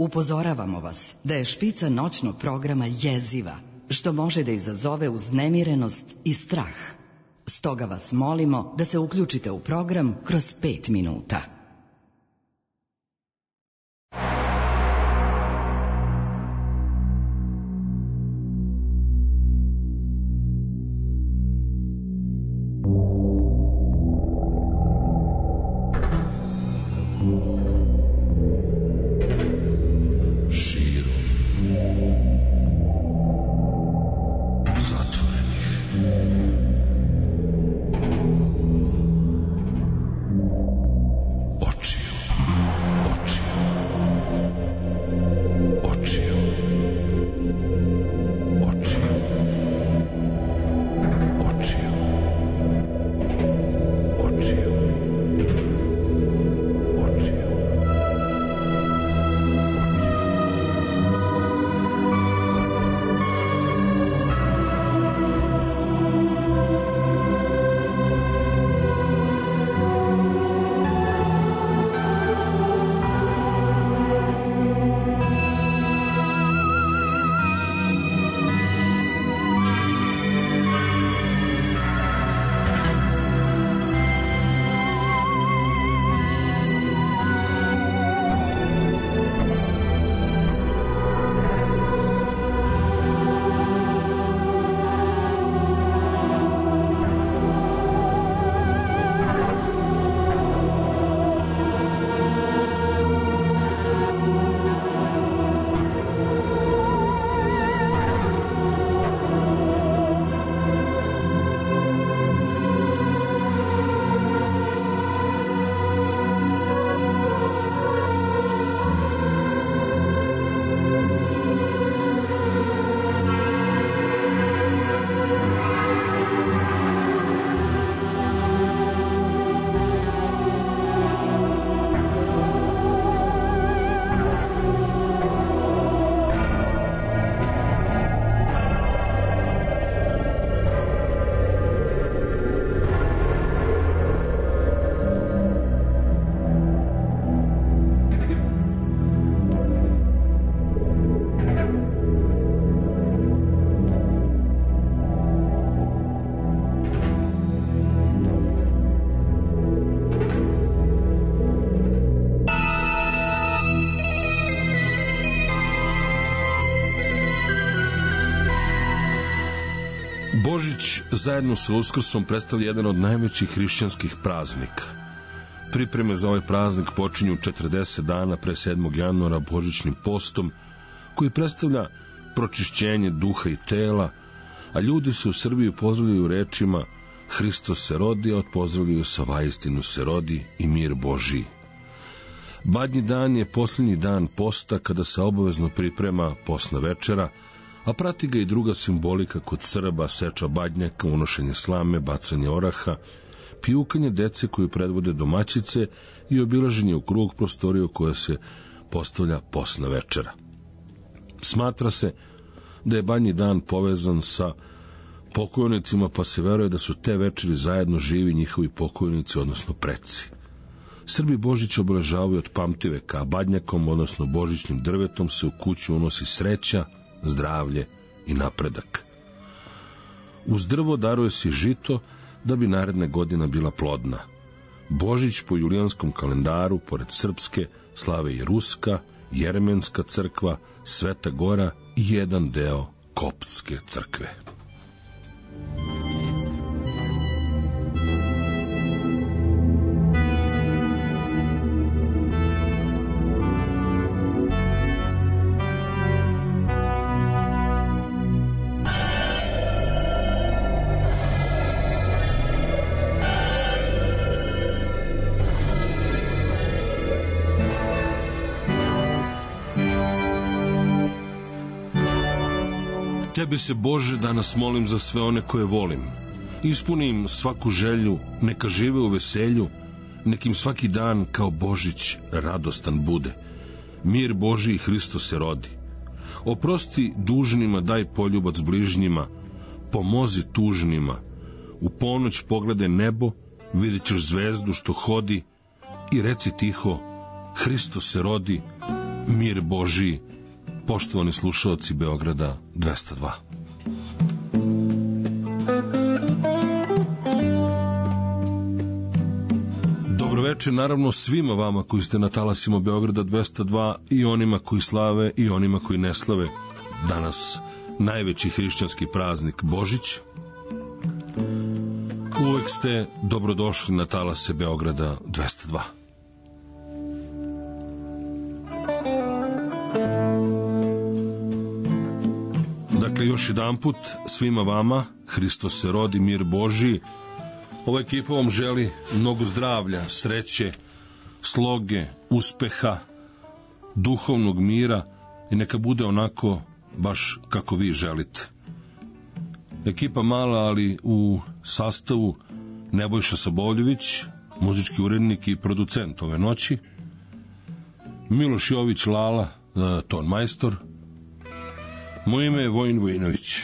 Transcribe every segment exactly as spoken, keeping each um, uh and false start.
Upozoravamo vas da je špica noćnog programa jeziva, što može da izazove uznemirenost i strah. Stoga vas molimo da se uključite u program kroz pet minuta. Božić zajedno sa Uskrsom predstavlja jedan od najvećih hrišćanskih praznika. Pripreme za ovaj praznik počinju četrdeset dana pre sedmog januara božićnim postom, koji predstavlja pročišćenje duha i tela, a ljudi se u Srbiji pozdravljaju rečima Hristos se rodi, a odpozdravljaju sa vaistinu se rodi i mir Božiji. Badnji dan je posljednji dan posta kada se obavezno priprema postna večera, a prati ga i druga simbolika kod Srba, seča badnjaka, unošenje slame, bacanje oraha, pijukanje dece koju predvode domaćice i obilaženje u krug prostoriju koja se postavlja postna večera. Smatra se da je badnji dan povezan sa pokojnicima, pa se veruje da su te večeri zajedno živi njihovi pokojnici, odnosno preci. Srbi Božić obeležavaju od pamtiveka, a badnjakom, odnosno božićnim drvetom, se u kuću unosi sreća, zdravlje i napredak. Uz drvo daruje se žito da bi naredna godina bila plodna. Božić po julijanskom kalendaru, pored srpske, slave i ruska, jermenska crkva, Sveta Gora i jedan deo koptske crkve. Tebe se, Bože, danas molim za sve one koje volim. Ispuni im svaku želju, neka žive u veselju, nekim svaki dan kao Božić radostan bude. Mir Božiji, Hristos se rodi. Oprosti dužnima, daj poljubac bližnjima, pomozi tužnima. U ponoć pogledaj nebo, vidjet ćeš zvezdu što hodi i reci tiho, Hristos se rodi, mir Božiji, poštovani slušalci Beograda dvesta dva. Dobroveče naravno svima vama koji ste na talasima Beograda dvesta dva i onima koji slave i onima koji ne slave danas najveći hrišćanski praznik Božić. Uvek ste dobrodošli na talase Beograda dvesta dva. Dakle, još jedan put svima vama, Hristos se rodi, mir Božiji. Ova ekipa vam želi mnogo zdravlja, sreće, sloge, uspeha, duhovnog mira i neka bude onako baš kako vi želite. Ekipa mala, ali u sastavu Nebojša Saboljević, muzički urednik i producent ove noći, Miloš Jović Lala, ton majstor, moje ime je Vojin Vojinović.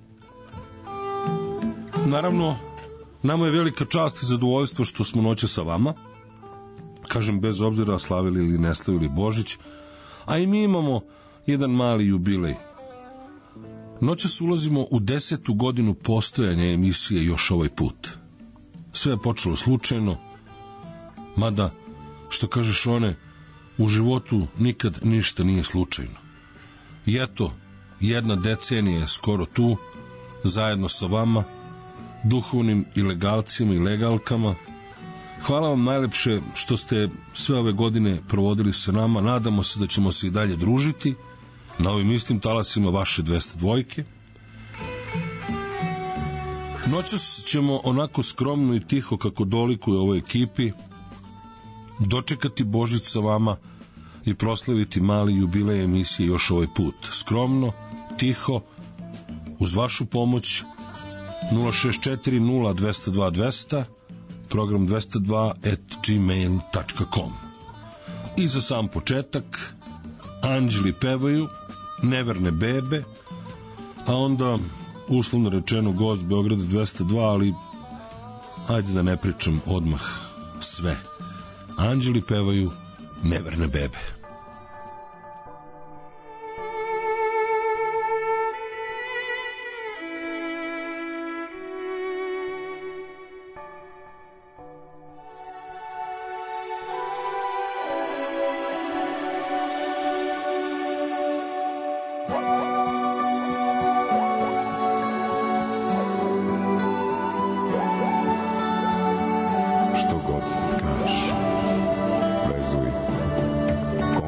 Naravno, nama je velika čast i zadovoljstvo što smo noće sa vama, kažem bez obzira slavili ili ne slavili Božić, a i mi imamo jedan mali jubilej. Noćas ulazimo u desetu godinu postojanja emisije Još ovaj put. Sve je počelo slučajno, mada, što kažeš one, u životu nikad ništa nije slučajno. I eto, jedna decenija je skoro tu, zajedno sa vama, duhovnim ilegalcima i legalkama. Hvala vam najlepše što ste sve ove godine provodili sa nama. Nadamo se da ćemo se i dalje družiti na ovim istim talasima vaše dvesta dvojke. Noćas ćemo onako skromno i tiho kako dolikuje ovoj ekipi dočekati Božić sa vama i proslaviti mali jubilej emisije Još ovaj put. Skromno, tiho, uz vašu pomoć. Nula šest četiri nula dvesta dva dvesta, program dvesta dva at gmail tačka com. I za sam početak Anđeli pevaju, Neverne bebe, a onda uslovno rečeno gost Beograda dvesta dva, ali ajde da ne pričam odmah sve. Anđeli pevaju, Neverne bebe. Što god kažeš, vezuj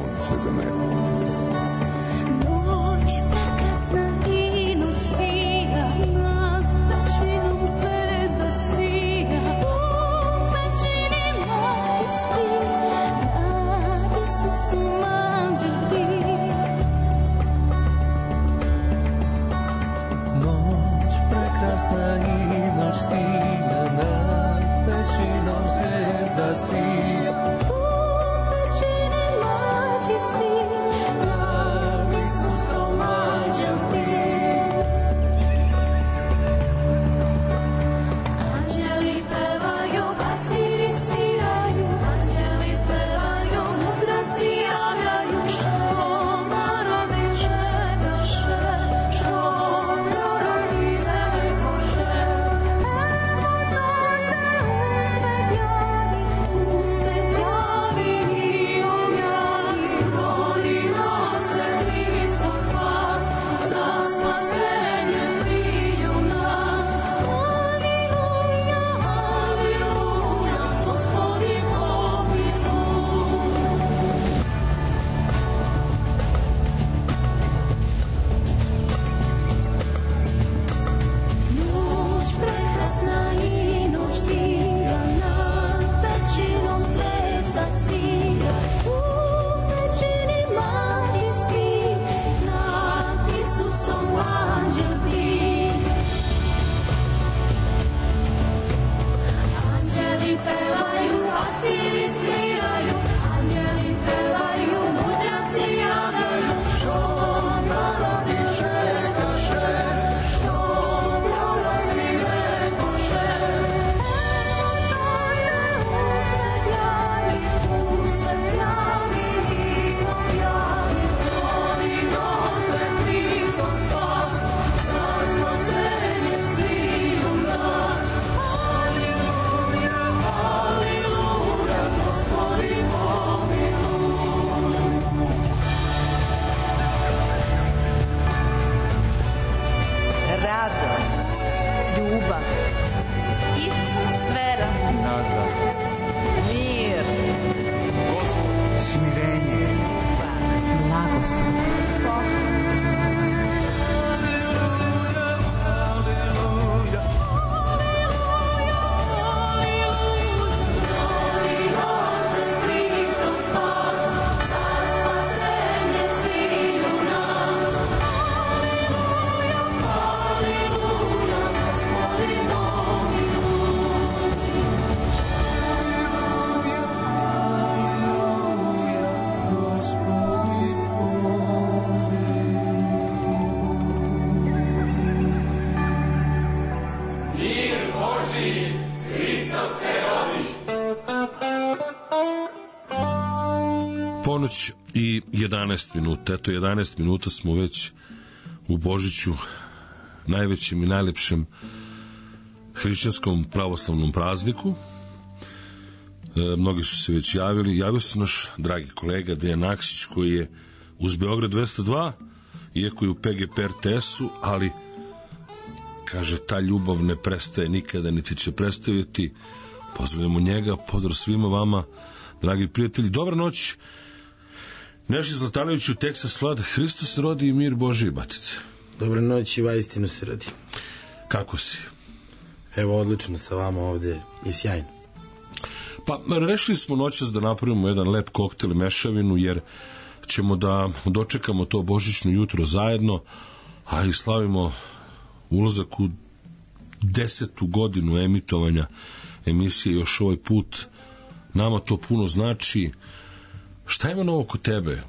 ponoć i jedanaest minuta. Eto, jedanaest minuta smo već u Božiću, najvećem i najlepšem hrišćanskom pravoslavnom prazniku. E, mnogi su se već javili. Javio se naš dragi kolega Dejan Aksić, koji je uz Beograd dvesta dva, iako je u P G P R T S-u, ali kaže, ta ljubav ne prestaje nikada, niti će prestajati. Pozdravljamo njega, pozdrav svima vama, dragi prijatelji. Dobra noć, Neši Zlatanović u Texas Flood. Hristos se rodi i mir Božiji, batice. Dobra noć i vaistinu se rodi. Kako si? Evo, odlično sa vama ovde i sjajno. Pa, rešili smo noćas da napravimo jedan lep koktel mešavinu, jer ćemo da dočekamo to božićno jutro zajedno, a i slavimo ulazak u desetu godinu emitovanja emisije još ovaj put. Nama to puno znači. Šta ima novo kod tebe? E,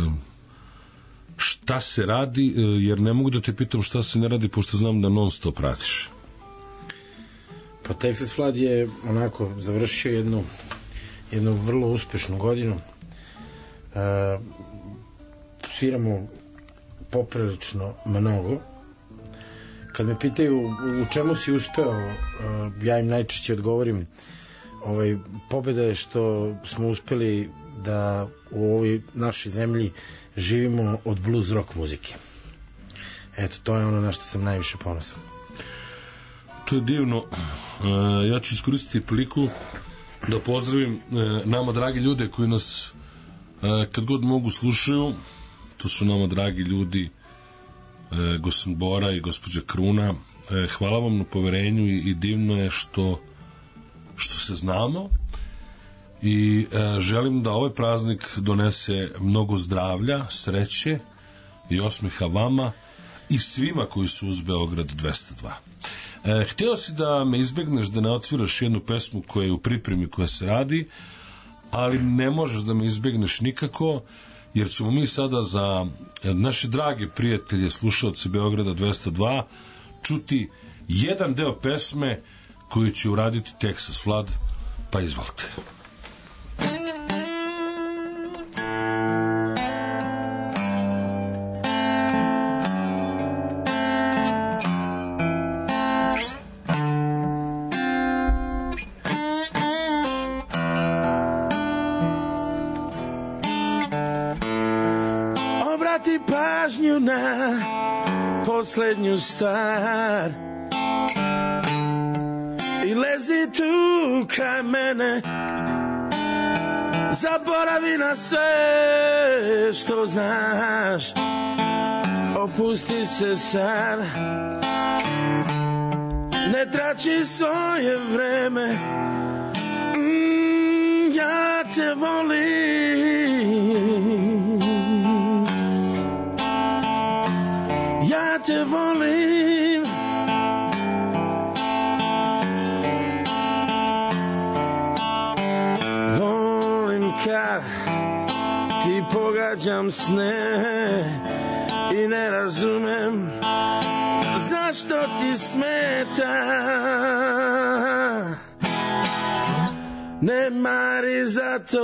šta se radi? E, jer ne mogu da te pitam šta se ne radi, pošto znam da non stop radiš. Pa Texas Flood je onako završio jednu jednu vrlo uspešnu godinu. E, sviramo poprilično mnogo. Kad me pitaju u čemu si uspeo, e, ja im najčešće odgovorim, ovaj, pobeda je što smo uspeli da u ovoj našoj zemlji živimo od blues rock muzike. Eto, to je ono na što sam najviše ponosan. To je divno. E, ja ću iskoristiti priliku da pozdravim e, nama dragi ljude koji nas e, kad god mogu slušaju. To su nama dragi ljudi, e, gospodin Bora i gospođa Kruna. E, hvala vam na poverenju i, i divno je što što se znamo i e, želim da ovaj praznik donese mnogo zdravlja, sreće i osmeha vama i svima koji su uz Beograd dvesta dva. E, htio si da me izbegneš, da ne otviraš jednu pesmu koja je u pripremi, koja se radi, ali ne možeš da me izbegneš nikako, jer ćemo mi sada za naše drage prijatelje, slušalce Beograda dvesta dva, čuti jedan deo pesme koju će uraditi Texas Flood, pa izvolite. Obrati pažnju na poslednju stvar i lezi tu kraj mene, zaboravi na sve što znaš, opusti se sad, ne trači svoje vreme, mm, ja te volim, ja te volim. Kad ti pogađam sne i ne razumem zašto ti smeta, ne mari za to,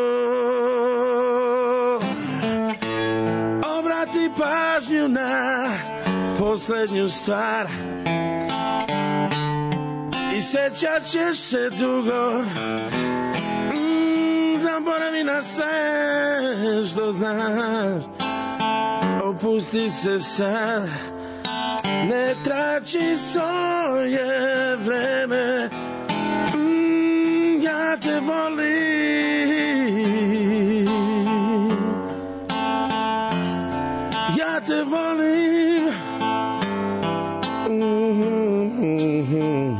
obrati pažnju na poslednju stvar i sećat ćeš se dugo, zaboravi na sve što znaš, opusti se sad, ne trači svoje vreme, mm, ja te volim, ja te volim, mm-hmm.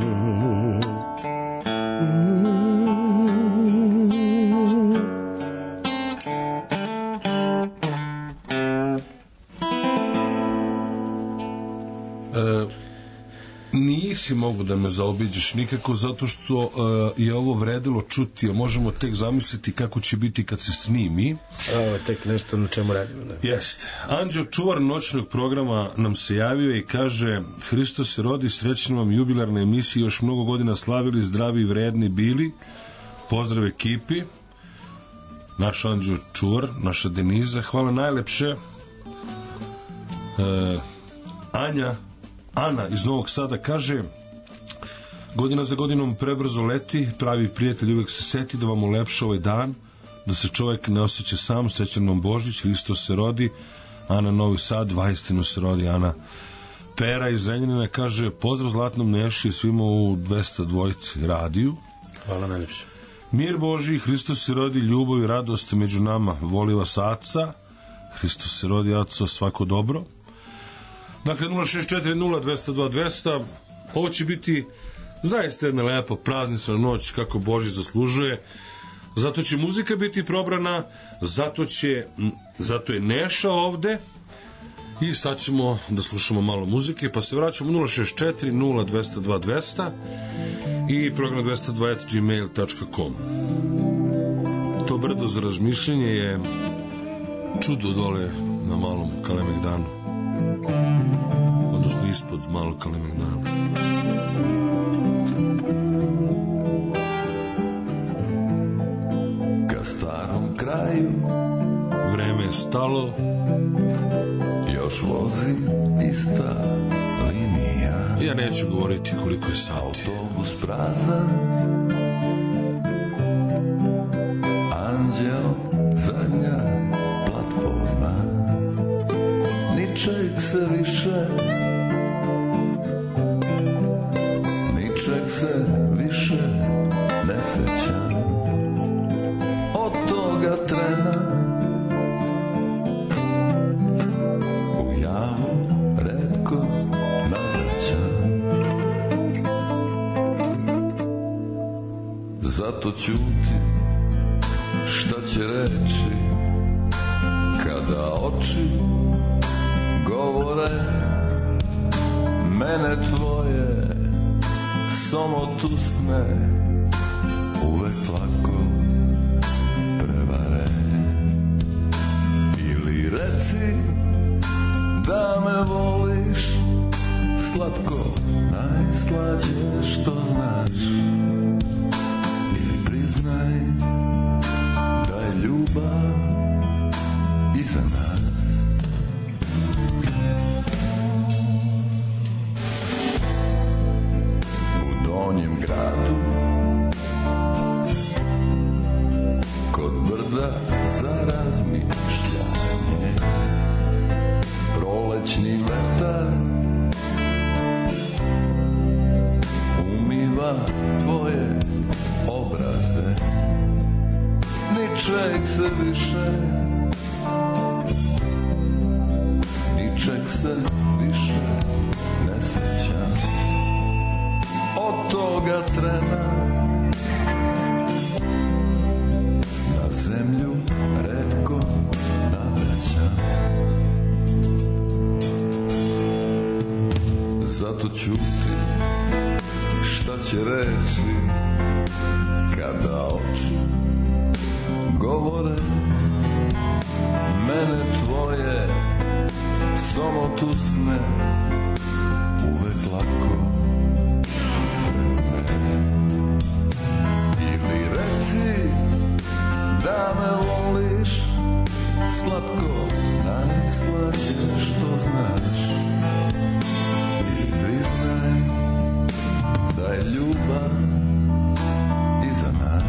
Nisi mogu da me zaobiđeš nikako, zato što uh, je ovo vredilo čuti, a možemo tek zamisliti kako će biti kad se snimi. Ovo tek nešto na čemu radimo. Da. Jeste. Anđeo, čuvar noćnog programa, nam se javio i kaže: Hristos se rodi, srećna vam jubilarna emisija, još mnogo godina slavili, zdravi i vredni bili. Pozdrav ekipi. naš Anđeo čuvar, naša Deniza, hvala najlepše. E, Anja, Ana iz Novog Sada kaže: godina za godinom prebrzo leti, pravi prijatelj uvek se seti da vam ulepša ovaj dan, da se čovjek ne osjeća sam. Srećan nam Božić, Hristos se rodi. Ana Novi Sad, vaistinu se rodi. Ana Pera iz Zrenjanina kaže: pozdrav Zlatnom Neši i svima u dvesta dvojici radiju. Hvala najljepše. Mir Božji, Hristos se rodi, ljubav i radost među nama, voli vas Aca. Hristos se rodi, Aco, svako dobro. Dakle, nula šest četiri nula dvesta dva dvesta. Ovo će biti zaista jedna lepa praznična noć kako Božji zaslužuje. Zato će muzika biti probrana, zato će zato je Neša ovde. I sad ćemo da slušamo malo muzike, pa se vraćamo nula šest četiri nula dvesta dva dvesta i program dvesta dva at gmail dot com. To brdo za razmišljanje je čudo dole na malom Kalemegdanu, odnosno ispod malog Kalemegdana. Ka starom kraju vreme je stalo, još vozi ista linija. Ja neću govoriti koliko je sati. Autobus prazan, Anđeo zadnja platforma. Ničeg se više, ničeg se više ne sećam od toga trena. Zato ćuti, šta će reći kada oči govore, mene tvoje samotusne uvek lako prevare. Ili reci da me voliš slatko, najslađe što znaš. Znaj da je ljubav iza nas. U donjem gradu kod brda za razmišljanje, prolećni vetar umiva tvoje obraze. Ničeg se više, ničeg se više ne sećam od toga trena. Na zemlju retko navraćam, zato ćuti, šta će reći kada oči govore, mene tvoje samotusne uvek lako prevare. Ili reci da me voliš slatko, najslađe što znaš. Ili priznaj da je ljubav iza nas.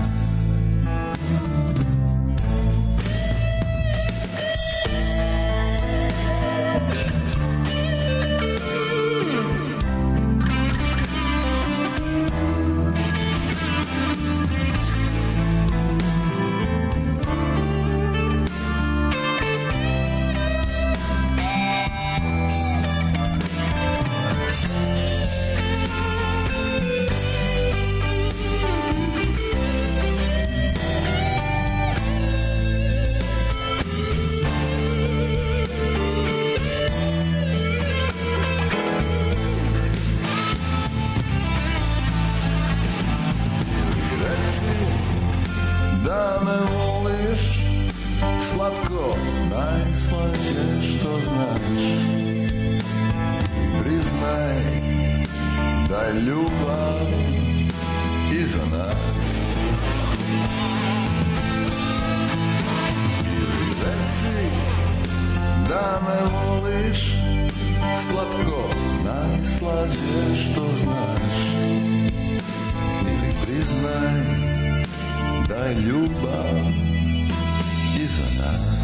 da me voliš, slatko, najslađe što znaš. Ili priznaj da je ljubav iza nas.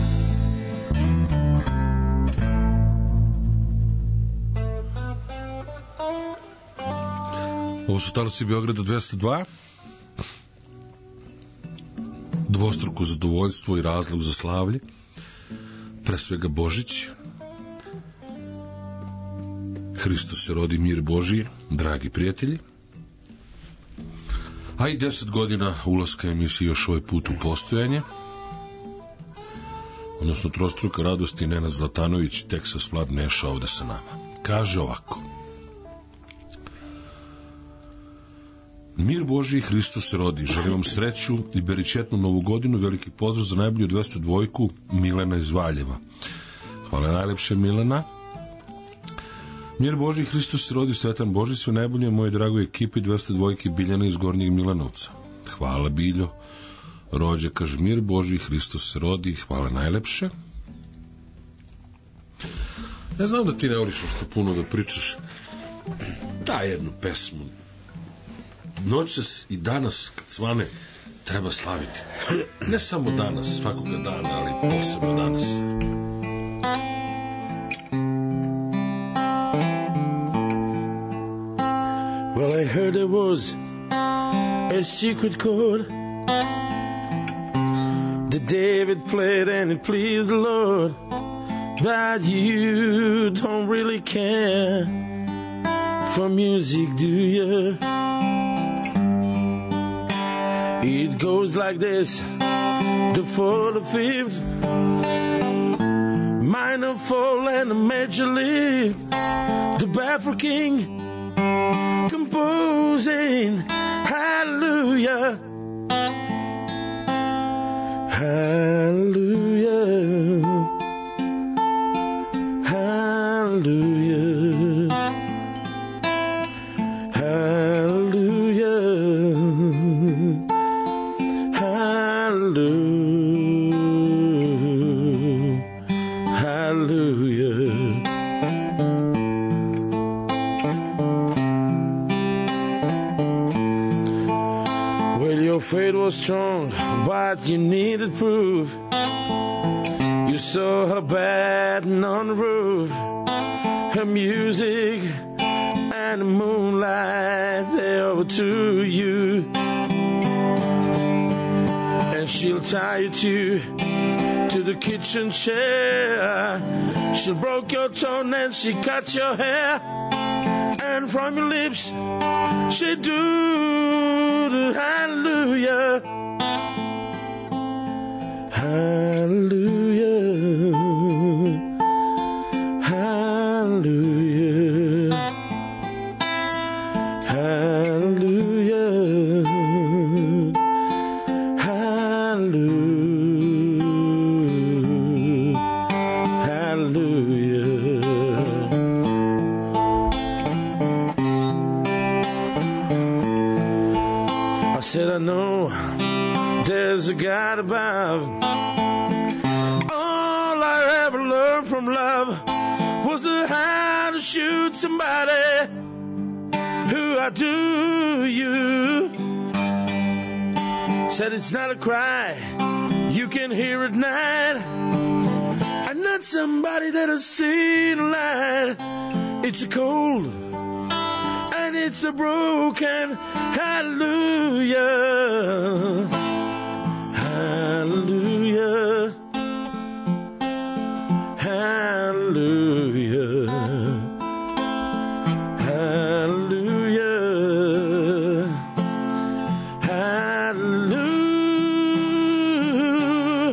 Ovo su Talasi Beograda dvesta dva. Dvostruko zadovoljstvo i razlog za slavlje. Pre svega Božić. Hristos se rodi, mir Božiji, dragi prijatelji. A i deset godina ulaska emisije još ovaj put u postojanje. Odnosno trostruka radosti, Nenad Zlatanović, Teksas Vlad Neša ovde sa nama. Kaže ovako: Mir Božiji, Hristos se rodi. Želim vam sreću i beričetnu novu godinu. Veliki pozdrav za najbolju dvesta dvojku, Milena iz Valjeva. Hvala najlepše, Milena. Mir Božiji, Hristos se rodi, sretan Boži, sve najbolje moje dragoj ekipi dvesta dvojke, Biljana iz Gornjeg Milanovca. Hvala, Biljo. Rođe kaže: Mir Božiji, Hristos se rodi. Hvala najlepše. Ja znam da ti ne voliš što puno da pričaš. Daj jednu pesmu. Noćas i danas kad svane treba slaviti. Ne samo danas, svakoga dana, ali posebno danas. Well, I heard there was a secret chord that David played and it pleased the Lord, but you don't really care for music, do you? It goes like this: the fourth, the fifth, minor fall and the major lift, the baffled king composing hallelujah, hallelujah, hallelujah, hallelujah, hallelujah, hallelujah. Your faith was strong, but you needed proof. You saw her batting on the roof, her music and the moonlight, they overthrew you. And she'll tie you to, to the kitchen chair. She broke your tongue and she cut your hair. And from your lips she do the hallelujah, hallelujah, hallelujah, hallelujah, hallelujah, hallelujah. I said, I know there's a God above. All I ever learned from love was how to shoot somebody who I do you. Said it's not a cry, you can hear at night. I'm not somebody that has seen a light. It's a cold and it's a broken hallelujah, hallelujah, hallelujah, hallelujah, hallelujah,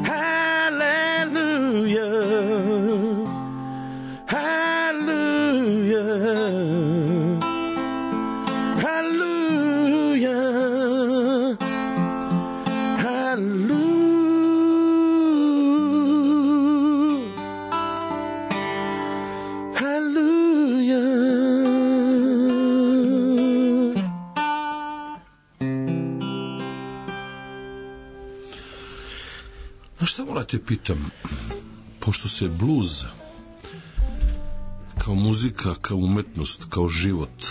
hallelujah, hallelujah. Šta moram te pitam, kao što se bluz kao muzika, kao umetnost, kao život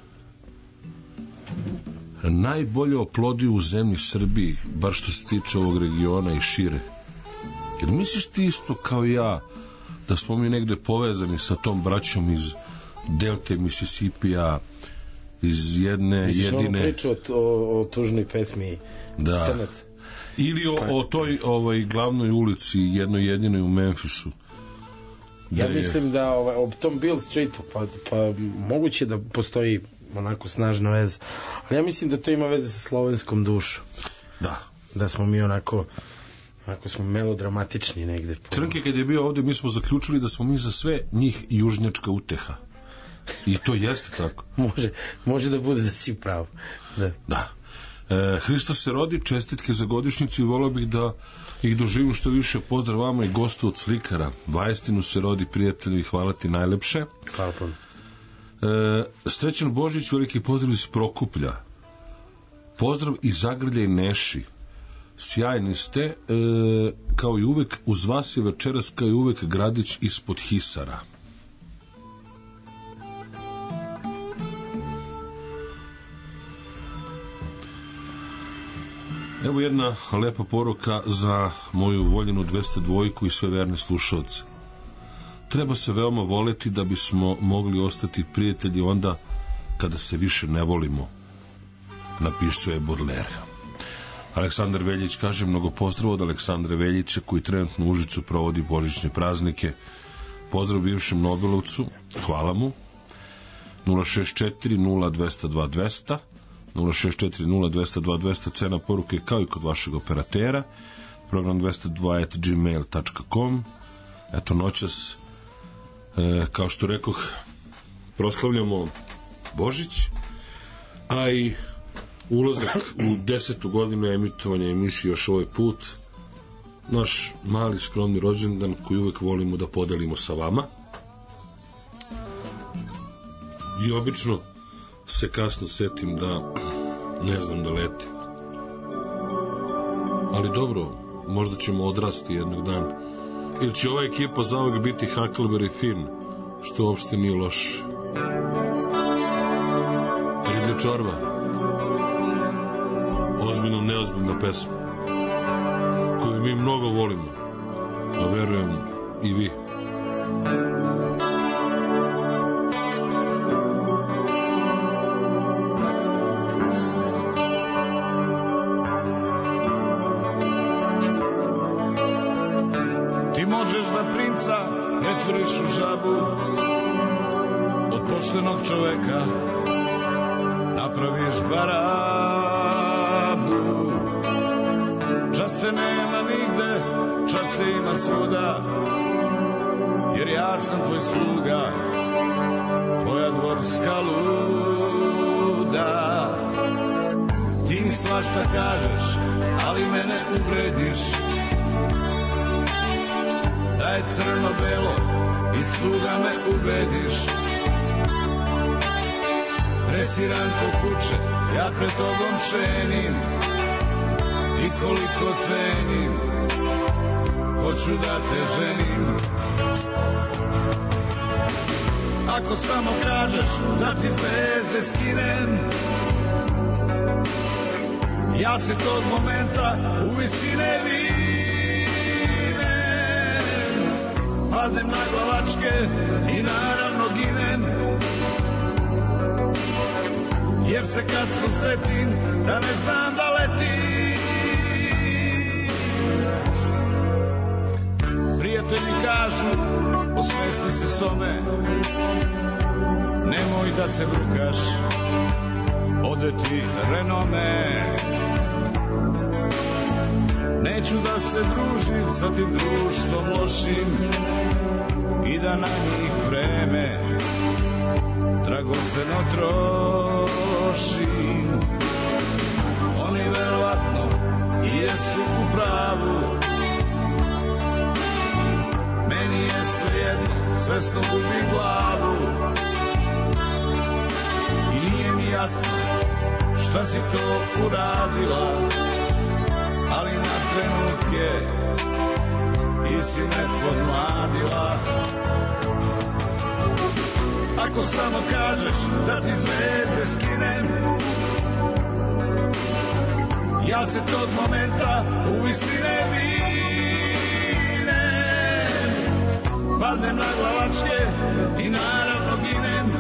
najbolje oplodio u zemlji Srbiji, bar što se tiče ovog regiona i šire. Jer misliš ti isto kao ja da smo mi negde povezani sa tom braćom iz Delte Misisipija, iz jedne misliš jedine... Misliš priču o, o, o tužnoj pesmi da. Crnac? Ili o, pa... o toj ovaj, glavnoj ulici, jednoj jedinoj u Memphisu. Ja je... mislim da ovaj, o tom Beale Streetu, pa, pa moguće da postoji onako snažna veza, ali ja mislim da to ima veze sa slovenskom dušom. Da. Da smo mi onako onako smo melodramatični negde. Po... Crnke kad je bio ovde mi smo zaključili da smo mi za sve njih južnjačka uteha. I to jeste tako. može, može da bude da si pravo. Da. Da. E, Hristos se rodi, čestitke za godišnjicu i volao bih da ih doživim što više. Pozdrav vama i gostu od slikara. Vajestinu se rodi, prijatelji, hvala ti najlepše. Hvala puno. E, Srećan Božić, veliki pozdrav iz Prokuplja. Pozdrav i Zagrlja i Neši. Sjajni ste, e, kao i uvek, uz vas je večeras kao i uvek gradić ispod Hisara. Evo jedna lepa poruka za moju voljenu dvesta dvojku i sve verne slušalce. Treba se veoma voleti da bismo mogli ostati prijatelji onda kada se više ne volimo, napisao je Baudelaire. Aleksandar Veljić kaže mnogo pozdrav od Aleksandra Veljića koji trenutno u Užicu provodi božićne praznike. Pozdrav bivšem Nobelovcu, hvala mu. nula šest četiri nula dva nula dva dva nula nula nula šest četiri nula dva nula dva dva nula cena poruke kao i kod vašeg operatera, program dvesta dva at gmail dot com. Eto noćas e, kao što rekoh proslavljamo Božić, a i ulazak u desetu godinu emitovanja emisije još ovaj put, naš mali skromni rođendan koji uvek volimo da podelimo sa vama. I obično se kasno setim da ne znam da letim, ali dobro, možda ćemo odrasti jednog dana, ili će ova ekipa zauvek biti Huckleberry Finn, što uopšte nije loš. Riblja čorba, ozbiljno neozbiljna pesma koju mi mnogo volimo, a verujem i vi. Pretvoriš u žabu, od poštenog čoveka napraviš barabu. Časte nema nigde, časte ima svuda, jer ja sam tvoj sluga, tvoja dvorska luda. Ti mi svašta kažeš, ali mene uvrediš, da je crno-belo i sluga me ubediš. Dresiran ko kuće, ja pred tobom šenim i koliko cenim, hoću da te ženim. Ako samo kažeš da ti zvezde skinem, ja se tog momenta u visine vidim. Padnem na glavačke i naravno ginem, jer se kasno setim da ne znam da letim. Prijatelji kažu, osvesti se some, nemoj da se brukaš, ode ti renome. Neću da se družim sa tim društvom lošim i da na njih vreme dragoceno trošim. Oni verovatno i jesu u pravu, meni je svejedno, svesno gubim glavu. I nije mi jasno šta si to uradila, ali na trenutke ti ti si me podmladila. Ako samo kažeš da ti zvezde skinem, ja se tog momenta u visine vinem. Padnem na glavačke i naravno ginem,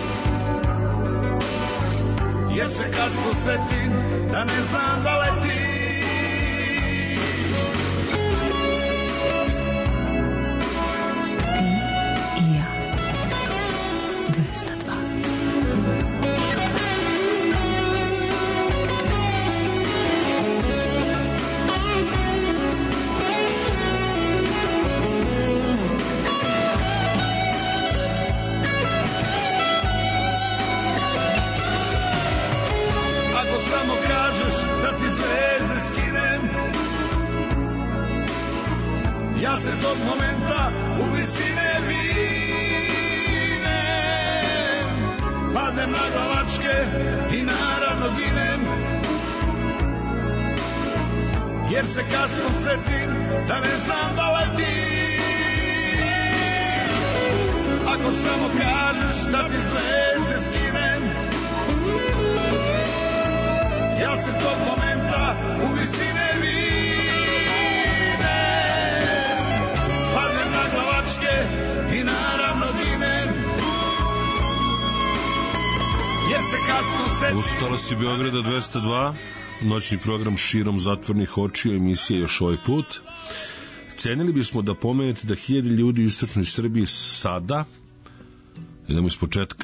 jer se kasno setim da ne znam da letim. Ja se tog momenta u visine vinem, padnem na glavačke i naravno ginem, jer se kasno setim da ne znam da letim. Ako samo kažeš da ti zvezde skinem, ja se tog momenta u visine vinem, i naravno ginem, jer se kasno setim. Ustala si Beograda dvesta dva, noćni program širom zatvornih očiju, emisija Još ovaj put. Cenili bismo da pomenete da hiljade ljudi u istočnoj Srbiji sada, idemo iz početka,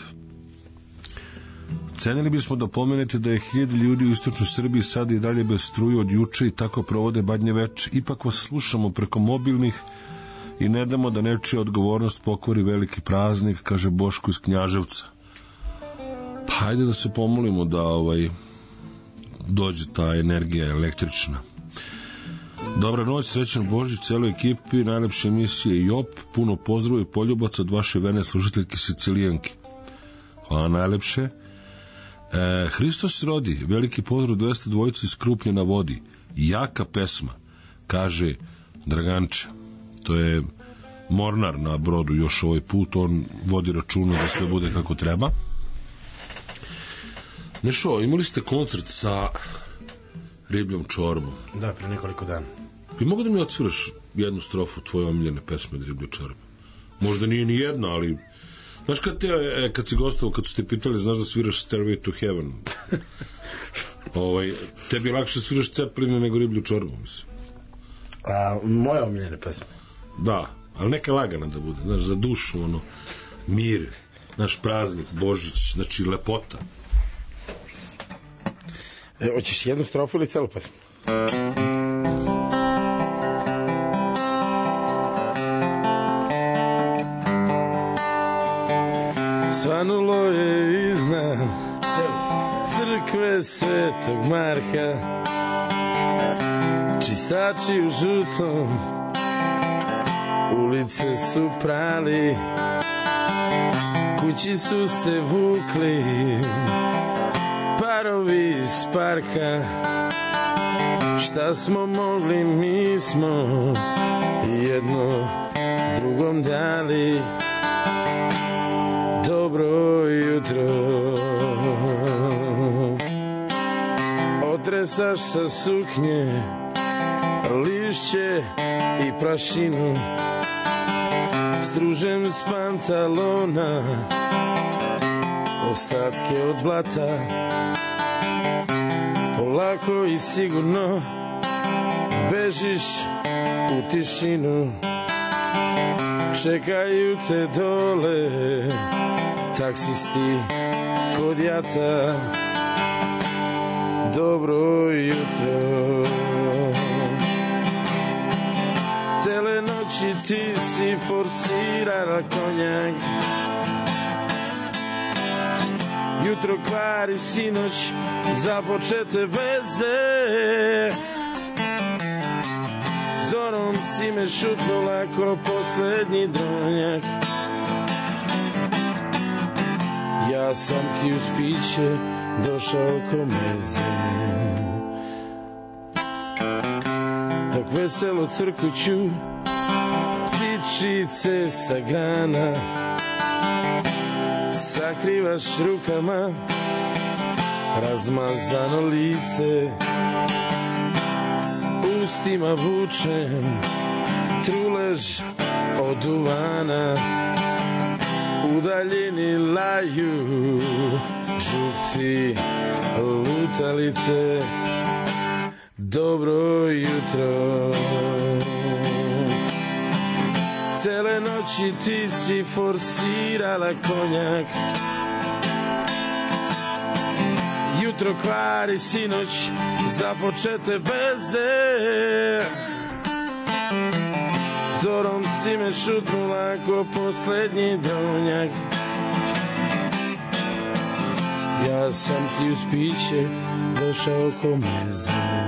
cenili bismo da pomenete da je hiljade ljudi u istočnoj Srbiji sada i dalje bez struje od juče i tako provode badnje veče. Ipak vas slušamo preko mobilnih i ne damo da nečija odgovornost pokvari veliki praznik, kaže Boško iz Knjaževca. Pa hajde da se pomolimo da ovaj dođe ta energija električna. Dobra noć, srećan Božić celoj ekipi, najlepše emisije Jop, puno pozdrava i poljubaca od vaše verne služiteljke Sicilijanke. Hvala najlepše. E, Hristos rodi, veliki pozdrav dvesta dvojica iz Krupnje na vodi. Jaka pesma, kaže Draganče. To je mornar na brodu još ovaj put, on vodi računa da sve bude kako treba. Nešo, imali ste koncert sa Ribljom čorbom. Da, pre nekoliko dana. Bi mogu da mi odsviraš jednu strofu tvoje omiljene pesme od Riblje čorbe? Možda nije ni jedna, ali znaš kad, te, kad si gostao, kad su te pitali, znaš da sviraš Stairway to Heaven? ovaj, tebi je lakše sviraš Cepline nego Riblju čorbu, mislim. A, moje omiljene pesme? Da, ali neka lagana da bude, znaš, za dušu, ono, mir, naš praznik, Božić, znači lepota. E, hoćeš jednu strofu ili celu pesmu? Svanulo je iznad crkve Svetog Marka, čistači u žutom ulice su prali, kući su se vukli parovi iz parka. Šta smo mogli, mi smo jedno drugom dali dobro jutro. Otresaš sa suknje lišće i prašinu, stružem s pantalona ostatke od blata. Polako i sigurno bežiš u tišinu, čekaju te dole taksisti kod jata. Dobro jutro. Cele noći ti si forsirala konjak, jutro kvari sinoć započete veze. Zorom si me šutnula ko poslednji dronjak. Ja sam ti uz piće došao ko meze, dok veselo crkuću Ručice sa grana sakrivaš rukama, razmazano lice, ustima vučem trulež od duvana, u daljini laju župci lutalice. Dobro jutro. Cele noći ti si forsirala konjak, jutro kvari sinoć započete veze, zorom si me šutnula ko poslednji donjak. Ja sam ti uz piće došao ko meza.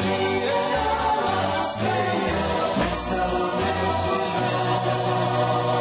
Sve je nestalo nekog.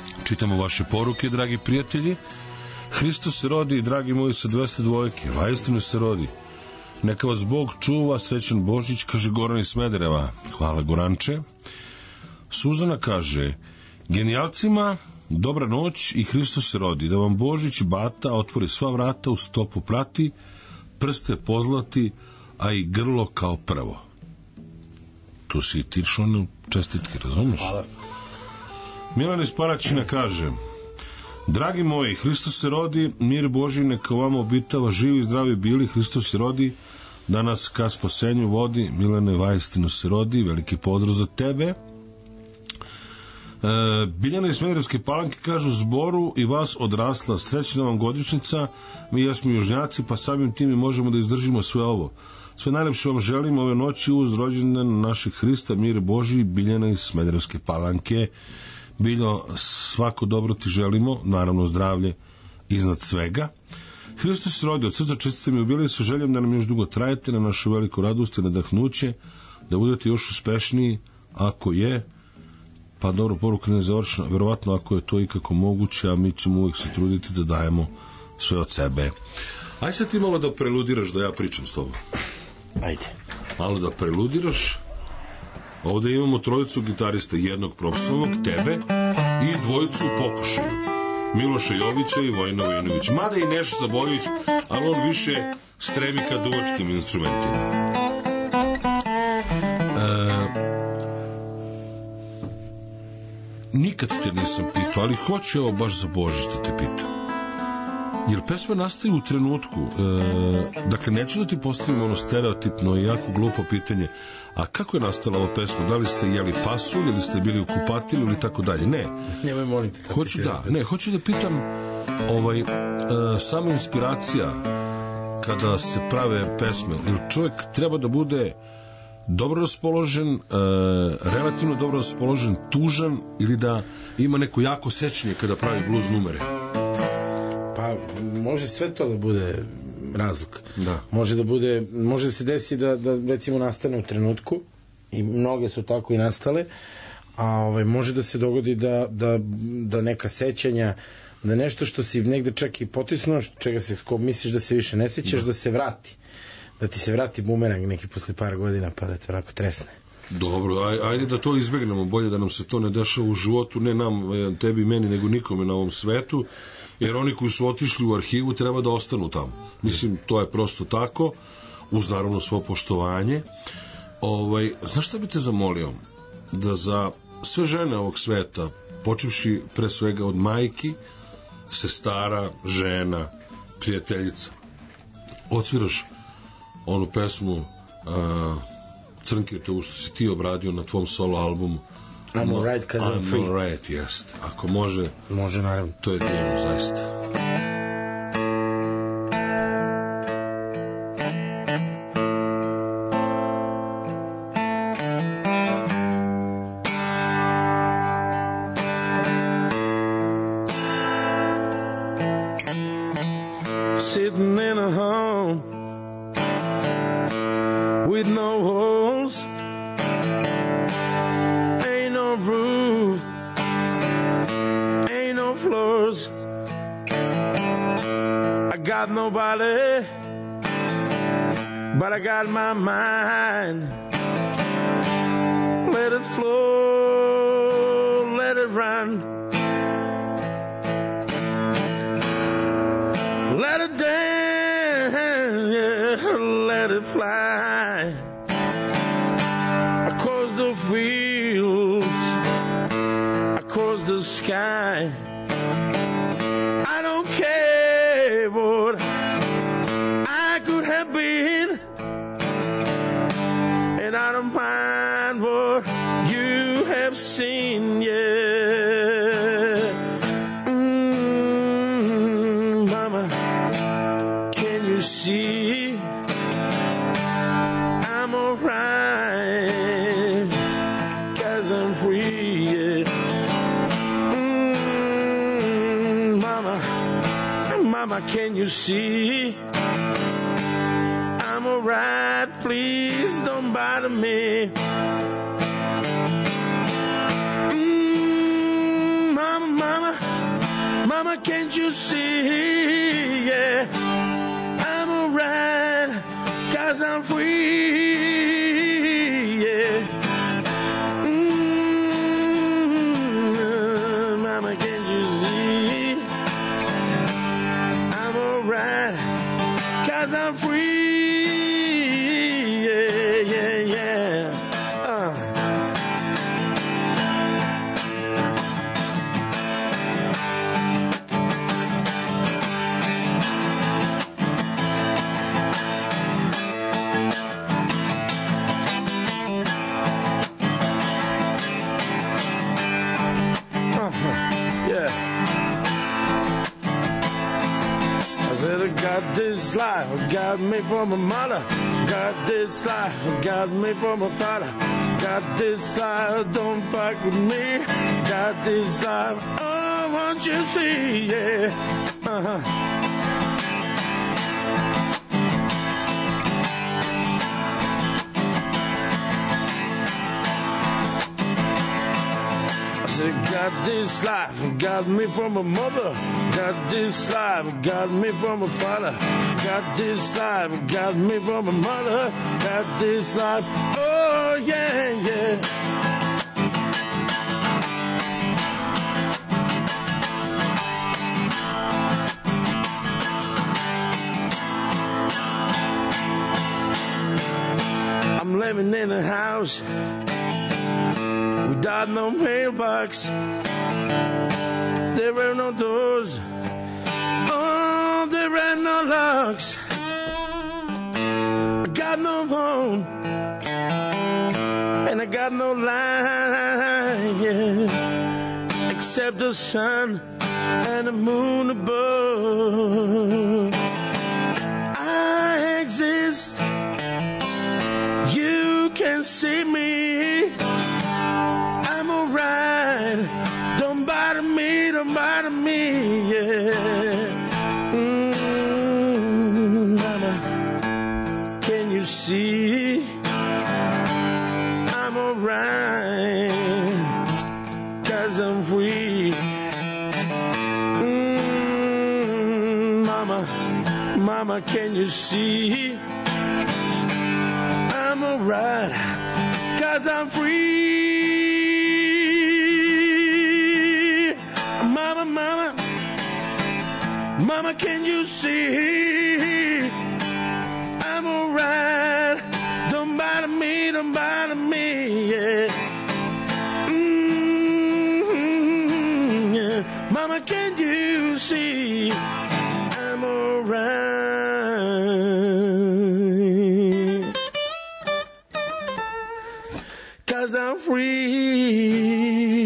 Čitamo vaše poruke, dragi prijatelji. Hristos se rodi, dragi moji, sa dvesta dvojke. Vaistinu se rodi. Neka vas Bog čuva, srećan Božić, kaže Goran iz Smedereva. Hvala, Goranče. Suzana kaže, genijalcima, dobra noć i Hristos se rodi. Da vam Božić bata otvori sva vrata, u stopu prati, prste pozlati, a i grlo kao prvo. Tu si ti šone čestitke, razumiješ? Hvala. Milan iz Paraćina kaže, dragi moji, Hristos se rodi, mir Božji neka vama obitava, živi i zdravi bili, Hristos se rodi, da nas ka spasenju vodi. Milane, vaistinu se rodi, veliki pozdrav za tebe. E, Biljana iz Smederevske Palanke kažu, zboru i vas odrasla, srećna vam godišnjica, mi jesmo južnjaci, pa samim tim i možemo da izdržimo sve ovo. Sve najlepše vam želim ove noći uz rođendan našeg Hrista, mir Božji. Biljana iz Smederevske Palanke. Biljo, svako dobro ti želimo, naravno zdravlje iznad svega. Hristos se rodi, od srca čestite mi ubili sa željom da nam još dugo trajete na našu veliku radost i nadahnuće, da budete još uspešniji, ako je, pa dobro, poruka ne završena, verovatno ako je to ikako moguće, a mi ćemo uvijek se truditi da dajemo sve od sebe. Aj sad ti malo da preludiraš da ja pričam s tobom. Ajde. Malo da preludiraš. Ovde imamo trojicu gitarista, jednog profesionalnog, tebe, i dvojicu u pokušaju. Miloša Jovića i Vojina Vojinović. Mada i Neša Zabojević, ali on više stremi ka duvačkim instrumentima. E, nikad te nisam pitao, ali hoću evo baš za Božić da te pitam. Jer pesma nastaje u trenutku, e, dakle neću da ti postavim ono stereotipno i jako glupo pitanje, a kako je nastala ova pesma? Da li ste jeli pasulj ili ste bili u kupatilu ili tako dalje? Ne. Nemoj, molim te. Hoću da, ne, hoću da pitam ovaj, e, sama inspiracija kada se prave pesme, jer čovjek treba da bude dobro raspoložen, e, relativno dobro raspoložen, tužan ili da ima neko jako sećanje kada pravi blues numere. Pa može sve to da bude razlog. Da. Može da bude, može da se desi da, da recimo nastane u trenutku i mnoge su tako i nastale, a ovaj, može da se dogodi da, da, da neka sećanja, da nešto što si negde čak i potisnuo, čega se ko misliš da se više ne sećaš, da. da se vrati. Da ti se vrati bumerang neki posle par godina pa da te onako tresne. Dobro, aj, ajde da to izbegnemo, bolje da nam se to ne dešava u životu, ne nam, tebi i meni, nego nikome na ovom svetu. Jer oni koji su otišli u arhivu treba da ostanu tamo. Mislim, to je prosto tako, uz naravno svo poštovanje. Ovaj, znaš šta bi te zamolio? Da za sve žene ovog sveta, počevši pre svega od majki, sestara, žena, prijateljica, odsviraš onu pesmu uh, Crnke, to što si ti obradio na tvom solo albumu, I'm alright cause I'm, I'm free. I'm alright, jest. Ako može, može naravno. To je divno, zaista. Sitting in a home with no walls, ain't no roof, ain't no floors. I got nobody, but I got my mind. Let it flow, let it run. Let it dance, yeah, let it fly across the fields, across the sky. I don't care what I could have been, and I don't mind what you have seen, yeah. Mm, mama, can you see I'm alright, 'cause I'm free, yeah. Mm, mama, mama, can you see I'm alright, please don't bother me. Mm, mama, mama, mama, can't you see? Yeah, I'm alright, 'cause I'm free. Yeah. Mm-hmm. Mama, can't you see? I'm alright, 'cause I'm free. Yeah, yeah, yeah. Uh. I got this life, got me from my mother. Got this life, got me from my father. Got this life, don't fuck with me. Got this life, oh, won't you see, yeah. Uh-huh. Got this life, got me from my mother. Got this life, got me from my father. Got this life, got me from my mother. Got this life, oh yeah, yeah. I'm living in a house without no mailbox. There were no doors. Oh, there were no locks. I got no phone. And I got no line, yeah. Except the sun and the moon above. I exist. You can see me. I'm alright. Don't bother me, don't bother me, yeah. Mm, mama, can you see? I'm alright, 'cause I'm free. Mm, mama, mama, can you see? I'm alright, 'cause I'm free. Mama, mama, mama, can you see? I'm alright. Don't bother me, don't bother me, yeah. Mm-hmm, yeah. Mama, can you see? I'm alright, 'cause I'm free.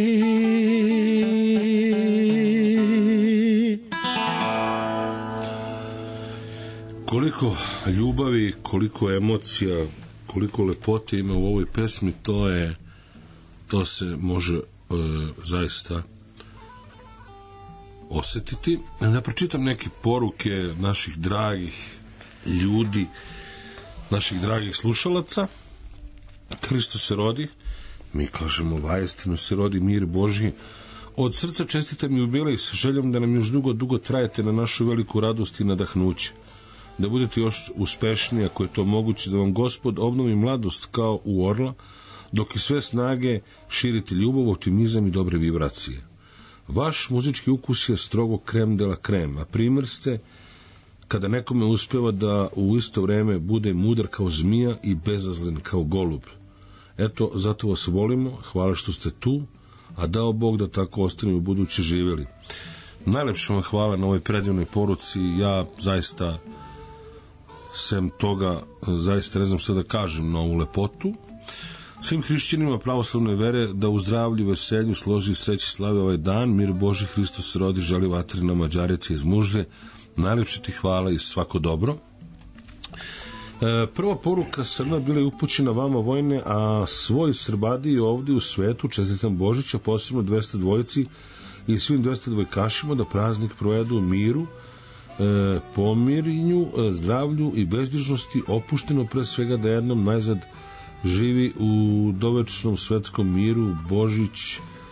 Koliko ljubavi, koliko emocija, koliko lepote ima u ovoj pesmi, to je, to se može e, zaista osetiti. Da pročitam neke poruke naših dragih ljudi, naših dragih slušalaca. Hristos se rodi, mi kažemo vaistinu se rodi, mir Božji. Od srca čestitam jubilej sa željom da nam još dugo, dugo trajete na našu veliku radost i nadahnuće. Da budete još uspešniji ako je to moguće, da vam Gospod obnovi mladost kao u orla, dok i sve snage širite ljubav, optimizam i dobre vibracije. Vaš muzički ukus je strogo krem de la krem, a primer ste kada nekome uspeva da u isto vreme bude mudar kao zmija i bezazlen kao golub. Eto, zato vas volimo, hvala što ste tu, a dao Bog da tako ostane u buduće živjeli. Najlepše vam hvala na ovoj predivnoj poruci, ja zaista sem toga, zaista ne znam šta da kažem na ovu lepotu. Svim hrišćanima pravoslavne vere da u zdravlju, veselju, složi i sreći slave ovaj dan, mir Boži, Hristos se rodi, želi vatrina Mađarica iz Mužlje, najlepše ti hvala i svako dobro. E, prva poruka Srba bila je upućena vama vojne, a svoj Srbadi ovdje u svetu čestitam Božića, posebno dvesta dvojici i svim dvesta dvojkašima da praznik provedu u miru, e, pomirenju, e, zdravlju i bezbrižnosti, opušteno pre svega da jednom najzad živi u dovečnom svetskom miru Božić,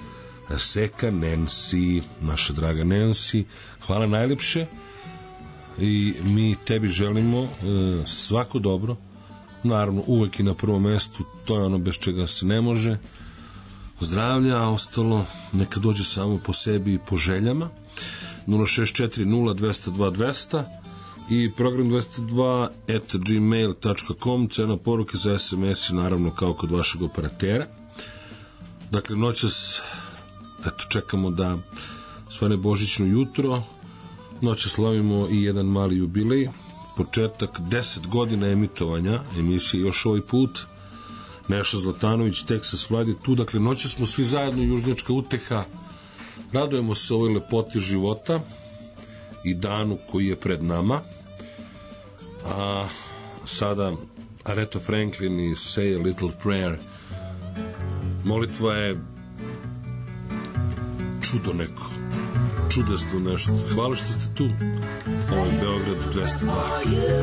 Seka, Nancy, naša draga Nancy, hvala najlepše i mi tebi želimo e, svako dobro, naravno uvek i na prvom mestu, to je ono bez čega se ne može, zdravlja, a ostalo neka dođe samo po sebi i po željama. Nula šest četiri nula dva nula dva dva nula nula i program dvesta dva at gmail dot com, cena poruke za es em es i naravno kao kod vašeg operatera. Dakle, noćas eto, čekamo da svane božićno jutro, noćas slavimo i jedan mali jubilej, početak deset godina emitovanja emisije još ovaj put. Neša Zlatanović, Texas Vlad je tu, dakle noćas smo svi zajedno, južnjačka uteha, radujemo se ovoj lepoti života i danu koji je pred nama. A sada Aretha Franklin i Say a Little Prayer, molitva je čudo neko, čudesno nešto. Hvala što ste tu. Ovo je Beograd dvesta dva.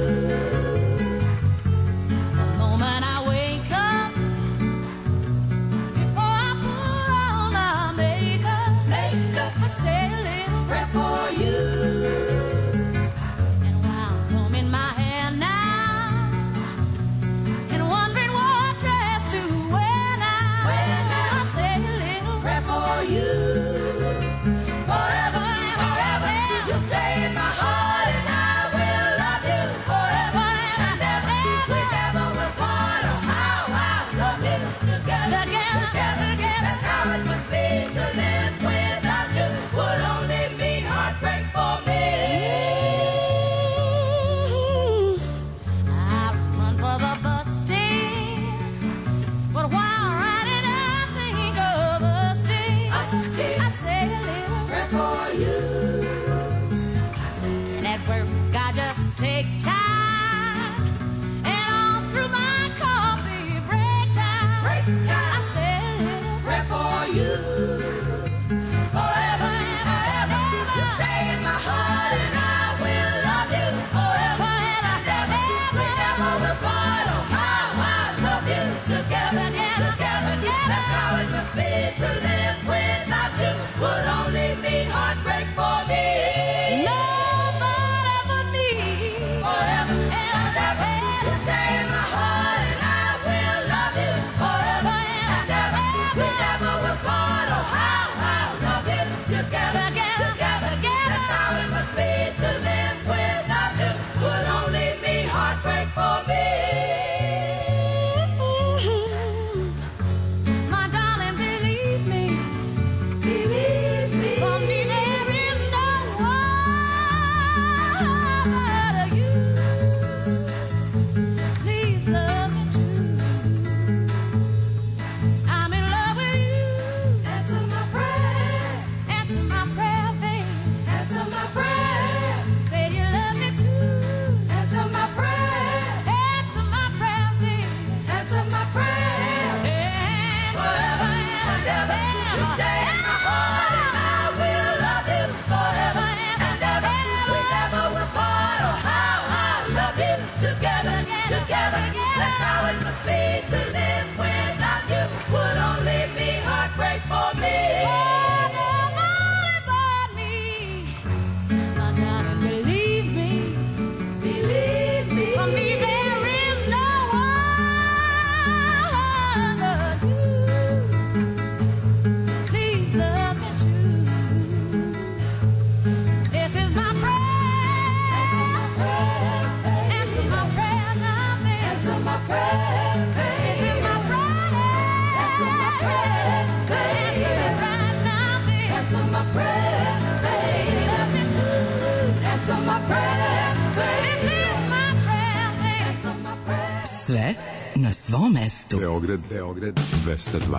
Sve na svom mestu. Beograd, Beograd dvesta dva.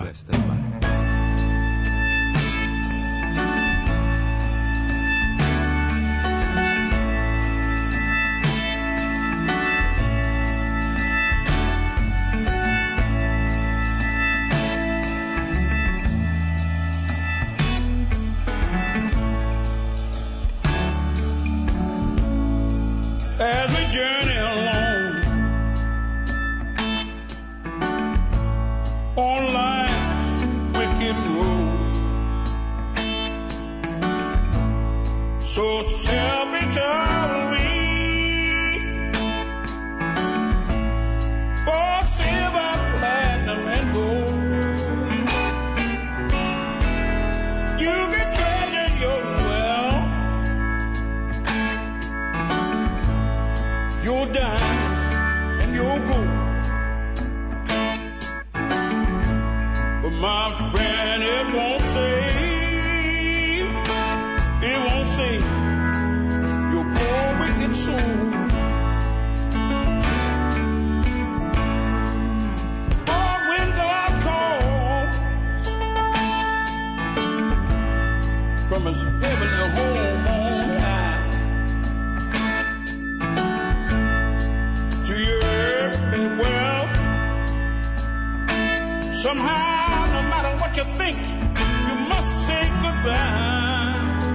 As we journey along on life's wicked road, so self-eternally. For silver, platinum, and gold, you can treasure your wealth, your diamonds and your gold. But my friend, it won't save, it won't save your poor wicked soul. For when God calls from his heavenly home on high to your earthly wealth, somehow, no matter what you think, you must say goodbye.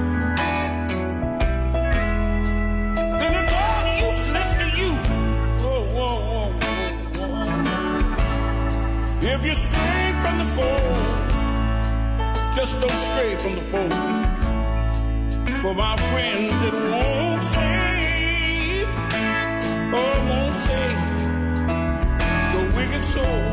Then it's all useless to you. Oh, oh, oh, oh, oh. If you stray from the fold, just don't stray from the fold. For my friend, it won't save, oh, it won't save your wicked soul.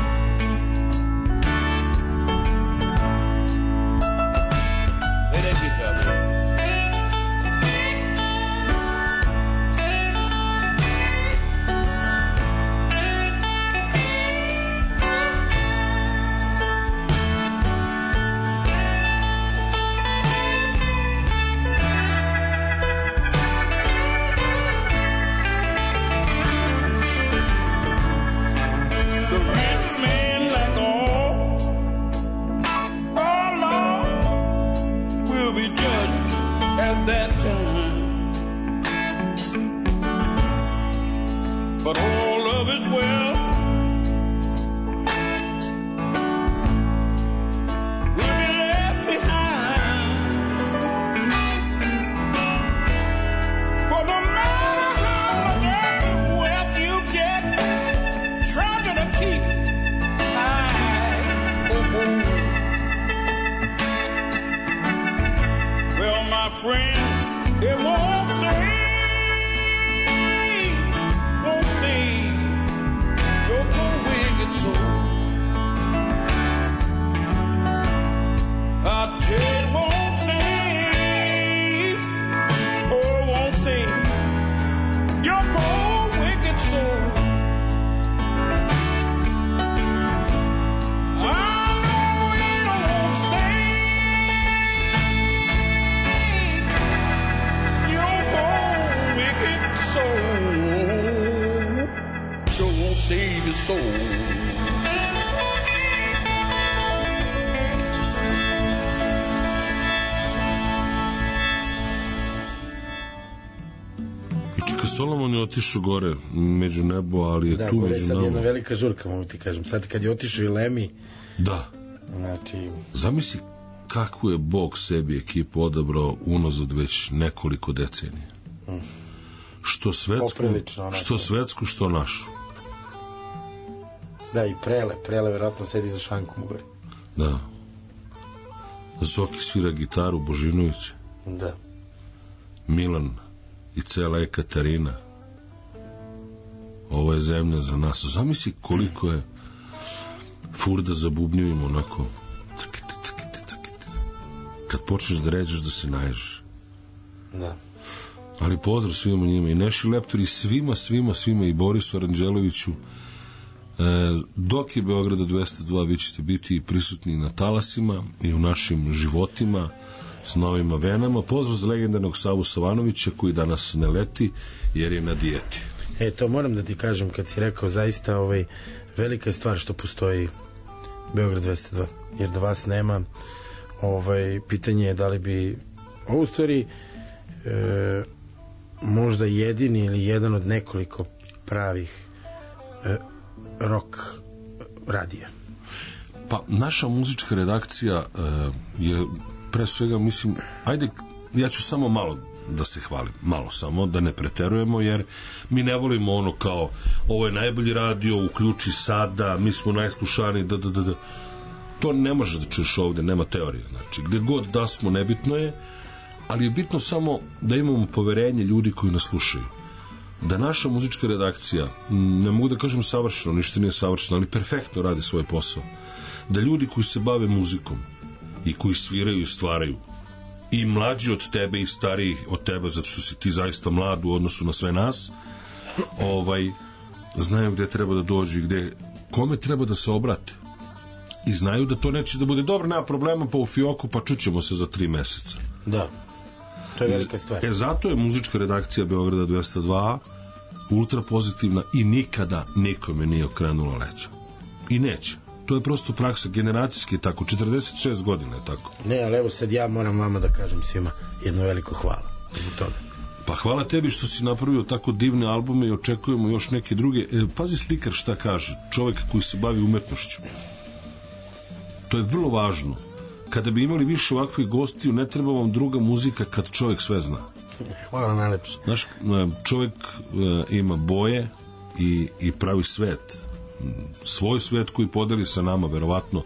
But all of his wealth will be left behind. For no matter how much wealth you get, try to keep high. Oh, oh. Well, my friend, it won't save. Your poor wicked soul. I tell you, it won't save, oh, it won't save your poor wicked soul. I know it won't save your poor wicked soul. Sure won't save your soul. Čeka, Solomon je otišao gore među nebo, ali je da, tu među među nama. Da, gore je sad jedna velika žurka, mogu ti kažem. Sad kad je otišao i Lemi... Da. Znači... Zamisli kakvu je Bog sebi ekipu odabrao unazad već nekoliko decenija. Mm. Što svetsku, što svetsku, što našu. Da, i Prele, Prele verovatno sedi za šankom u gori. Da. Zoki svira gitaru, Božinović. Da. Milan i cela Ekaterina. Ovo je zemlja za nas. Zamisli koliko je Furda za bubnjevima, onako cakiti, cakiti, cakiti. Kad počneš da ređeš da se naježeš. Da. Ali pozdrav svima njima i Neši Leptor i svima, svima, svima i Borisu Aranđeloviću. E, dok je Beograda dvesta dva, vi ćete biti prisutni na talasima i u našim životima s novim venama. Pozdrav za legendarnog Savu Savanovića koji danas ne leti jer je na dijeti. E, to moram da ti kažem, kad si rekao, zaista ovaj, velika je stvar što postoji Beograd dvesta dva, jer da vas nema, ovaj, pitanje je da li bi ovo u stvari e, možda jedini ili jedan od nekoliko pravih e, rock radija. Pa naša muzička redakcija e, je pre svega, mislim, ajde, ja ću samo malo da se hvalim, malo samo, da ne preterujemo, jer mi ne volimo ono kao ovo je najbolji radio, uključi sada, mi smo najslušaniji, da, da, da, da. To ne možeš da čuješ ovde, nema teorije. Znači, gde god da smo, nebitno je, ali je bitno samo da imamo poverenje ljudi koji nas slušaju. Da naša muzička redakcija, ne mogu da kažem savršeno, ništa nije savršeno, ali perfektno radi svoj posao. Da ljudi koji se bave muzikom i koji sviraju i stvaraju, i mlađi od tebe i stariji od tebe, zato što si ti zaista mlad u odnosu na sve nas, ovaj, znaju gde treba da dođu i gde, kome treba da se obrate. I znaju da to neće da bude dobro, nema problema, pa u fioku, pa čućemo se za tri meseca. Da, to je velika stvar. E, zato je muzička redakcija Beograda dvesta dva ultra pozitivna i nikada nikome nije okrenula leđa. I neće. To je prosto praksa, generacijski tako, četrdeset šest godina je tako. Ne, ali evo sad ja moram vama da kažem svima jedno veliko hvala zbog toga. Pa hvala tebi što si napravio tako divne albume i očekujemo još neke druge. E, pazi slikar šta kaže, čovjek koji se bavi umetnošću. To je vrlo važno. Kada bi imali više ovakvih gostiju, ne treba vam druga muzika kad čovjek sve zna. Hvala najlepše. Znaš, čovjek ima boje i, i pravi svet. Svoj svet koji podeli sa nama, verovatno.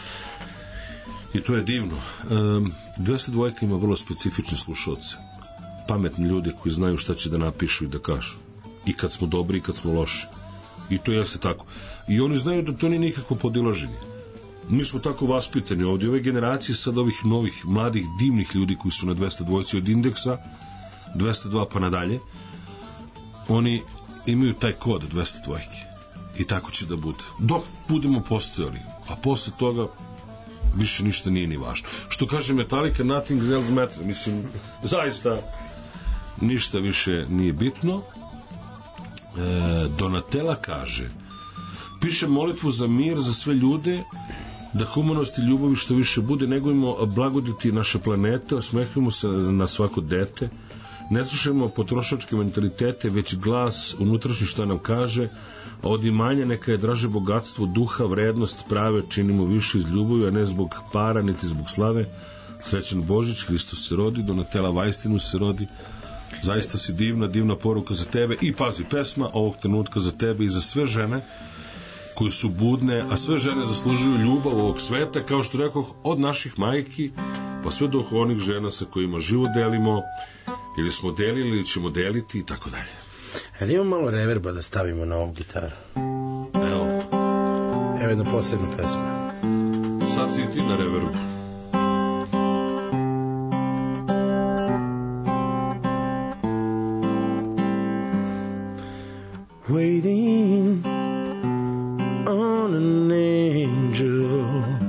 I to je divno. dvesta dva ima vrlo specifične slušalce. Pametni ljudi koji znaju šta će da napišu i da kažu. I kad smo dobri i kad smo loši. I to jeste tako. I oni znaju da to nije nikakvo podilaženje. Mi smo tako vaspitani ovdje. Ove generacije sad ovih novih, mladih, divnih ljudi koji su na dvesta dva od indeksa, dvesta dva pa nadalje, oni imaju taj kod dvesta dva. I tako će da bude. Dok budemo postojali. A posle toga više ništa nije ni važno. Što kaže Metallica, nothing else matters. Mislim, zaista ništa više nije bitno. E, Donatella kaže: pišem molitvu za mir, za sve ljude, da humanost i ljubavi što više bude, negujemo blagodeti naše planete, osmehujemo se na svako dete, ne slušajmo potrošačke mentalitete, već glas unutrašnji što nam kaže, a od imanja neka je draže bogatstvo duha, vrednost prave činimo više iz ljubavi, a ne zbog para niti zbog slave. Srećan Božić, Hristos se rodi, Donatella Vajstinu se rodi. Zaista si divna, divna poruka za tebe. I pazi, pesma ovog trenutka za tebe i za sve žene koje su budne, a sve žene zaslužuju ljubav ovog sveta, kao što rekoh, od naših majki pa sve do onih žena sa kojima život delimo ili smo delili ili ćemo deliti i tako dalje. Ali imamo malo reverba da stavimo na ovu gitaru. Evo. Evo jedna posebna pesma. Sad si ti na reverbu. Waiting on an angel,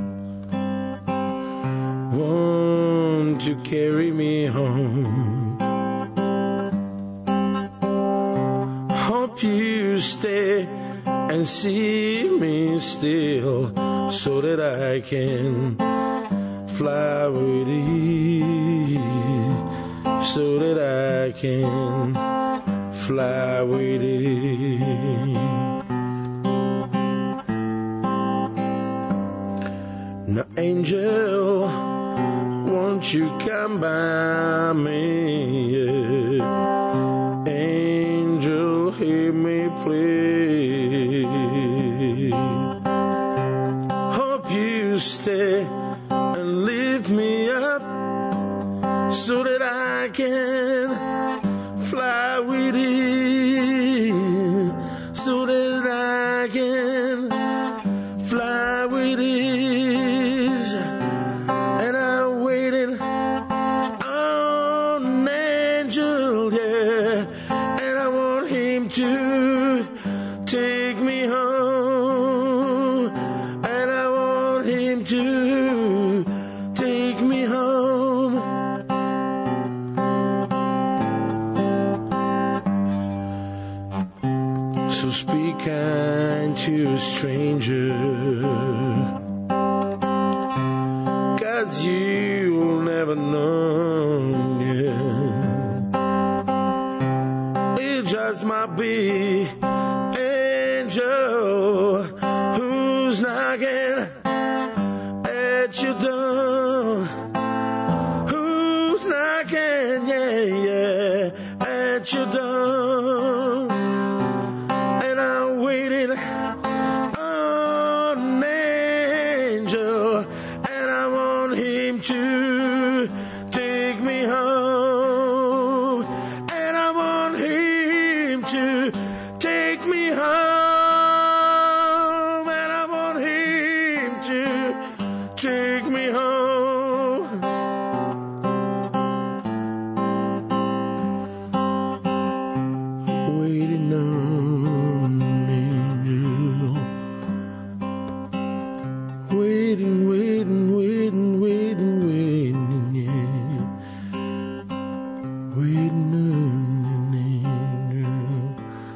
won't you carry me home? Hope you stay and see me still, so that I can fly with you, so that I can fly with it. Now, angel, won't you come by me? Yeah. Angel, hear me play. Hope you stay and lift me up so that I can fly with it, so that I can fly with it. And I'm waiting on an angel, yeah, and I want him to take me home, and I want him to take me home. So speak kind to a stranger, 'cause you'll never know, yeah. It just might be angel who's knocking at your door, who's knocking, yeah, yeah, at your door. And I'm waiting on an angel, and I want him to take me home. waiting on an angel.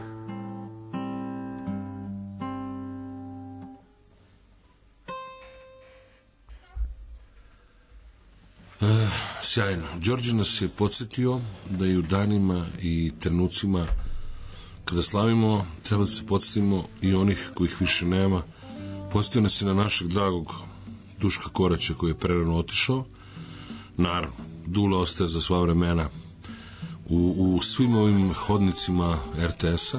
Uh, sjajno. Đorđe nas je podsjetio da i u danima i trenucima kada slavimo treba da se podsjetimo i onih kojih više nema. Podsjetio nas je na našeg dragog Duška Koraća koji je prerano otišao. Naravno, Dule ostaje za sva vremena u, u svim ovim hodnicima er te es-a.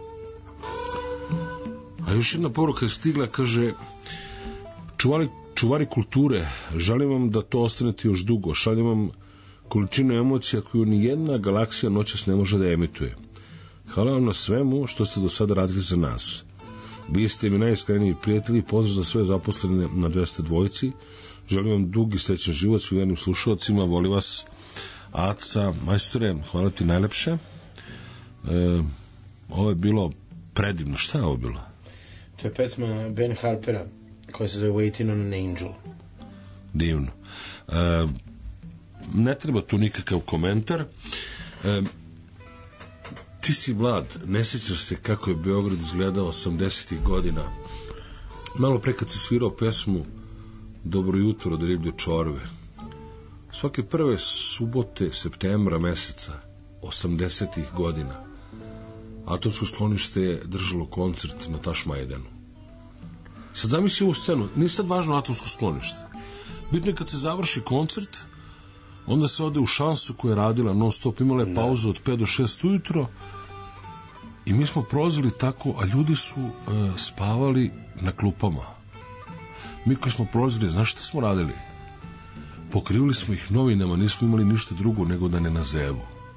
A još jedna poruka je stigla, kaže: čuvari, čuvari kulture, želim vam da to ostanete još dugo, šaljem vam količinu emocija koju ni jedna galaksija noćas ne može da emituje. Hvala vam na svemu što ste do sada radili za nas. Vi ste mi najiskreniji prijatelji, pozdrav za sve zaposlene na dvesta dvojici. Želim vam dug i srećan život svim jednim slušalcima, voli vas Aca. Majstore, hvala ti najlepše. E, ovo je bilo predivno. Šta je ovo bilo? To je pesma Ben Harpera koja se zove Waiting on an Angel. Divno. E, ne treba tu nikakav komentar. E, ti si mlad, ne sjećaš se kako je Beograd izgledao osamdesetih godina. Malo pre kad si svirao pesmu Dobro jutro od Riblje čorve. Svake prve subote septembra meseca osamdesetih godina Atomsko sklonište je držalo koncert na Tašmajdanu. Sad zamisli ovu scenu, nije sad važno Atomsko sklonište. Bitno je kad se završi koncert, onda se ode u Šansu koja je radila non stop, imala je pauzu od pet do šest ujutro i mi smo prolazili tako, a ljudi su e, spavali na klupama. Mi koji smo prolazili, znaš šta smo radili? Pokrivili smo ih novinama, nismo imali ništa drugo nego da ne nazevu.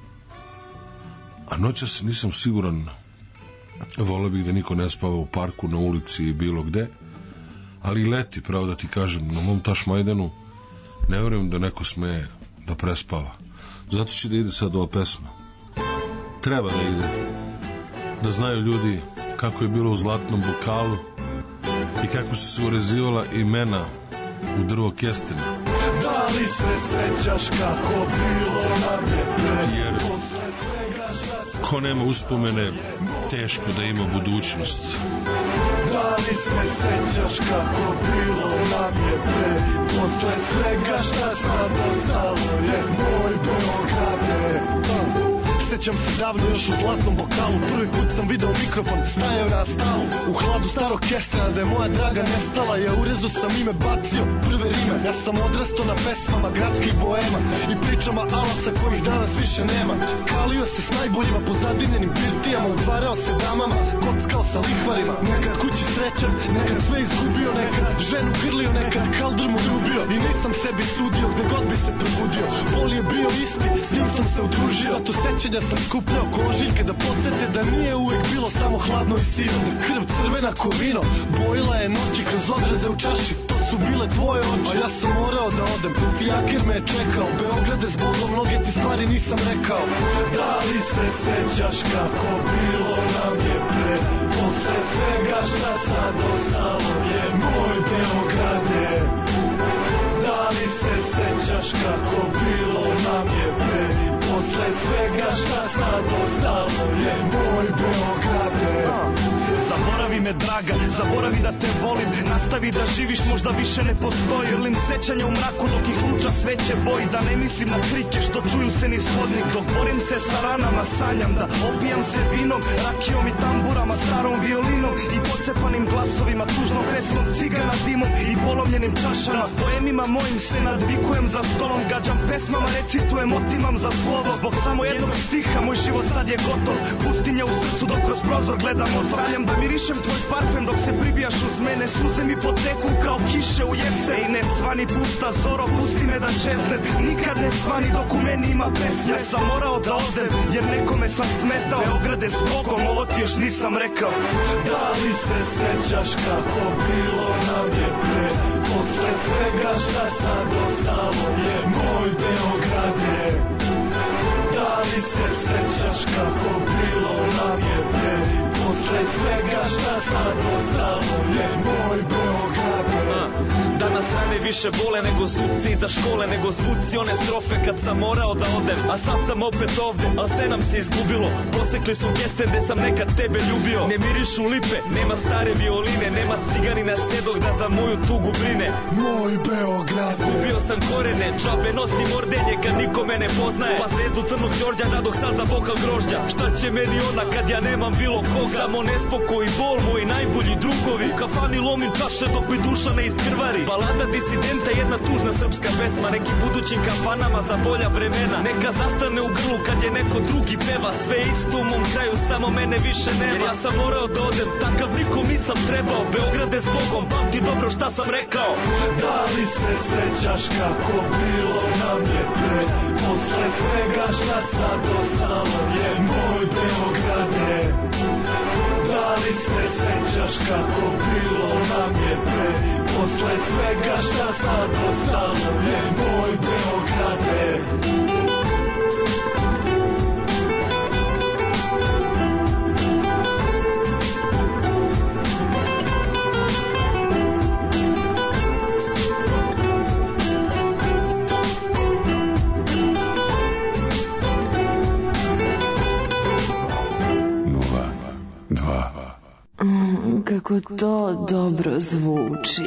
A noćas nisam siguran, voleo bih da niko ne spava u parku, na ulici i bilo gde, ali leti, pravo da ti kažem, na mom Tašmajdanu ne vjerujem da neko sme da prespava. Zato će da ide sad ova pesma. Treba da ide. Da znaju ljudi kako je bilo u zlatnom bokalu i kako su se urezivala imena u drvo kestena. Da li se sećaš kako bilo nam je pre? Jer ko nema uspomene, teško da ima budućnost. Da li se sećaš kako bilo nam je pre? Posle svega šta sad ostalo je moj Beograde. Sećam se davno još u zlatnom bokalu, prvi put sam video mikrofon, stajao na stalu u hladu starog kestena da je moja draga nestala. Ja urezu sam ime bacio, prve rime. Ja sam odrastao na pesmama gradskih boema i pričama alasa kojih danas više nema. Kalio se s najboljima po zadimljenim birtijama, udvarao se damama, kockao sa lihvarima. Nekad kući srećan, nekad sve izgubio, nekad ženu grlio, nekad kaldr mu rubio. I nisam sebi sudio gde god bi se probudio, bol je bio isti, s njim sam se udružio. Zato sećanja sam skupljao kožiljke da podsjete da nije uvek bilo samo hladno i siro. Krv crvena ko vino, bojila je noći kroz odraze u čaši. To su bile tvoje oči, a ja sam morao da odem. Fijaker me je čekao, Beograde zbogom mnoge ti stvari nisam rekao. Da li se sećaš kako bilo nam je pre? Posle svega šta sad ostalo je moj Beograde. Da li se sećaš kako bilo nam je pre? Posle svega šta sad ostalo je moj Beograde. Zaboravi me draga, zaboravi da te volim, nastavi da živiš, možda više ne postoji. Grlim sećanja u mraku dok ih luča sveće boji, da ne mislim na krike što čuju se niz hodnik. Dok borim se sa ranama, sanjam da opijam se vinom, rakijom i tamburama, starom violinom i pocepanim glasovima, tužnom pesmom, cigana dimom i polomljenim čašama. S poemima mojim se nadvikujem za stolom, gađam pesmama, recitujem, otimam za slovo. Zbog samo jednog stiha moj život sad je gotov, pustinja u srcu dok kroz prozor gledam ozranjam. Da mirišem tvoj parfem dok se pribijaš uz mene, suze mi poteku kao kiše u jesen. Ej ne svani pusta zoro, pusti me da čeznem, nikad ne svani dok u meni ima pesme. Ja sam morao da odem jer nekome sam smetao, Beograde s Bogom, ovo ti još nisam rekao. Da li se sećaš kako bilo nam je pre? Posle svega šta sad ostalo je moj Beograde. Da li se sećaš kako bilo nam je pre? Posle svega šta sad ostalo je moj Beograde. Danas strane više bole nego zvuci iza škole, nego zvuci one strofe kad sam morao da odem. A sad sam opet ovde, al sve nam se izgubilo. Posekli su mjeste gde sam nekad tebe ljubio. Ne mirišu lipe, nema stare violine, nema ciganina sedog da za moju tugu brine. Moj Beograd, ubio sam korene, džabe nosim ordenje kad niko me ne poznaje. Pa zvezdu crnog Đorđa dadoh sad za bokal grožđa. Šta će meni ona kad ja nemam bilo koga? Samo nespokoj i bol, moji najbolji drugovi. U kafani lomim čaše dok mi duša ne iskrvari. Balada disidenta, jedna tužna srpska pesma. Nekim budućim kafanama za bolja vremena. Neka zastane u grlu kad je neko drugi peva. Sve isto u mom kraju, samo mene više nema. Jer ja sam morao da odem, takav nikom nisam trebao. Beograde s Bogom, pamti dobro šta sam rekao. Da li se sećaš kako bilo nam je pre? Posle svega šta sad ostalo je moj Beograde. Da li se sećaš kako bilo nam je pre? Posle svega šta sad ostalo je moj Beograde. Mm, kako to dobro zvuči.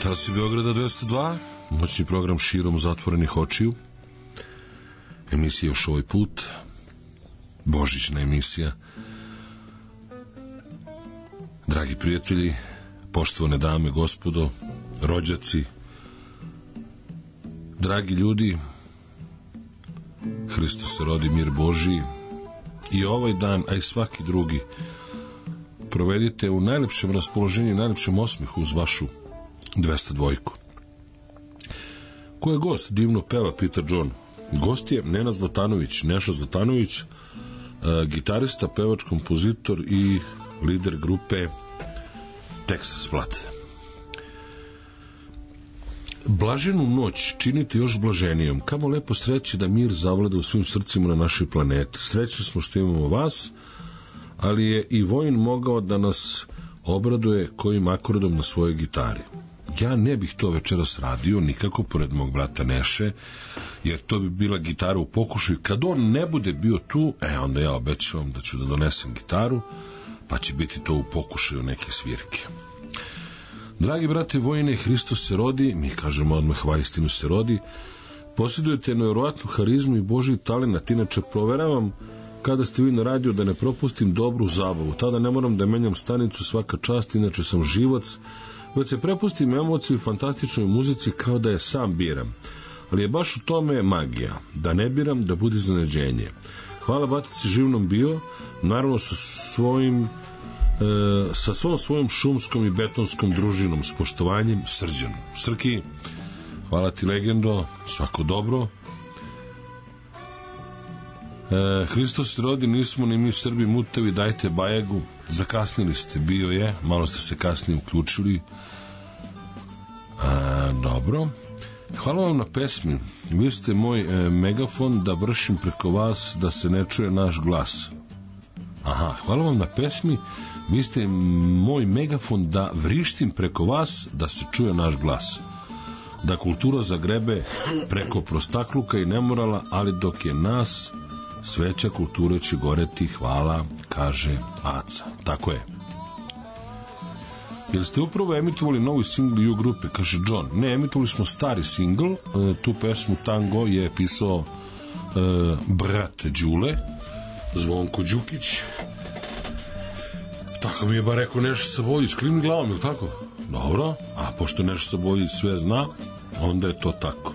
Čas je Beograda dvesta dva, moćni program širom zatvorenih očiju. Emisija još ovaj put, božićna emisija. Dragi prijatelji, poštovane dame, gospodo, rođaci, dragi ljudi, Hristos se rodi, mir Božiji, i ovaj dan, a i svaki drugi, provedite u najlepšem raspoloženju, najlepšem osmehu uz vašu dvesta dvojku. Ko je gost? Divno peva, pita John. Gost je Nenad Zlatanović, Neša Zlatanović, gitarista, pevač, kompozitor i lider grupe Texas Flood. Blaženu noć činite još blaženijom. Kamo lepo sreći da mir zavlada u svim srcima na našoj planeti. Srećni smo što imamo vas, ali je i Vojin mogao da nas obraduje kojim akordom na svojoj gitari. Ja ne bih to večeras radio nikako pored mog brata Neše, jer to bi bila gitara u pokušaju. Kad on ne bude bio tu, e, onda ja obećavam da ću da donesem gitaru, pa će biti to u pokušaju neke svirke. Dragi brate Vojine, Hristos se rodi, mi kažemo odmah vaistinu se rodi, posjedujete nevjerovatnu harizmu i Božji talenat, inače proveravam kada ste vi na radiju da ne propustim dobru zabavu, tada ne moram da menjam stanicu, svaka čast, inače sam živac, već se prepustim emociju i fantastičnoj muzici kao da je sam biram, ali je baš u tome magija, da ne biram, da bude iznenađenje. Hvala Batici Živnom bio, naravno sa svojim e, sa svom svojom šumskom i betonskom družinom, s poštovanjem, Srđan. Srki, hvala ti legendo, svako dobro. E, Hristos se rodi, nismo ni mi Srbi mutavi, dajte bajagu. Zakasnili ste, bio je, malo ste se kasnije uključili. A, dobro. Hvala vam na pesmi. Vi ste moj e, megafon da vršim preko vas da se ne čuje naš glas. Aha, hvala vam na pesmi. Vi ste moj megafon da vrištim preko vas da se čuje naš glas. Da kultura zagrebe preko prostakluka i nemorala, ali dok je nas, sveća kulture će goreti, hvala, kaže Aca. Tako je. Jel ste upravo emitovali novi singl U grupe, kaže John? Ne, emitovali smo stari singl, tu pesmu Tango je pisao e, brat Đule, Zvonko Đukić. Tako mi je ba rekao Neša Saboljić, klimi glavom, ili tako? Dobro, a pošto Neša Saboljić sve zna, onda je to tako.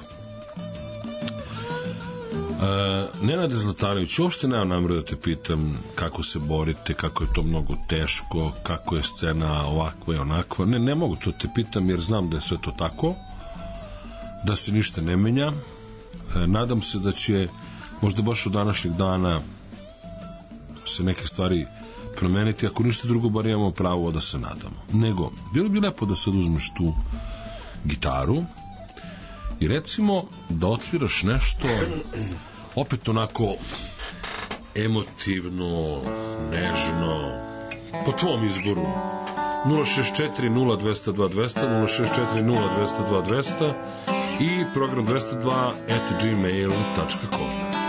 E, Nenade Zlatanović, uopšte nema namere da te pitam kako se borite, kako je to mnogo teško, kako je scena ovakva i onakva. Ne, ne mogu to te pitam jer znam da je sve to tako, da se ništa ne menja. E, nadam se da će možda baš od današnjeg dana se neke stvari promeniti, ako ništa drugo, bar imamo pravo da se nadamo. Nego, bilo bi lepo da sad uzmeš tu gitaru i recimo da otviraš nešto opet onako emotivno, nežno, po tvom izboru. nula šest četiri nula dvesta dva dvesta, nula šest četiri nula dvesta dva dvesta i program dvesta dva at gmail dot com.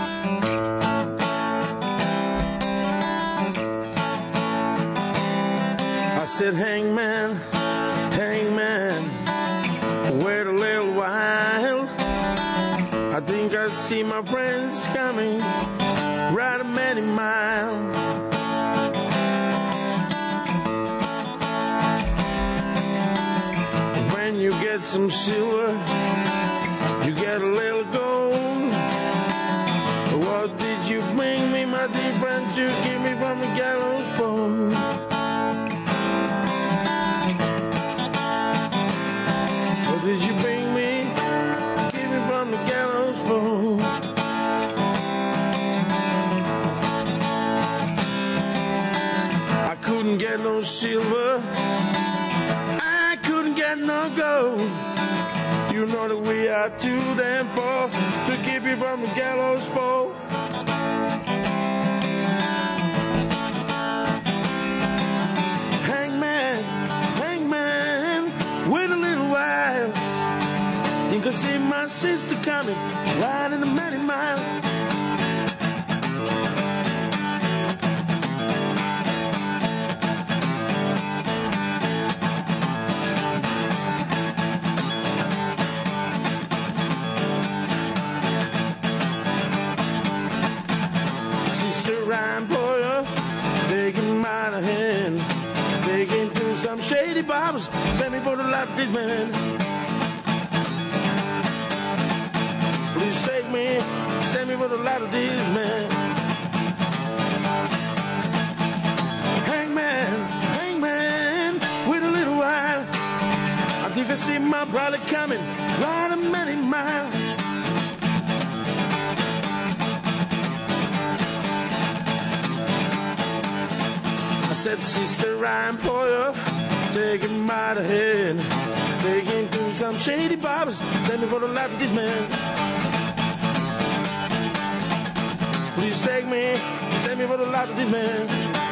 I said, hangman, hangman, wait a little while. I think I see my friends coming, right a many mile. When you get some silver, you get a little gold. What did you bring me, my dear friend, to give me from the gallows pole? Did you bring me, keep me from the gallows pole? I couldn't get no silver, I couldn't get no gold. You know that we are too damn poor to keep you from the gallows pole. Hangman, hangman, wait a little while. You can see my sister coming, riding a many mile. some shady barbers. Send me for the life of this man. Please take me, send me for the life of this man. Hangman, hangman, wait a little while. I think I see my brother coming, riding many miles. I said, sister, I implore you, take him by the hand, take him to some shady barbers, send me for the life of this man. Please take me, send me for the life of this man.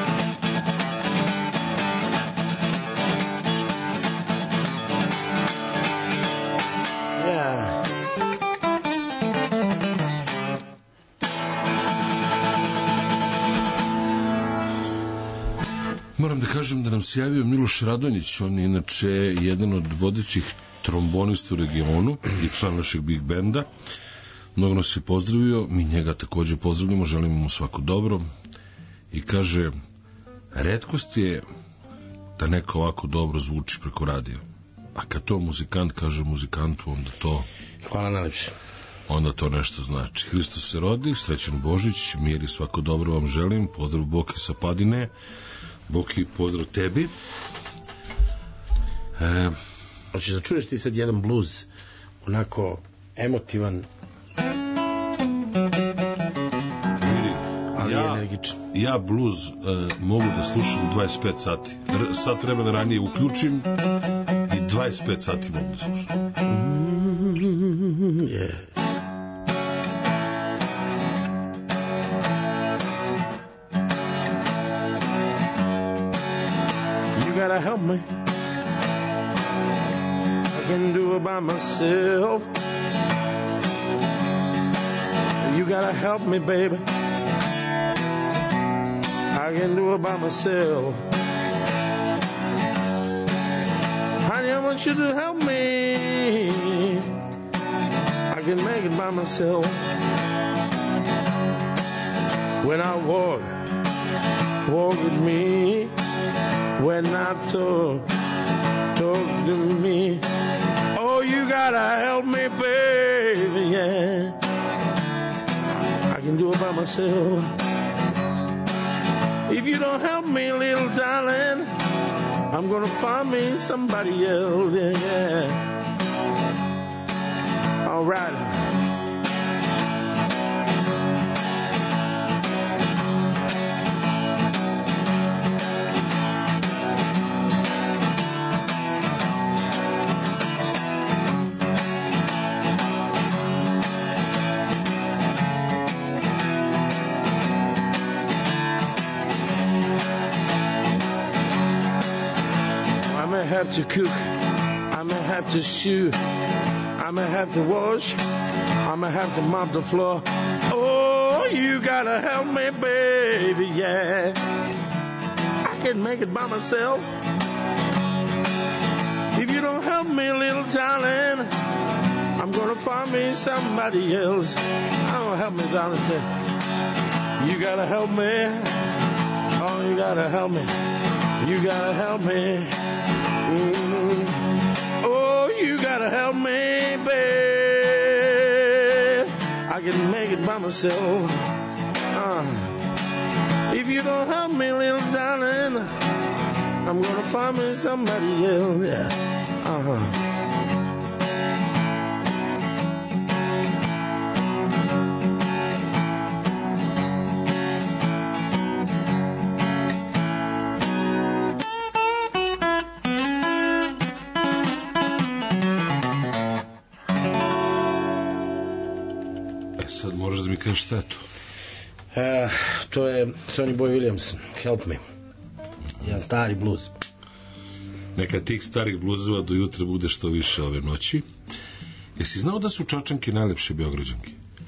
Yeah. Moram da kažem da nam se javio Miloš Radonjić, on je inače jedan od vodećih trombonista u regionu i član našeg Big Benda. Mnogo nas je pozdravio, mi njega takođe pozdravljamo, želimo mu svako dobro i kaže, retkost je da neko ovako dobro zvuči preko radija, a kad to muzikant kaže muzikantu, onda to hvala najlepše, onda to nešto znači. Hristos se rodi, srećan Božić, mir i svako dobro vam želim, pozdrav Boki sa Padine. Boki, pozdrav tebi. E, hoćeš da čuješ ti sad jedan bluz, onako emotivan, ali ja, energičan. Ja bluz e, mogu da slušam dvadeset pet sati. R, sat vremena ranije uključim i dvadeset pet sati mogu da slušam. Mm, yeah. You gotta help me. I can do it by myself. You gotta help me, baby. I can do it by myself. Honey, I want you to help me. I can make it by myself. When I walk, walk with me. When I talk, talk to me. Oh, you gotta help me, baby, yeah. I can do it by myself. If you don't help me, little darling, I'm gonna find me somebody else, yeah, yeah. All right. I may have to cook, I may have to sew, I may have to wash, I may have to mop the floor. Oh, you gotta help me, baby, yeah. I can't make it by myself. If you don't help me, little darling, I'm gonna find me somebody else. Oh, help me, darling, you gotta help me. Oh, you gotta help me. You gotta help me. Mm. Oh, you gotta help me, babe. I can make it by myself. Uh. If you don't help me, little darling, I'm gonna find me somebody else. Yeah. Uh-huh. Sad moraš da mi kažeš šta je to. Uh, to je Sonny Boy Williams, Help Me. Jedan stari bluz. Neka tih starih bluzova do jutra bude što više ove noći. Jesi znao da su Čačanke najlepše Beograđanke?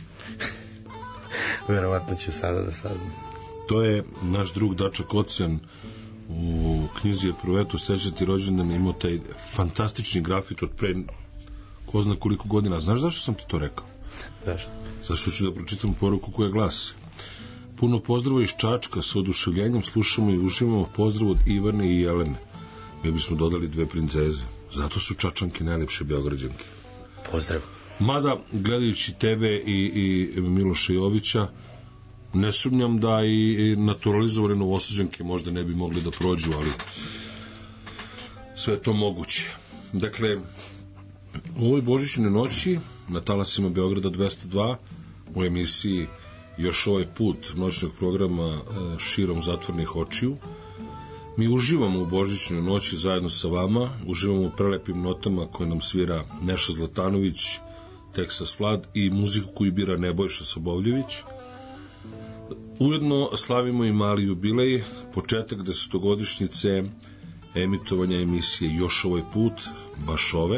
Verovatno ću sada da sad. To je naš drug Dačak Ocean u knjizi Provetu sećati rođendan imao taj fantastični grafit od pre ko zna koliko godina. Znaš zašto sam ti to rekao? Zašto? Zašto ću da pročitam poruku koja glasi: puno pozdrava iz Čačka, sa oduševljenjem slušamo i uživamo pozdrav od Ivane i Jelene. mi bismo dodali dve princeze. Zato su Čačanke najlepše Beograđanke. Pozdrav. Mada, gledajući tebe i, i Miloša Jovića, ne sumnjam da i naturalizovane Novosađanke možda ne bi mogli da prođu, ali sve je to moguće. Dakle, u ovoj božićnoj noći na talasima Beograda dvesta dva u emisiji Još ovaj put noćnog programa Širom zatvornih očiju mi uživamo u božićnoj noći zajedno sa vama, uživamo u prelepim notama koje nam svira Neša Zlatanović, Texas Flood i muziku koju bira Nebojša Sobovljević. Ujedno slavimo i mali jubilej, početak desetogodišnjice emitovanja emisije Još ovaj put, baš ove.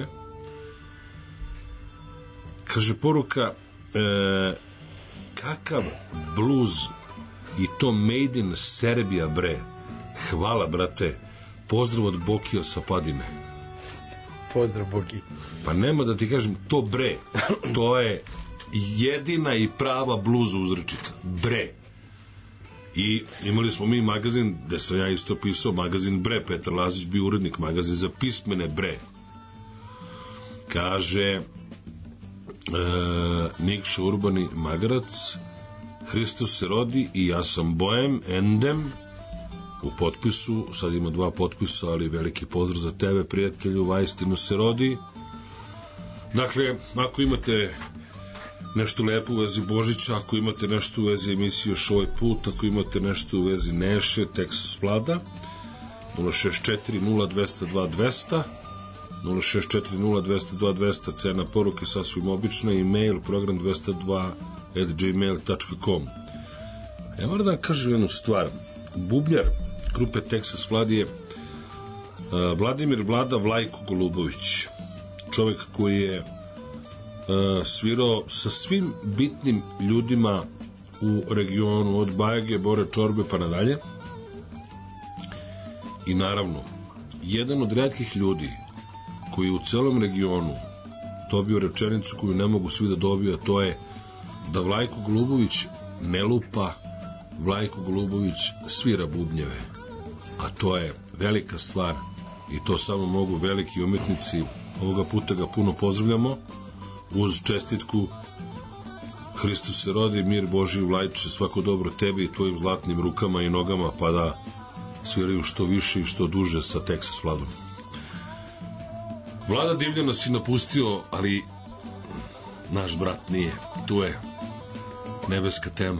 Kaže poruka, e, kakav bluz i to made in Serbia, bre. Hvala, brate. Pozdrav od Bokija sa Padine. Pozdrav, Boki. Pa nema da ti kažem to bre. To je jedina i prava bluza uzrečica. Bre. I imali smo mi magazin, gde sam ja isto pisao, magazin Bre, Petar Lazić bio urednik, magazin za pismene Bre. Kaže e, Nikša Urbani Magarac, Hristos se rodi i ja sam Bojem, Endem, u potpisu, sad ima dva potpisa, ali veliki pozdrav za tebe, prijatelju, Vajstinu se rodi. Dakle, ako imate nešto lepo u vezi Božića, ako imate nešto u vezi emisije Još ovaj put, ako imate nešto u vezi Neše, Texas Vlada, nula šest četiri nula dvesta dva dvesta, nula šest četiri nula dvesta dva dvesta, cena poruke sasvim obična, e-mail program dvesta dva at gmail dot com. Ja moram da kažem jednu stvar. Bubnjar grupe Texas Vlad je uh, Vladimir Vlada Vlajko Golubović, čovjek koji je uh, svirao sa svim bitnim ljudima u regionu, od Bajage, Bore Čorbe pa nadalje. I naravno, jedan od retkih ljudi koji u celom regionu dobio rečenicu koju ne mogu svi da dobiju, a to je da Vlajko Golubović ne lupa, Vlajko Golubović svira bubnjeve, a to je velika stvar i to samo mogu veliki umetnici. Ovoga puta ga puno pozdravljamo uz čestitku Hristos se rodi, mir Božji, Vlajče, svako dobro tebi i tvojim zlatnim rukama i nogama, pa da sviraju što više i što duže sa Texas Vladom. Vlada Divljan nas je napustio, ali naš brat nije. Tu je nebeska tema.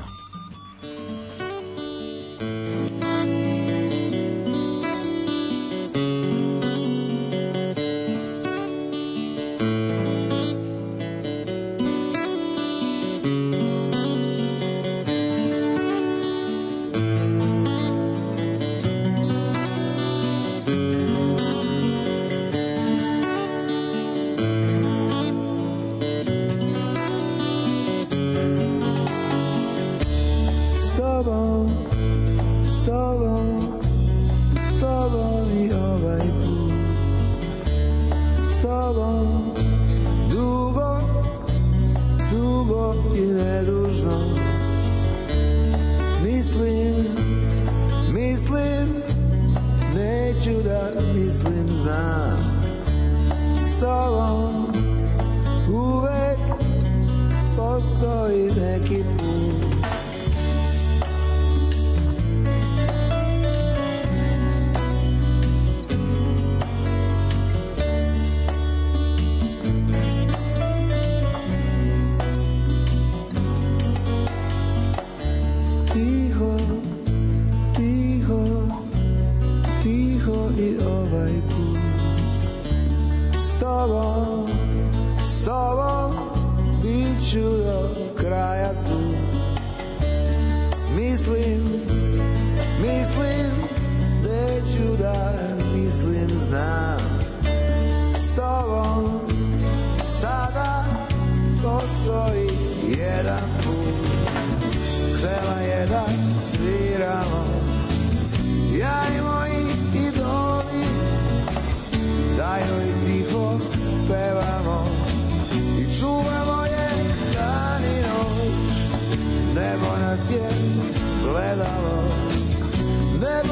Nebo nas je gledalo, nebo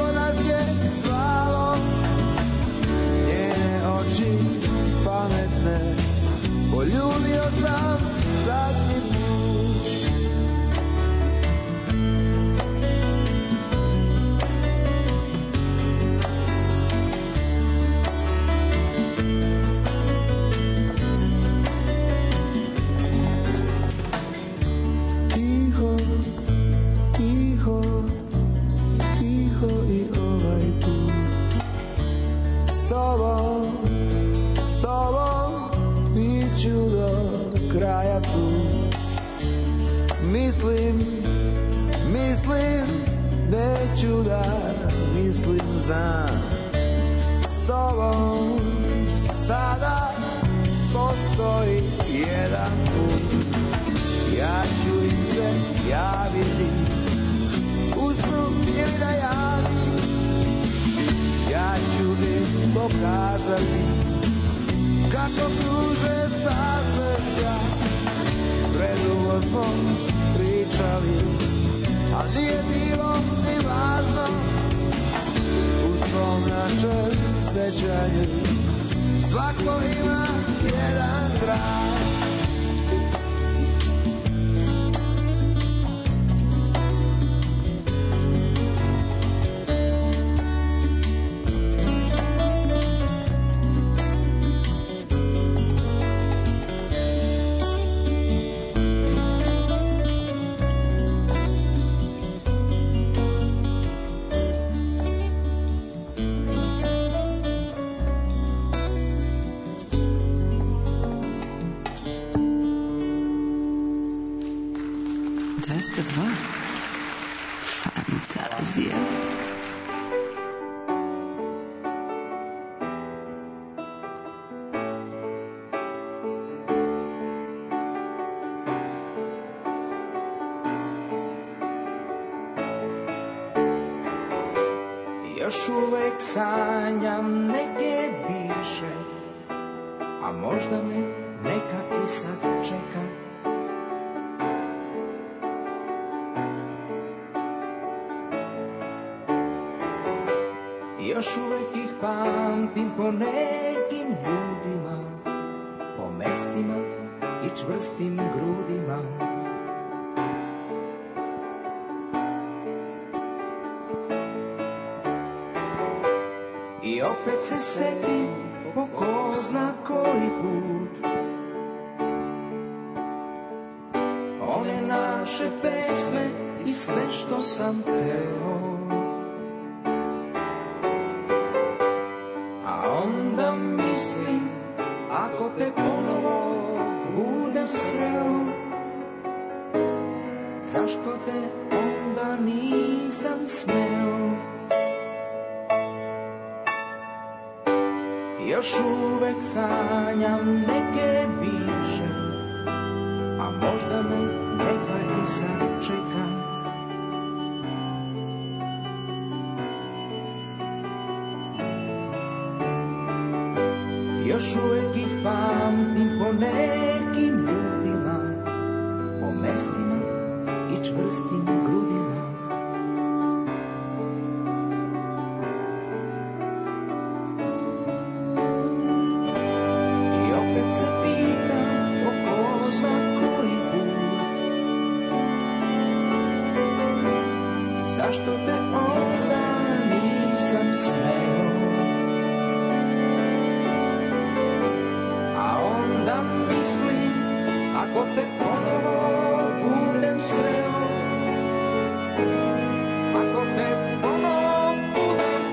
s tobom, s tobom bit ću do kraja tu. Mislim, mislim, neću da mislim, znam. S tobom sada postoji jedan put. Ja ću im se javiti, usnu ili da javim. Ja ću im pokazati kako kruže sazvežđa. Predugo smo pričali, a nije bilo ni važno. U svom našem sećanju svako ima jedan grad. dvesta dva. Fantazija. Još uvek sanjam neke bivše, a možda me neka i sad čeka. Još uvek ih pamtim po nekim ljudima, po mestima i čvrstim grudima. I opet se setim po ko zna koji put one naše pesme i sve što sam teo. Ako te ponovo budem sreo, zašto te onda nisam smeo? Još uvek sanjam neke bivše, a možda me neka i sad čeka. Još uvek ih pamtim po nekim ljudima, po mestima i čvrstim grudima. I opet se pitam po ko zna koji put, zašto te onda nisam smeo? Da mislim, ako te ponovo budem sreo, ako te ponovo budem.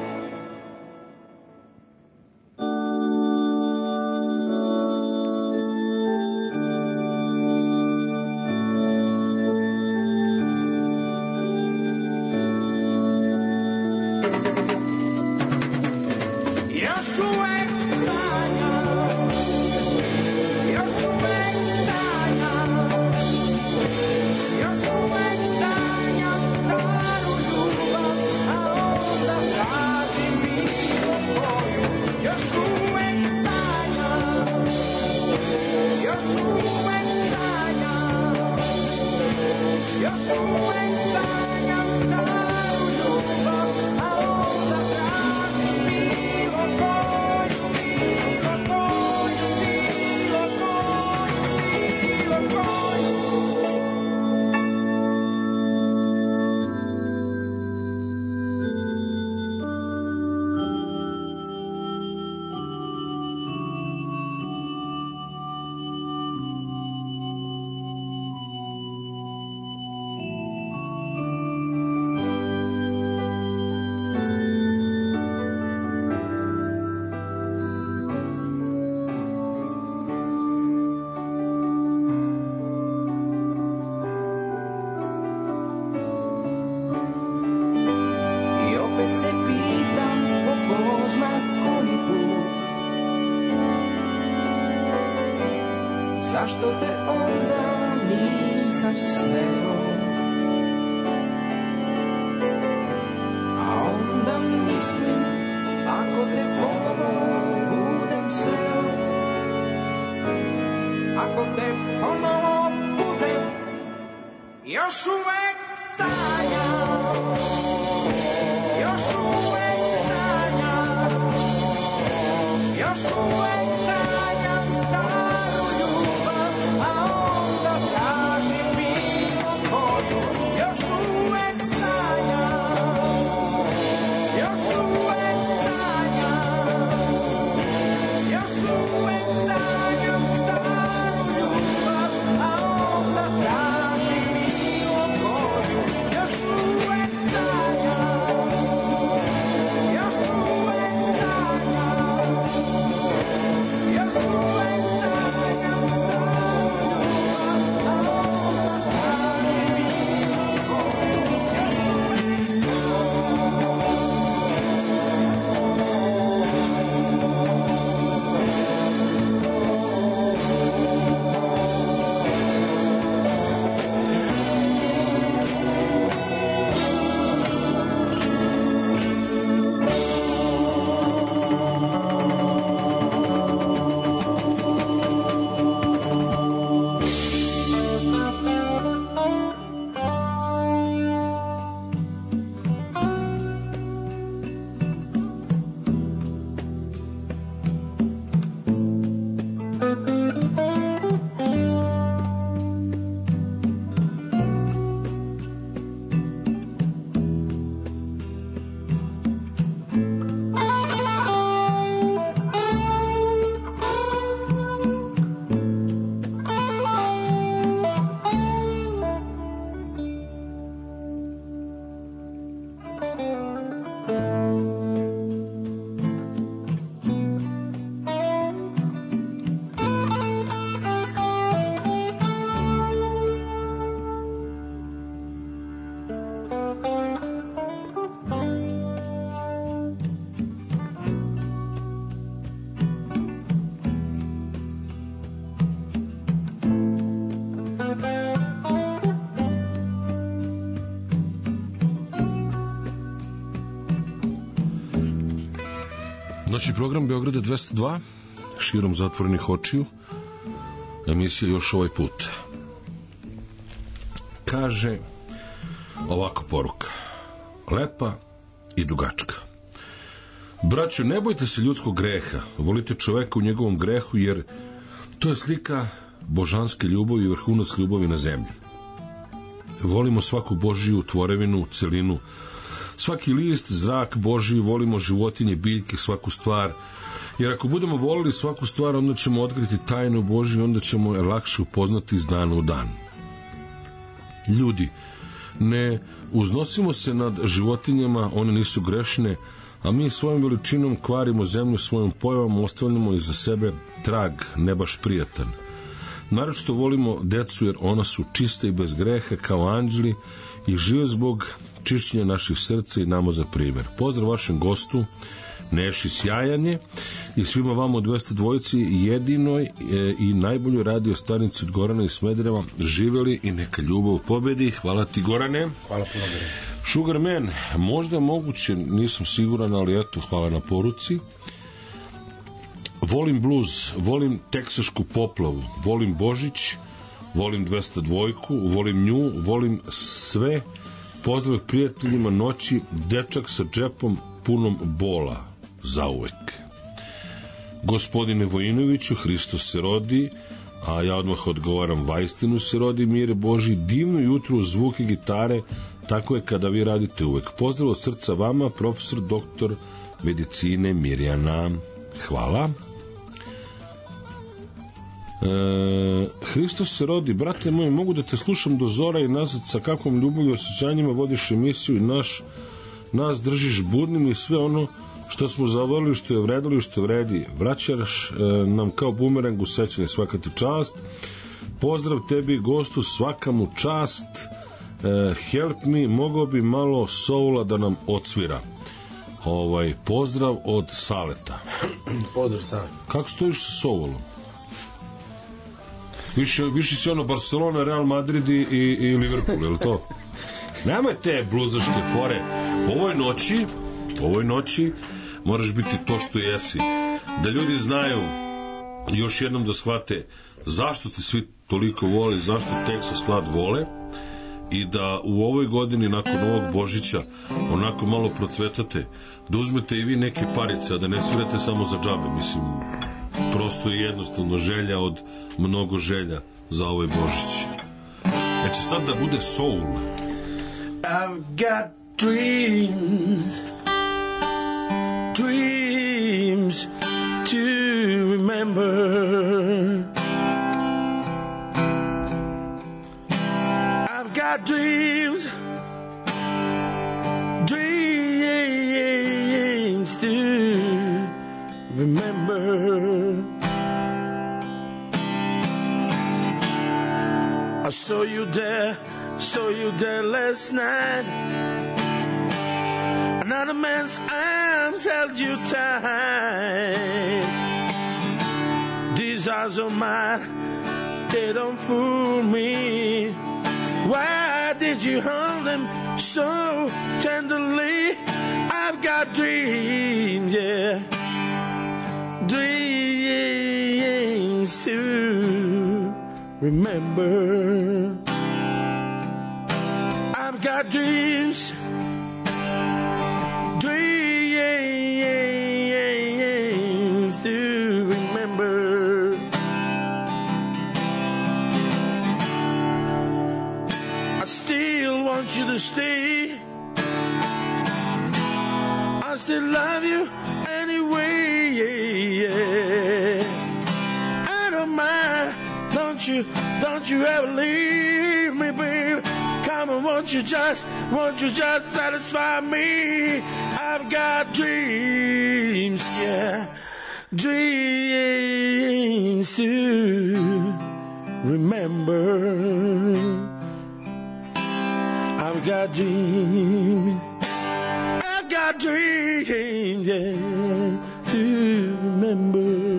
zašto te onda nisam smeo? A onda mislim, ako te ponovo budem sreo, ako te ponovo budem još uvek sanjam, još uvek sanjam, još uvek sanjam staru ljubav, a onda tražim milo koju, još uvek sanjam, još uvek sanjam, još uvek sanjam staru ljubav, a onda tražim milo koju, još uvek sanjam, još uvek sanjam, još uvek sanjam staru ljubav, a onda tražim milo koju, još uvek Noćni program Beograda dvesta dva, širom zatvorenih očiju, emisija Još ovaj put. Kaže ovako poruka, lepa i dugačka. Braćo, ne bojte se ljudskog greha, volite čoveka u njegovom grehu, jer to je slika božanske ljubavi i vrhunac ljubavi na zemlji. Volimo svaku Božiju tvorevinu, celinu, svaki list, zrak Božiji, volimo životinje, biljke, svaku stvar, jer ako budemo volili svaku stvar, onda ćemo otkriti tajnu Božiju, onda ćemo je lakše upoznati iz dana u dan. Ljudi, ne uznosimo se nad životinjama, one nisu grešne, a mi svojom veličinom kvarimo zemlju, svojom pojavom ostavljamo iza sebe trag ne baš prijatan. Naročito volimo decu, jer ona su čiste i bez greha kao anđeli i žive zbog čišćenja naših srca i nama za primjer. Pozdrav vašem gostu Neši Sjajanje i svima vama u dvesta dvojici, jedinoj e, i najboljoj radio stanici od Gorana i Smedereva. Živeli i neka ljubav pobedi. Hvala ti, Gorane. Hvala puno. Sugarman, možda je moguće, nisam siguran, ali eto, hvala na poruci. Volim bluz, volim teksašku poplavu, volim Božić, volim dvesta dvojku, volim nju, volim sve. Pozdrav prijateljima noći, dečak sa džepom punom bola, zauvek. Gospodine Vojinoviću, Hristos se rodi, a ja odmah odgovaram, vaistinu se rodi, mire Boži, divno jutro, zvuke gitare, tako je kada vi radite uvek. Pozdrav od srca vama, profesor doktor medicine Mirjana. Hvala. E, Hristos se rodi, brate moji, mogu da te slušam do zora i nazad, sa kakvom ljubavlju i osjećanjima vodiš emisiju i naš, nas držiš budnim i sve ono što smo zavolili, što je vredilo i što vredi. Vraćaš e, nam kao bumerang u sećanje, svaka ti čast. Pozdrav tebi, gostu, svaka mu čast. E, help me, mogao bi malo soula da nam odsvira. Ovaj, pozdrav od Saleta. Pozdrav Saleta. Kako stojiš sa soulom? Više, više si ono Barcelona, Real Madrid i, i, i Liverpool, je li to? Nemoj te bluzaške fore. U ovoj noći, u ovoj noći moraš biti to što jesi. Da ljudi znaju, još jednom da shvate zašto te svi toliko vole, zašto Texas Flood vole, i da u ovoj godini nakon ovog Božića onako malo procvetate, da uzmete i vi neke parice, a da ne svirate samo za džabe. Mislim, prosto je jednostavno želja od mnogo želja za ovaj Božić. Znači sad da bude soul. I've got dreams, dreams to remember. I've got dreams, dreams to remember. I saw you there, saw you there last night. Another man's arms held you tight. These eyes are mine, they don't fool me. Why did you hold them so tenderly? I've got dreams, yeah, dreams to remember. I've got dreams, dreams to remember. I still want you to stay. I still love you anyway, yeah. I don't mind. Don't you, don't you ever leave me, babe. Come on, won't you just, won't you just satisfy me? I've got dreams, yeah, dreams to remember. I've got dreams, I've got dreams, yeah, to remember.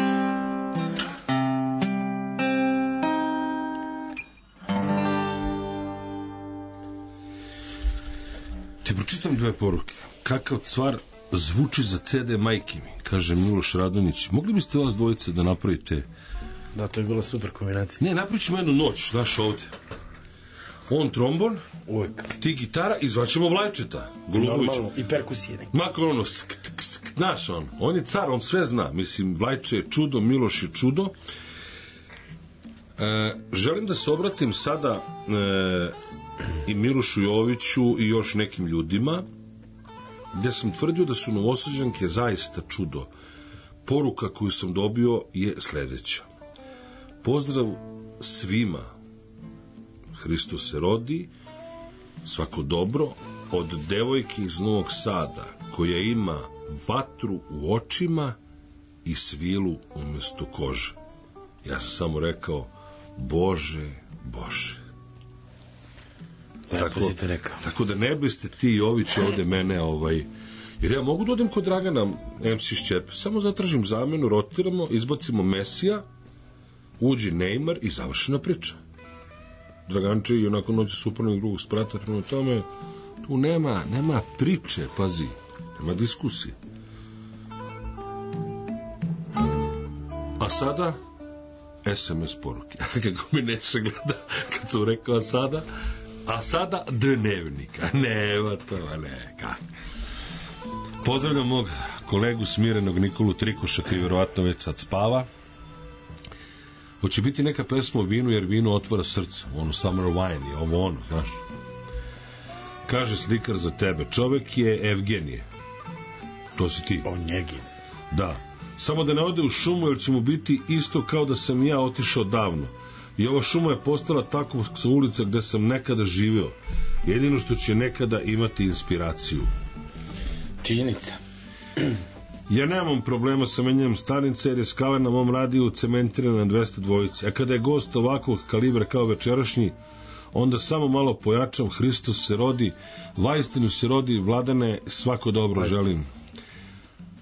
Ti pročitam dve poruke. Kakav cvar zvuči za ce de majke mi, kaže Miloš Radonjić. Mogli biste vas dvojice da napravite... Da, to je bila super kombinacija. Ne, napravit ćemo jednu noć, znaš, ovde. On trombon, uvek. Ti gitara, izvaćemo Vlajčeta, Golubovića. Normalno, i perkusije. Makar ono, sk, sk, znaš, on, on je car, on sve zna. Mislim, Vlajče je čudo, Miloš je čudo. E, želim da se obratim sada e, i Milošu Joviću i još nekim ljudima, gde sam tvrdio da su Novosađanke zaista čudo. Poruka koju sam dobio je sledeća. Pozdrav svima. Hristos se rodi, svako dobro, od devojke iz Novog Sada, koja ima vatru u očima i svilu umesto kože. Ja sam samo rekao, Bože, Bože. Lepo tako, si to rekao. Tako da ne biste ti Jović ovde mene, ovaj, jer ja mogu da odem kod Dragana em ce Šćepe, samo zatražim zamenu, rotiramo, izbacimo Mesija, uđi Neymar i završena priča. Draganče i onako noće suprotnog drugog sprata, prema tome tu nema, nema priče, pazi, nema diskusije. A sada es em es poruke. Kako mi Neša gleda kad sam rekao a sada, a sada dnevnika. Nema to, ne, kako. Pozdravljam mog kolegu smirenog Nikolu Trikoša, koji vjerovatno već sad spava. Hoće biti neka pesma o vinu, jer vino otvara srce. Ono summer wine je ovo ono, znaš. Kaže slikar za tebe, čovek je Evgenije. To si ti. O njegi. Da. Samo da ne ode u šumu, jer će mu biti isto kao da sam ja otišao davno. I ova šuma je postala tako sa ulica gde sam nekada živeo. Jedino što će nekada imati inspiraciju. Činjenica. Ja nemam problema sa menjanjem stanice, jer je skala na mom radiju cementirana na dvesta dvojice. A kada je gost ovakvog kalibra kao večerašnji, onda samo malo pojačam, Hristos se rodi, vaistinu se rodi, Vladane, svako dobro želim.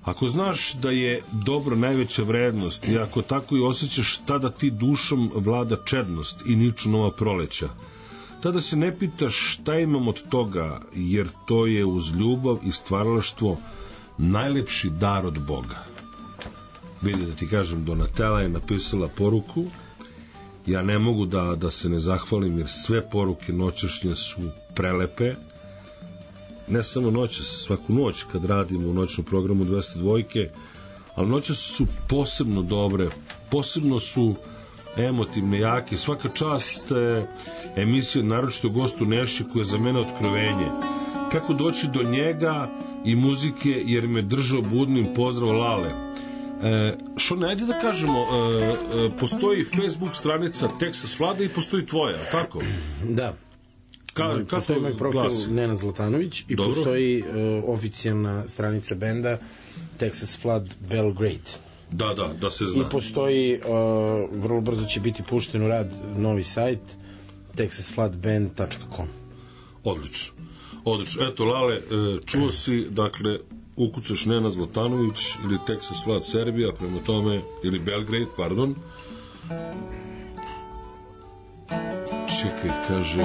Ako znaš da je dobro najveća vrednost i ako tako i osjećaš, tada ti dušom vlada čednost i niču nova proleća. Tada se ne pitaš šta imam od toga, jer to je uz ljubav i stvaralaštvo najlepši dar od Boga. Vidi da ti kažem, Donatella je napisala poruku. Ja ne mogu da, da se ne zahvalim, jer sve poruke noćašnje su prelepe. Ne samo noće, svaku noć kad radimo u noćnom programu dvesta dvojke, ali noće su posebno dobre, posebno su emotivne, jake. Svaka čast e, emisije, naročito gostu Neši, koja je za mene otkrovenje. Kako doći do njega i muzike, jer me držao budnim. Pozdrav, Lale. E, Šone, ajde da kažemo, e, e, postoji Facebook stranica Texas Vlada i postoji tvoja, tako? Da. Ka, kako postoji moj profil glasi? Nenad Zlatanović i Dobro. Postoji uh, oficijalna stranica benda Texas Flood Belgrade. Da, da, da se zna. I postoji, uh, vrlo brzo će biti pušten u rad novi sajt texas flood band dot com. Odlično. Odlično. Eto, Lale, čuo si, dakle, ukucaš Nenad Zlatanović ili Texas Flood Serbia, prema tome, ili Belgrade, pardon. Čekaj, kaže...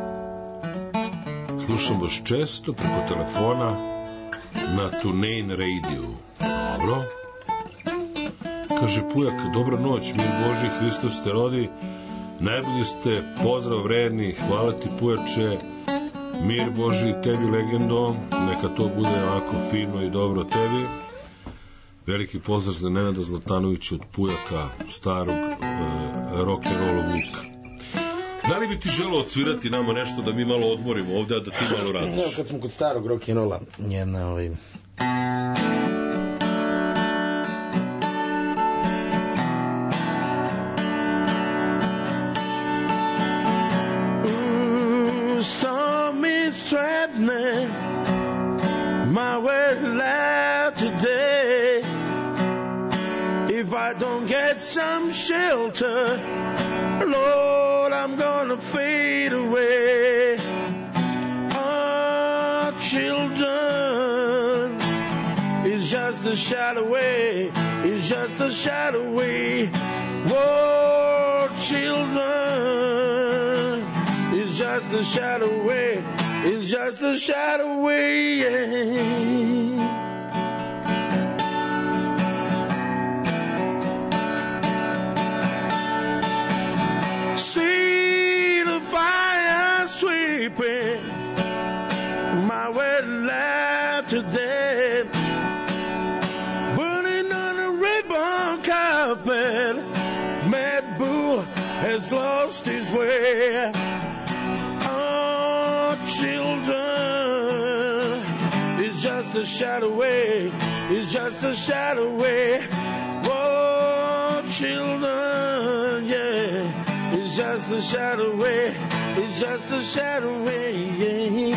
Slušam vas često preko telefona na TuneIn Radio. Dobro. Kaže Pujak, dobra noć, mir Boži, Hristos te rodi, najbolji ste, pozdrav vredni, hvala ti Pujače, mir Boži tebi legendo, neka to bude ovako fino i dobro tebi. Veliki pozdrav za Nenada Zlatanovića od Pujaka, starog e, rock'n'rolla Vuka. Da li bi ti želeo odsvirati nama nešto da mi malo odmorimo ovde, a da ti malo radiš? Evo, kad smo kod starog rock'n'rolla, jedna ovaj... Ooh, storm is threatening my way life today. If I don't get some shelter, Lord, I'm gonna fade away. Our children is just a shadow away, is just a shadow away. Whoa, children is just a shadow away, is just a shadow away. Yeah. See the fire sweeping my wet lap today, burning on a ribbon carpet. Mad Bull has lost his way. Oh, children, it's just a shadow away, it's just a shadow away. Oh, children, yeah. It's just a shadow away, it's just a shadow away, yeah.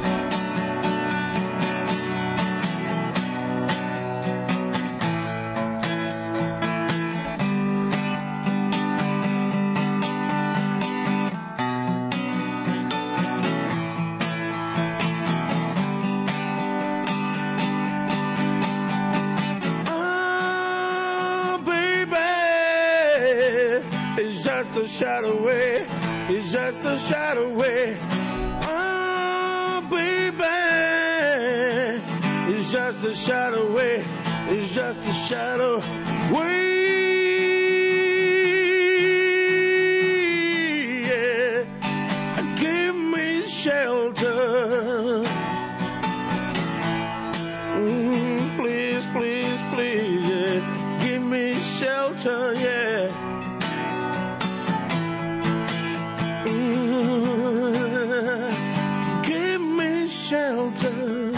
Just a shadow away, it's just a shadow away. Oh, baby, it's just a shadow away, it's just a shadow away. Yeah. Give me shelter. Mm, please, please, please, yeah. Give me shelter, yeah. Give me shelter.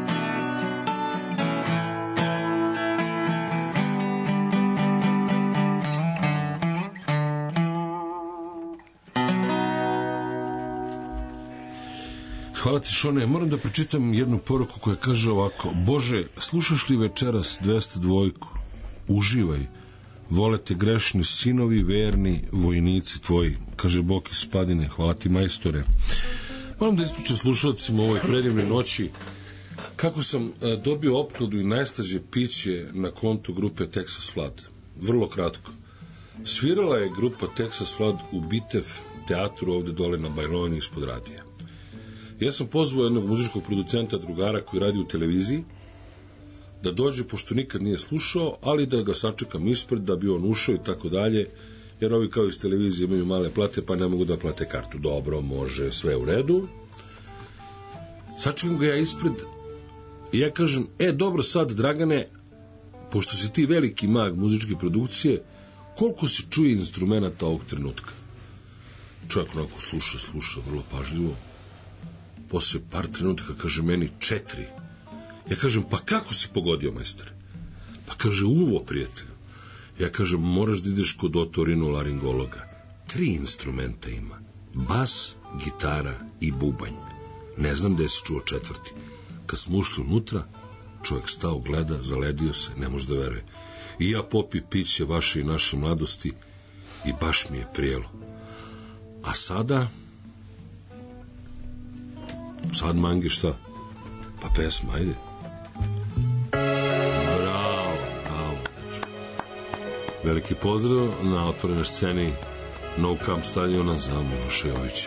Hvala ti, Šone. Moram da pročitam jednu poruku koja kaže ovako: Bože, slušaš li večeras dvesta dvojku? Uživaj. Vole te grešni sinovi, verni vojnici tvoji, kaže Boki Spadine. Hvala ti, majstore. Moram da ispričam slušalcima u ovoj predivnoj noći Kako sam dobio opkladu i najstađe piće na kontu grupe Texas Flood? Vrlo kratko. Svirala je grupa Texas Flood u Bitev teatru ovde dole na Bajloni ispod radija. Ja sam pozvao jednog muzičkog producenta, drugara koji radi u televiziji, da dođe, pošto nikad nije slušao, ali da ga sačekam ispred, da bi on ušao i tako dalje, jer ovi kao iz televizije imaju male plate, pa ne mogu da plate kartu. Dobro, može, sve u redu. Sačekam ga ja ispred i ja kažem, e, dobro sad, Dragane, pošto si ti veliki mag muzičke produkcije, koliko se čuje instrumenta ovog trenutka? Čovjek onako sluša, sluša, vrlo pažljivo. Posle par trenutka kaže meni četiri. Ja kažem, pa kako si pogodio, majstore? Pa kaže, uvo, prijatelju. Ja kažem, moraš da ideš kod otorinolaringologa. Tri instrumenta ima. Bas, gitara i bubanj. Ne znam da je se čuo četvrti. Kad smo ušli unutra, čovjek stao, gleda, zaledio se, ne može da veruje. I ja popi piće vaše i naše mladosti i baš mi je prijelo. A sada... Sad, Mangi, šta? Pa pesma, ajde. Bravo, bravo. Veliki pozdrav na otvorenoj sceni No Camp stadiona za Miloša Jovića.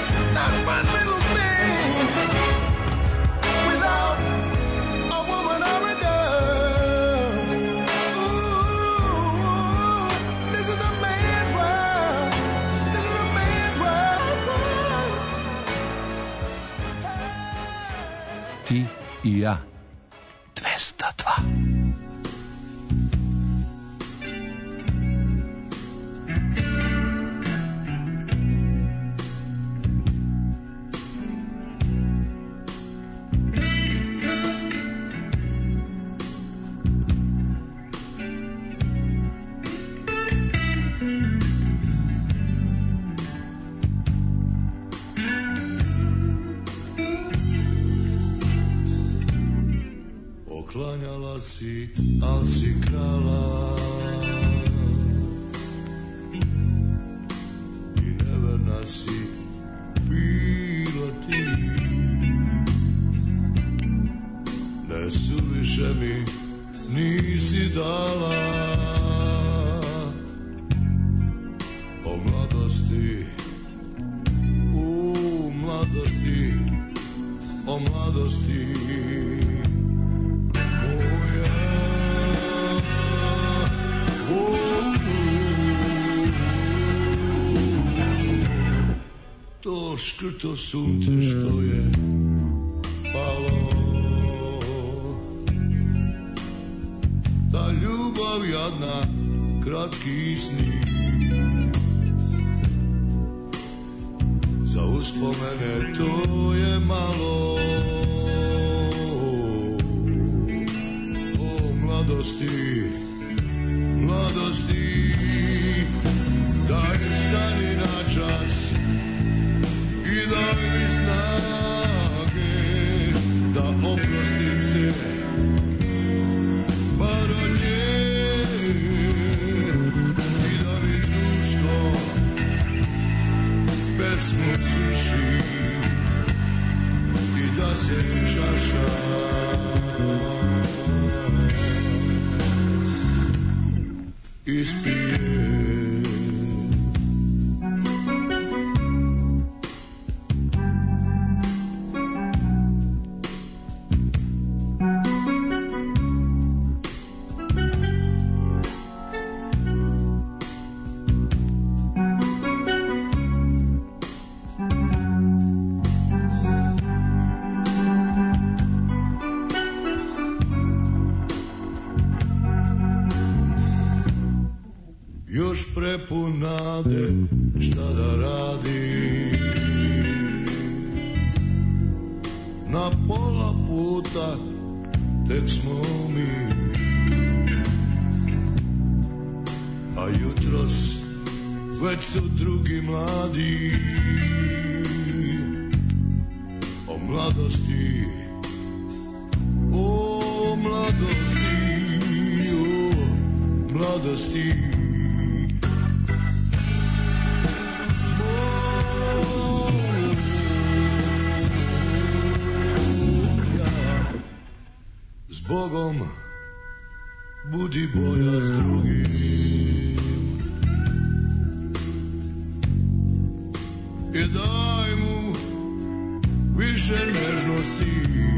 Woman dvesta dva. Klanjala si, al si krala i neverna si bila ti. Ne suviše mi nisi dala o mladosti, u mladosti, o mladosti. To škrto sunce što je palo, ta ljubav jadna, kratki sni, za uspomene to je malo. O mladosti, mladosti, daj stani na čas i daj mi snage da oprostim se bar od nje i da mi društvo pesmu sliši i da se čaša ispije. Još prepun nade, šta da radi, na pola puta tek smo mi, a jutros već su drugi mladi. O mladosti, o mladosti, o mladosti. Bogom, budi bolja s drugim i daj mu više nežnosti,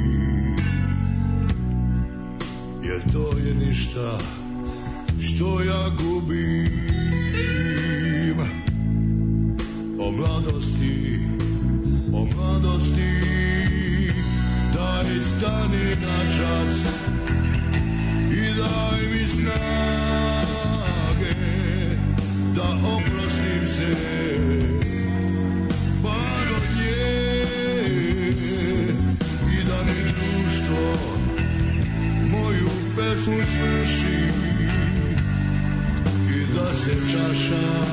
jer to je ništa što ja gubim. O mladosti, o mladosti, daj stani na čas i daj mi snage da oprostim se bar od nje i da mi društvo moju pesmu sluši i da se čaša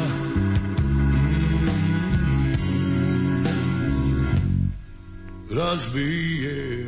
razbije.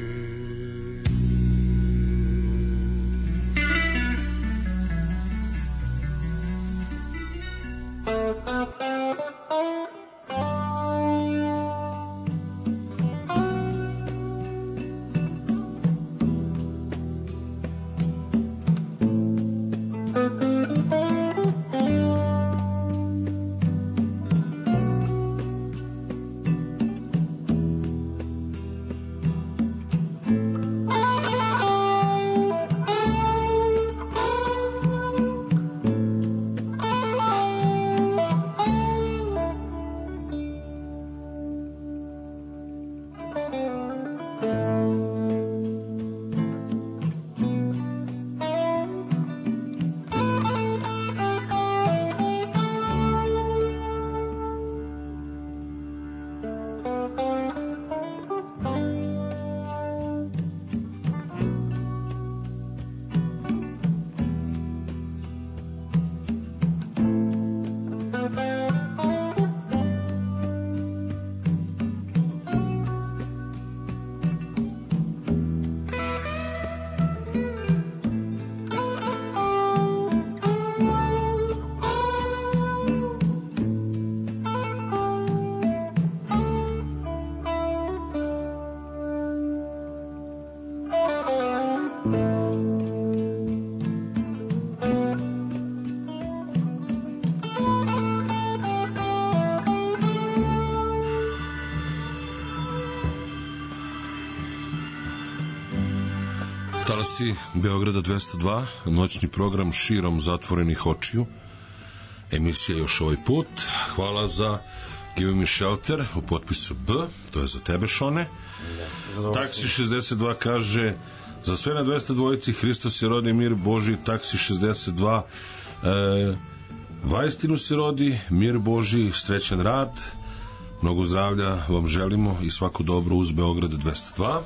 Talasi Beograda dvesta dva, noćni program širom zatvorenih očiju. Emisija još ovaj put. Hvala za Give Me Shelter u potpisu B, to je za tebe, Šone. Taksi šezdeset dva kaže za sve na dvesta dvojici, Hristos se rodi, mir Boži. Taksi šezdeset dva, e, vaistinu se rodi, mir Boži, srećan rad, mnogo zdravlja vam želimo i svako dobro uz Beograd dvesta dva.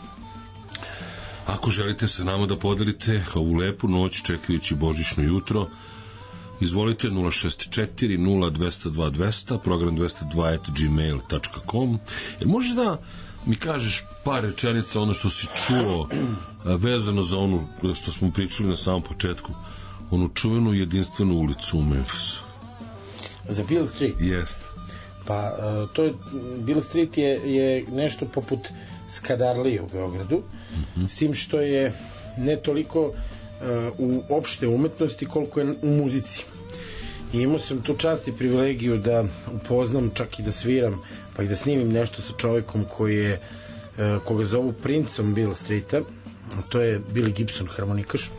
Ako želite sa nama da podelite ovu lepu noć čekajući božićno jutro, izvolite nula šest četiri nula dvesta dva dvesta, program dvesta dva at gmail dot com. Jer možeš da mi kažeš par rečenica ono što si čuo vezano za onu što smo pričali na samom početku, onu čuvenu jedinstvenu ulicu u Memphisu? Za Beale Street? Jest. Pa to je, Beale Street je, je nešto poput Skadarlije u Beogradu, mm-hmm. s tim što je ne toliko uh, u opšte umetnosti koliko je u muzici. I imao sam tu čast i privilegiju da upoznam, čak i da sviram, pa i da snimim nešto sa čovekom koji je, uh, koga zovu princom Beale Streeta, to je Billy Gibson, harmonikaš.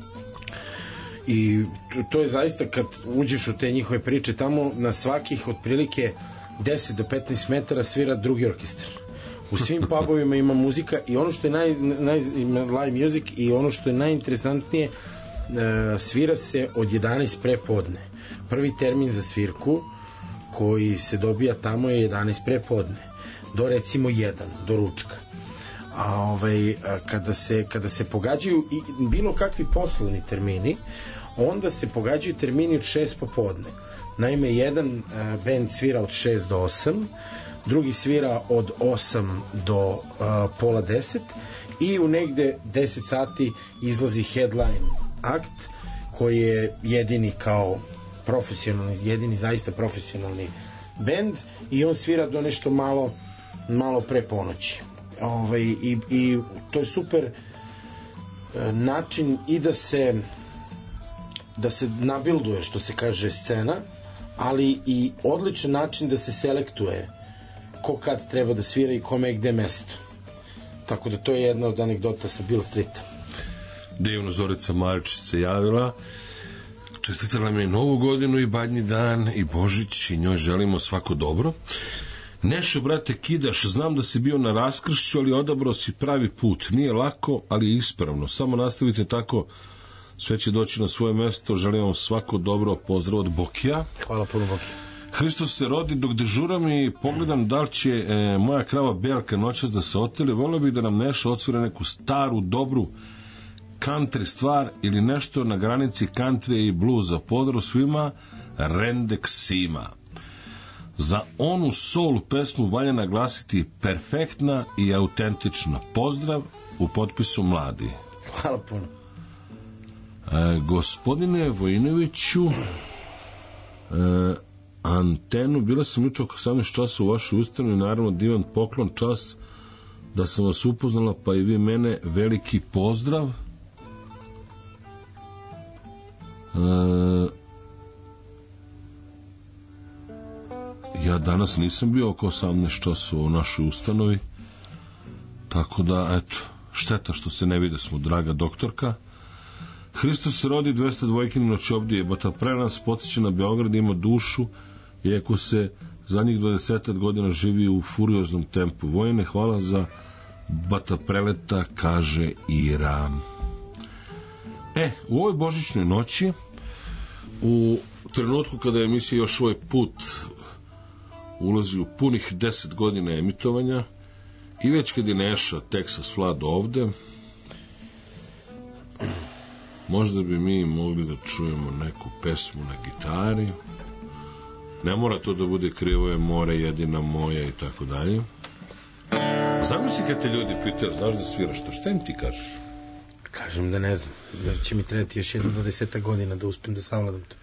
I to je zaista, kad uđeš u te njihove priče, tamo na svakih otprilike deset do petnaest metara svira drugi orkestar. U svim pubovima ima muzika i ono što je naj, naj, live music i ono što je najinteresantnije, svira se od jedanaest pre podne. Prvi termin za svirku koji se dobija tamo je jedanaest pre podne do recimo jedan, do ručka. A ovaj, kada se, kada se pogađaju i bilo kakvi poslovni termini, onda se pogađaju termini od šest popodne. Naime, jedan bend svira od šest do osam, drugi svira od osam do uh, pola deset i u negde deset sati izlazi headline akt koji je jedini kao profesionalni, jedini zaista profesionalni bend i on svira do nešto malo malo pre ponoći. Ovaj, i, i to je super uh, način i da se da se nabilduje, što se kaže, scena, ali i odličan način da se selektuje ko kad treba da svira i kome je gde mesto. Tako da to je jedna od anegdota sa Beale Streeta. Divno, Zorica Marić se javila, čestitala mi je Novu godinu i Badnji dan i Božić i njoj želimo svako dobro. Nešo, brate, kidaš, znam da si bio na raskršću, ali odabrao si pravi put. Nije lako, ali je ispravno. Samo nastavite tako, sve će doći na svoje mesto. Želim vam svako dobro, pozdrav od Bokija. Hvala puno, Bokija. Hristos se rodi, dok dežuram i pogledam da li će e, moja krava Belka noćas da se oteli. Volio bih da nam Neša odsvira neku staru, dobru country stvar ili nešto na granici country i bluza. Pozdrav svima, Rendeksima. Za onu soul pesmu valja naglasiti perfektna i autentična. Pozdrav u potpisu Mladi. Hvala puno. E, gospodine Vojinoviću, e, antenu, bila sam juče oko osamnaest časa u vašoj ustanovi, naravno divan poklon, čas da sam vas upoznala, pa i vi mene, veliki pozdrav. E, ja danas nisam bio oko osamnaest časa u našoj ustanovi, tako da, eto, šteta što se ne vide smo, draga doktorka. Hristos se rodi, dvesta dvojkin noć obdije, bata pre nas podsjeća na Beograd, ima dušu, iako se zadnjih dvadeset godina živi u furioznom tempu. Vojne, hvala za bata preleta, kaže Ira. E, u ovoj božićnoj noći, u trenutku kada je emisija još ovaj put ulazi u punih deset godina emitovanja i već kad je Neša Texas Vlad ovde, možda bi mi mogli da čujemo neku pesmu na gitari. Ne mora to da bude Krivo je more, jedina moja i tako dalje. Zamisli kad te ljudi pitaju, znaš da sviraš to, šta im ti kažeš? Kažem da ne znam, da će mi trebati još jedna dvadeseta godina da uspijem da savladam to.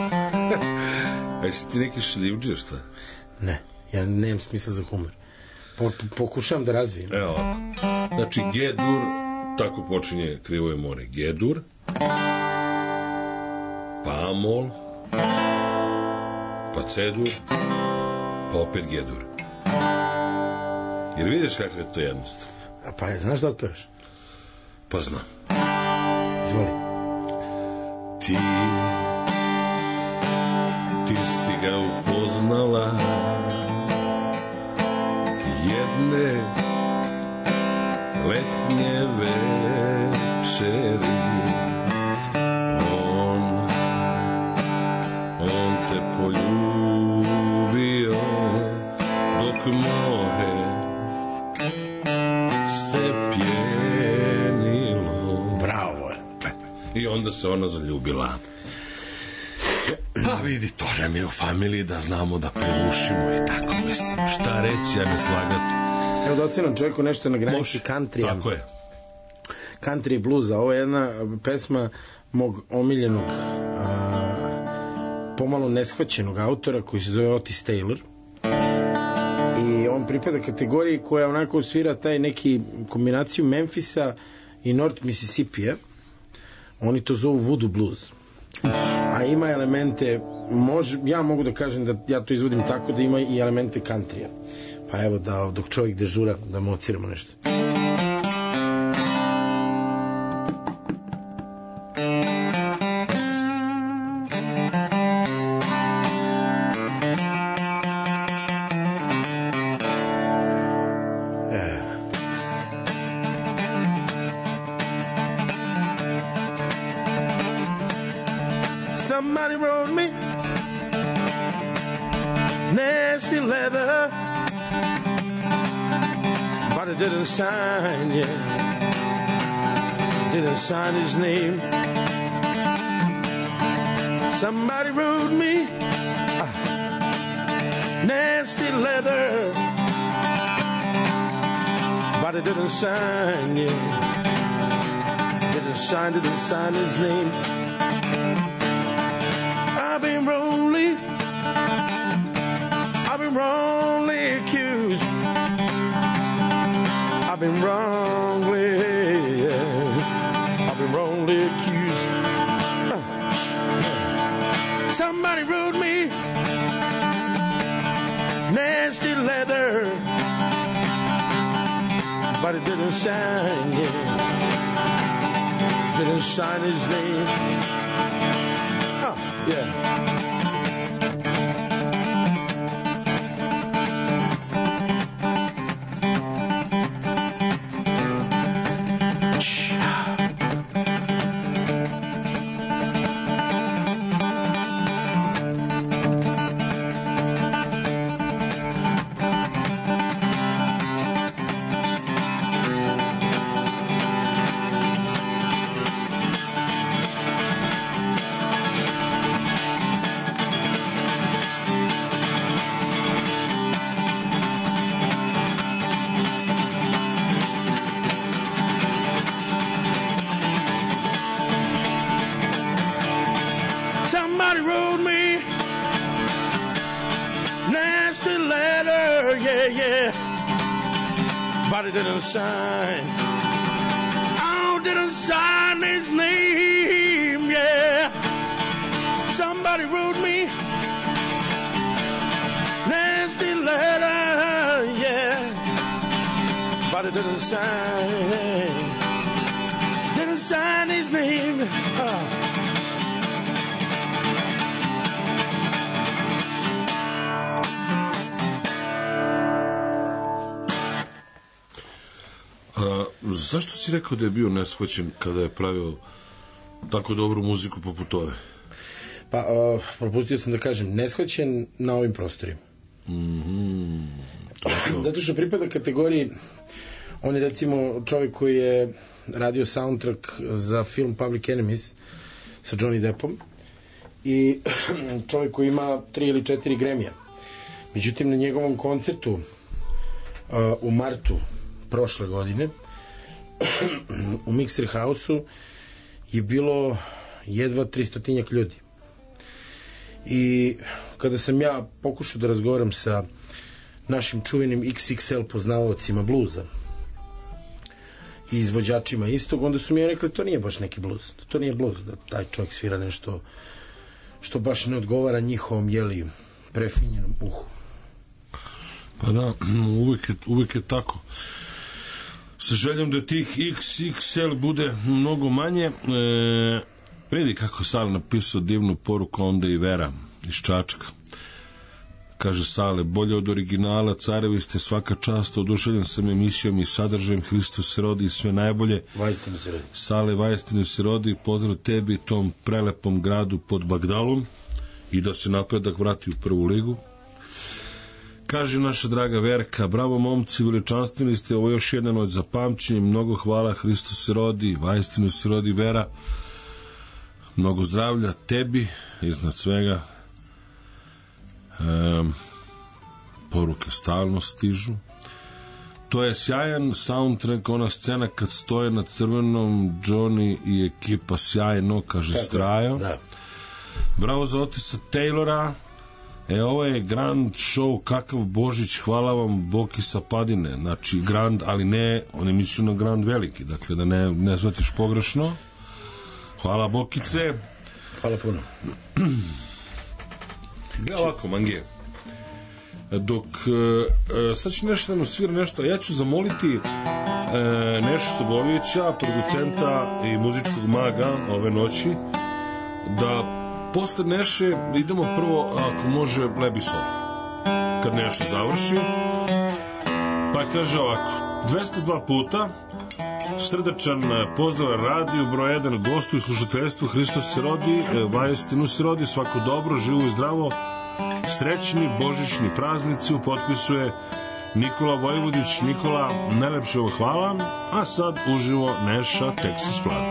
A jesi ti neki šljivđer, šta? Ne, ja nemam smisla za humor. Po, pokušavam da razvijem. Evo, znači G-dur, tako počinje Krivo je more. G-dur, pa Amol, pa C-dur, pa opet G-dur. Jer vidiš kako je to jednostavno. A pa, znaš da otpevaš? Pa znam. Izvoli. Ti, ti si ga upoznala jedne letnje večeri. On, on te poljubio dok more se pjenilo. Bravo. I onda se ona zaljubila. Pa vidi, to nam je u familiji da znamo da perušimo i tako, mislim, šta reći, a ne slagati. Evo da ocenom čovjeku nešto na granici country. Tako je. Country bluza. Ovo je jedna pesma mog omiljenog a, pomalo neshvaćenog autora koji se zove Otis Taylor. I on pripada kategoriji koja onako svira taj neki kombinaciju Memphisa i North Mississippija. Oni to zovu voodoo blues. A ima elemente, može, ja mogu da kažem da ja to izvodim tako da ima i elemente countrya. Pa evo da dok čovjek dežura da mu ociramo nešto. Somebody wrote me nasty letter, but it didn't sign yet. Didn't sign his name. Somebody wrote me a nasty letter, but it didn't sign yet. Didn't sign, didn't sign his name. I've been wrongly, I've been wrongly accused. I've been wrongly, I've been wrongly accused. Somebody wrote me nasty letter, but it didn't sign yet. Didn't sign his name. Yeah. Somebody wrote me nasty letter, yeah, yeah, but it didn't sign. Oh, didn't sign his name, yeah. Somebody wrote me nasty letter, yeah, but it didn't sign. Didn't sign his name. Oh. Zašto si rekao da je bio neshvaćen kada je pravio tako dobru muziku poput ove? Pa, uh, propustio sam da kažem, neshvaćen na ovim prostorima. Mm-hmm. Zato što pripada kategoriji, on je recimo čovjek koji je radio soundtrack za film Public Enemies sa Johnny Deppom i čovjek koji ima tri ili četiri Grammy-a. Međutim, na njegovom koncertu uh, u martu prošle godine u Mixer House-u je bilo jedva tristotinjak ljudi. I kada sam ja pokušao da razgovaram sa našim čuvenim iks iks el poznavaocima bluza i izvođačima istog, onda su mi rekli to nije baš neki bluz, to nije bluz, da taj čovjek svira nešto što baš ne odgovara njihovom, jeli, prefinjenom uhu. Pa da, uvijek je, uvijek je tako. sa željom da tih iks iks el bude mnogo manje. E, vidi kako Sale napisao divnu poruku, onda i Vera iz Čačka. Kaže Sale, bolje od originala, carevi ste, svaka čast, oduševljen sam emisijom i sadržajem, Hristos se rodi i sve najbolje. Vajstinu se rodi. Sale, vajstinu se rodi, pozdrav tebi, tom prelepom gradu pod Bagdalom, i da se napredak vrati u prvu ligu. Kaže naša draga Verka, bravo momci, veličanstveni ste, ovo još jedan od zapamćenja, mnogo hvala, Hristos se rodi, vajstinu se rodi, Vera, mnogo zdravlja tebi, iznad svega. Um, poruke stalno stižu. To je sjajan soundtrack, ona scena kad stoje na crvenom Johnny i ekipa, sjajno, kaže tako, Strajo. Da. Bravo za Otisa Taylora. E, ovo je Grand Show, kakav Božić, hvala vam, Boki sa Padine. Znači Grand, ali ne, oni misli na Grand veliki, dakle da ne, ne zvatiš pogrešno. Hvala Bokice. Hvala puno. Gledaj ovako, Mange, dok e, sad će nešto da nam svira nešto, ja ću zamoliti e, Nešu Sobovića, producenta i muzičkog maga ove noći, da posle Neše idemo prvo, ako može, Lebi Sol, kad Neša završi, pa kaže ovako, dvesta dva puta, srdačan pozdrav radiju, broj jedan, gostu i slušateljstvu, Hristos se rodi, vajstinu se rodi, svako dobro, živo i zdravo, srećni božićni praznici, u potpisu je Nikola Vojvodić. Nikola, najlepše vam hvala, a sad uživo Neša, Texas Flood.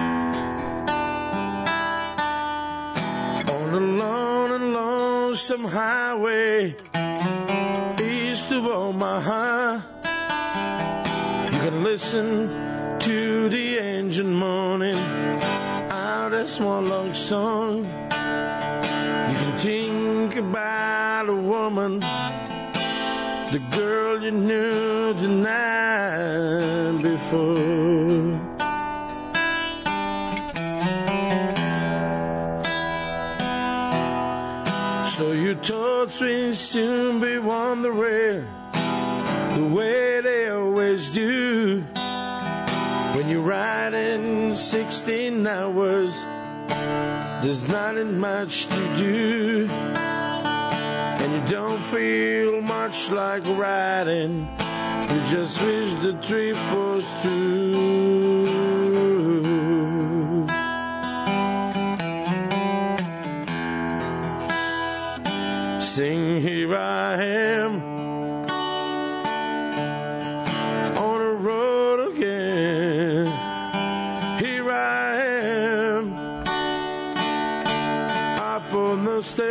On a lone and lonesome highway east of Omaha, you can listen to the engine moaning out a small log song. You can think about a woman, the girl you knew the night before. So your thoughts will soon be wandering the way they always do. When you're riding sixteen hours, there's nothing much to do, and you don't feel much like riding. You just wish the trip was through. Sing, here I am on a road again. Here I am up on the stage.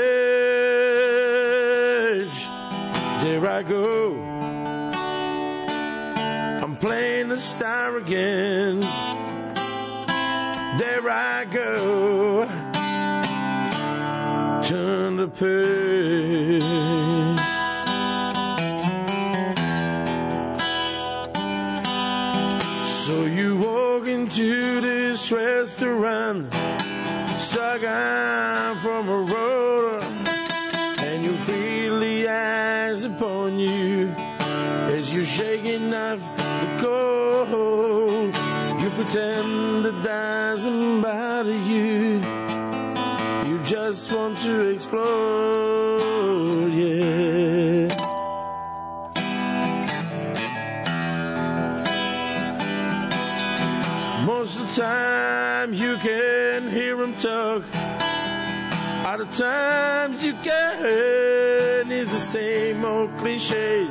There I go, I'm playing the star again. There I go, turn the page. So you walk into this restaurant, stuck out from a road, and you feel the eyes upon you as you're shaking off the cold. You pretend that doesn't bother you. You just want to explode, yeah. Most of the time you can hear them talk. Other times you can. It's the same old cliches.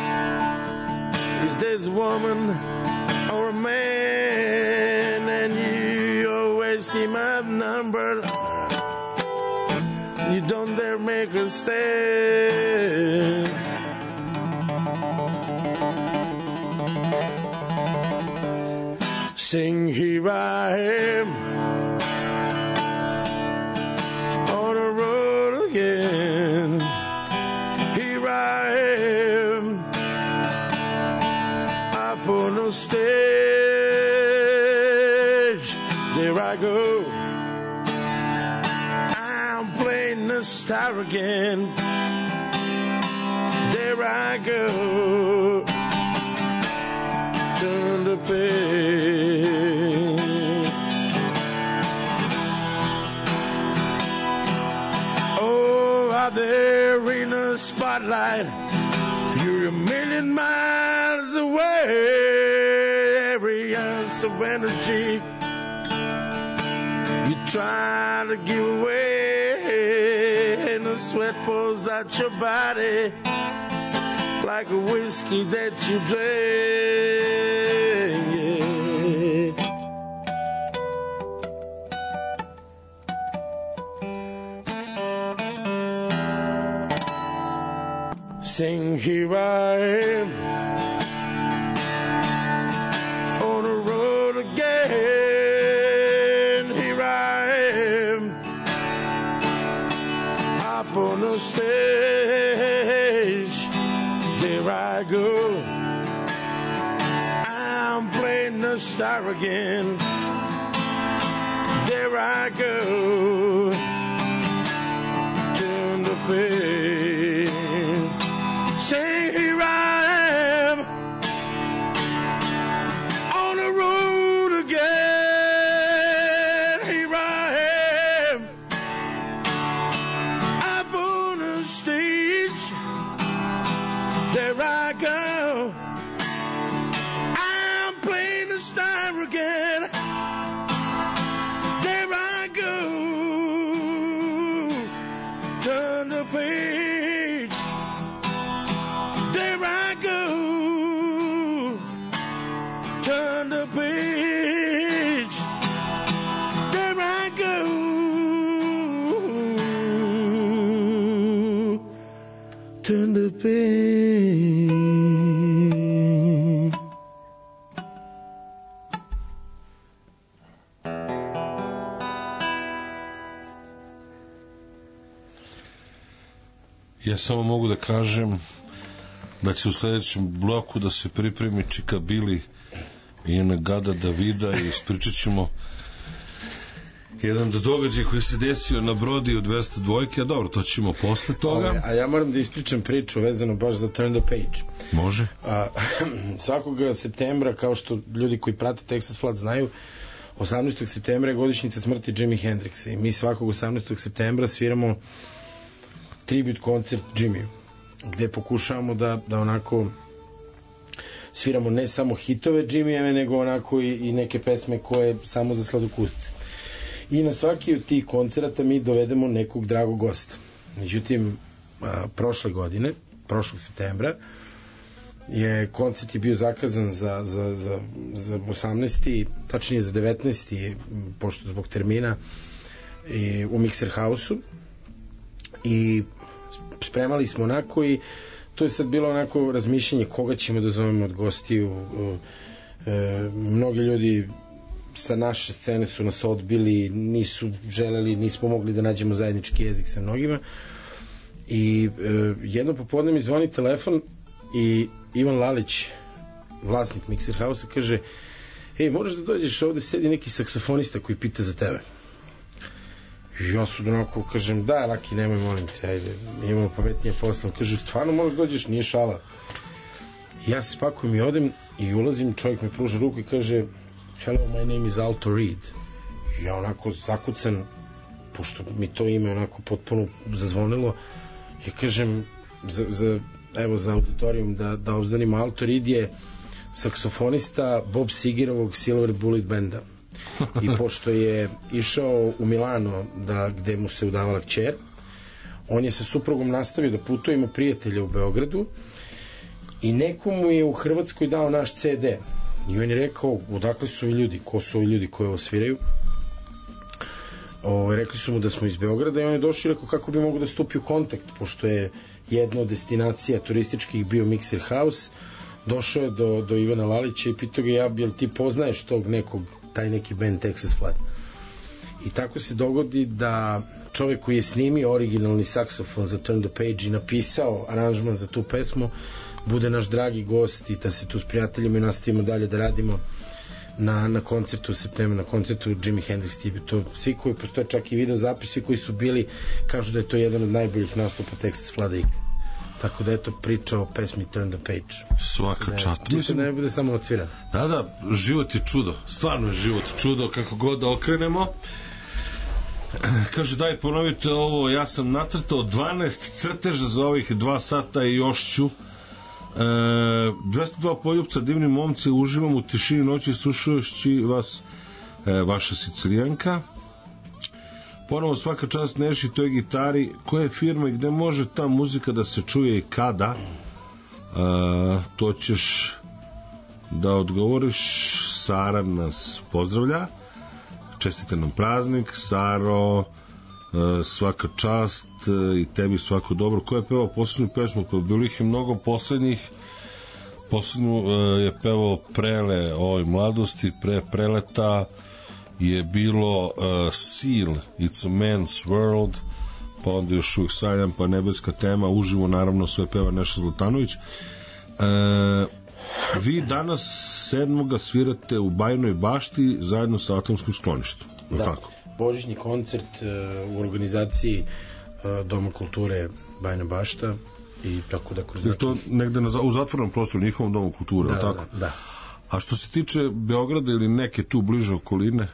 Is there's a woman or a man, and you always seem outnumbered. You don't dare make a stand. Sing, here I am on a road again. Here I am up on the stage. There I go, the star again. There I go, turn the page. Oh, out there in the spotlight, you're a million miles away. Every ounce of energy you try to give away, and the sweat pours out your body like a whiskey that you drink. Yeah. Sing, here I am on the road again. Here I am up on the stage. There I go, I'm playing the star again. There I go, turn the page. Say, here I am on the road again. Here I am up on the stage. There I go, I'm playing the star again. There I go, turn the page. There I go, turn the page. There I go, turn the page. Ja samo mogu da kažem da će u sledećem bloku da se pripremi Čika Bili i Nagada Davida i ispričat ćemo jedan događaj koji se desio na brodi u dvesta dva, a dobro, to ćemo posle toga. Ove, a ja moram da ispričam priču vezano baš za Turn the Page. Može. A, svakog septembra, kao što ljudi koji prate Texas Flood znaju, osamnaestog septembra je godišnjica smrti Jimi Hendrixa i mi svakog osamnaestog septembra sviramo tribute koncert Jimmy, gde pokušavamo da, da onako sviramo ne samo hitove Jimmyjeve, nego onako i, i neke pesme koje samo za sladokusce. I na svaki od tih koncerata mi dovedemo nekog dragog gosta. Međutim, a, prošle godine, prošlog septembra, je koncert je bio zakazan za, za, za, za osamnaesti, tačnije za devetnaesti, pošto zbog termina, i, u Mixer House-u. I spremali smo onako i to je sad bilo onako razmišljanje koga ćemo da zovemo od gostiju. E, mnogi ljudi sa naše scene su nas odbili, nisu želeli, nismo mogli da nađemo zajednički jezik sa mnogima i e, jedno popodne mi zvoni telefon i Ivan Lalić, vlasnik Mixer House-a, kaže: ej, moraš da dođeš, ovde sedi neki saksofonista koji pita za tebe. I ja su onako kažem: da, Laki, nemoj, molim te, ajde, imamo pametnije posla. Kaže: stvarno moraš dođeš, nije šala. I ja se spakujem i odem i ulazim, čovjek mi pruža ruku i kaže: hello, my name is Alto Reed. I ja onako zakucan, pošto mi to ime onako potpuno zazvonilo, ja kažem za, za, evo za auditorijum da, da obznanim, Alto Reed je saksofonista Bob Segerovog Silver Bullet benda. I pošto je išao u Milano da, gde mu se udavala kćer, on je sa suprugom nastavio da putuje, ima prijatelja u Beogradu i nekomu je u Hrvatskoj dao naš ce de i on je rekao: odakle su ovi ljudi, ko su ovi ljudi koji ovo sviraju? O, rekli su mu da smo iz Beograda i on je došao i rekao kako bi mogo da stupi u kontakt, pošto je jedna od destinacija turističkih bio Mixer House. Došao je do, do Ivana Lalića i pitao ga: ja, jel ti poznaješ tog nekog, taj neki band Texas Flood? I tako se dogodi da čovjek koji je snimio originalni saksofon za Turn the Page i napisao aranžman za tu pesmu bude naš dragi gost i da se tu s prijateljima nastavimo dalje da radimo na, na koncertu u septembru, na koncertu Jimi Hendrix. To, svi koji postoje, čak i video zapis, svi koji su bili kažu da je to jedan od najboljih nastupa Texas Flood. Tako da eto priča o pesmi Turn the Page. Svaka čast. Mislim da ne bude samo odsviran. Da, da, život je čudo. Stvarno je život čudo, kako god da okrenemo. Kaže, daj ponovite ovo, ja sam nacrtao dvanaest crteža za ovih dva sata i još ću. E, dvesta dva poljupca, divni momci, uživam u tišini noći slušajući vas, e, vaša Sicilijanka. Ponovo svaka čast Neši toj gitari, koje firme, gde može ta muzika da se čuje i kada, e, to ćeš da odgovoriš. Sara nas pozdravlja, čestite nam praznik. Saro, svaka čast i tebi svako dobro. Ko je pevao poslednju pesmu? Pa bilo ih je mnogo poslednjih. Poslednju je pevao Prele ovoj mladosti, pre Preleta je bilo uh, Seal, It's a Man's World, pa onda još uvijek sanjam, pa Nebeska tema, uživo naravno sve peva Neša Zlatanović. Uh, vi danas sedmoga svirate u Bajnoj Bašti zajedno sa Atomskom skloništom. Da, tako? Božićni koncert uh, u organizaciji uh, Doma kulture Bajna Bašta i tako da kroz... Je to negde na, u zatvornom prostoru njihovom Domu kulture, da, tako? Da, da. A što se tiče Beograda ili neke tu bliže okoline?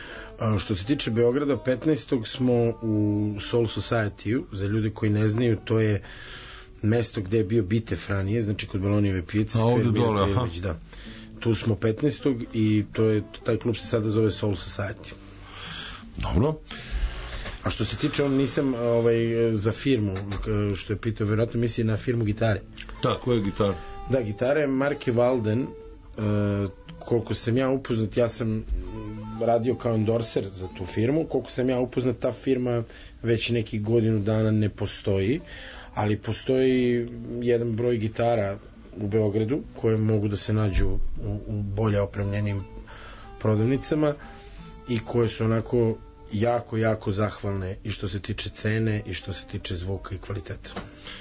A što se tiče Beograda, petnaestog smo u Soul Society-u. Za ljude koji ne znaju, to je mesto gde je bio Bite Franije, znači kod Balonijeve pijace. A ovde dole, aha. Da. Tu smo petnaestog i to je, taj klub se sada zove Soul Society. Dobro. A što se tiče, on nisam ovaj, za firmu, što je pitao, vjerojatno misli na firmu gitare. Da, koja je gitara? Da, gitara je Marke Walden. Uh, koliko sam ja upoznat, ja sam radio kao endorser za tu firmu, koliko sam ja upoznat, ta firma već neki godinu dana ne postoji, ali postoji jedan broj gitara u Beogradu koje mogu da se nađu u, u bolje opremljenim prodavnicama i koje su onako jako, jako zahvalne i što se tiče cene i što se tiče zvuka i kvaliteta.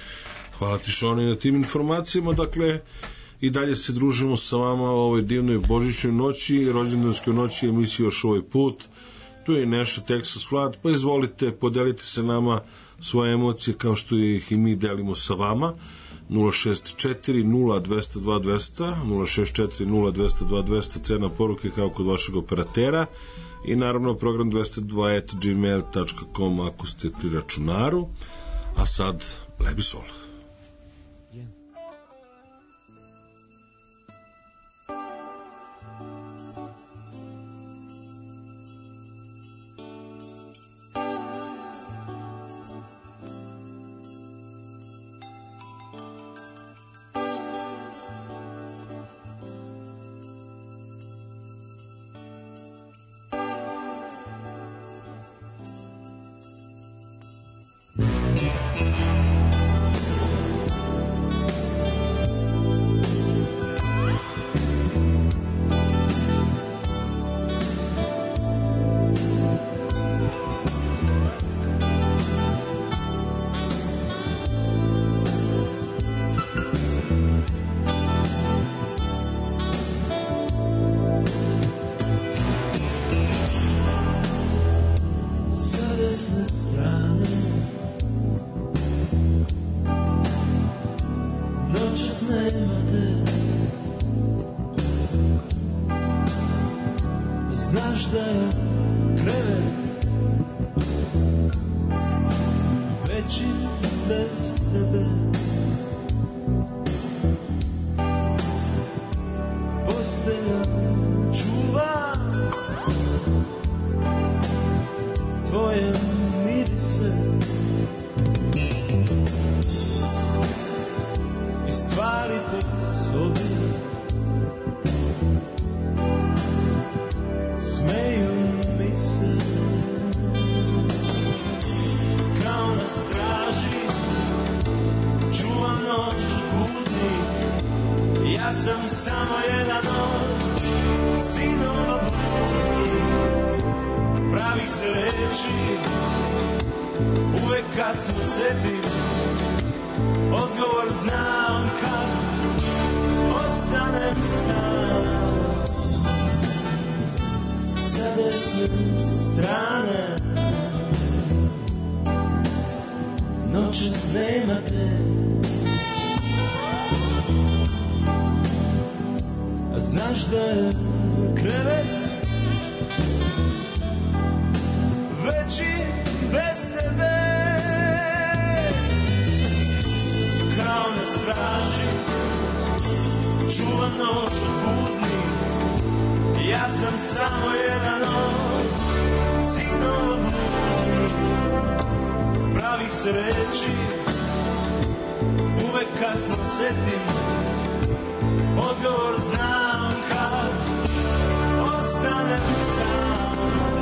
Hvala ti, Šone, na tim informacijama. Dakle, i dalje se družimo sa vama o ovoj divnoj božićnoj noći, rođendanskoj noći emisiji još ovaj put. Tu je Neša Texas Vlad, pa izvolite, podelite se nama svoje emocije kao što ih i mi delimo sa vama. nula šest četiri nula dva nula dva dva nula nula nula šest četiri nula dva nula dva dva nula cena poruke kao kod vašeg operatera i naravno program dvesta dva at gmail dot com ako ste pri računaru. A sad Lebi Sol. Noches nema te A znaš da je krevet veći bez tebe. Kao na straži čuvam noć od budni. Ja sam samo jedan od sinova bludnih. Pravih se reči uvek kasno setim. Odgovor znam kad ostanem sam.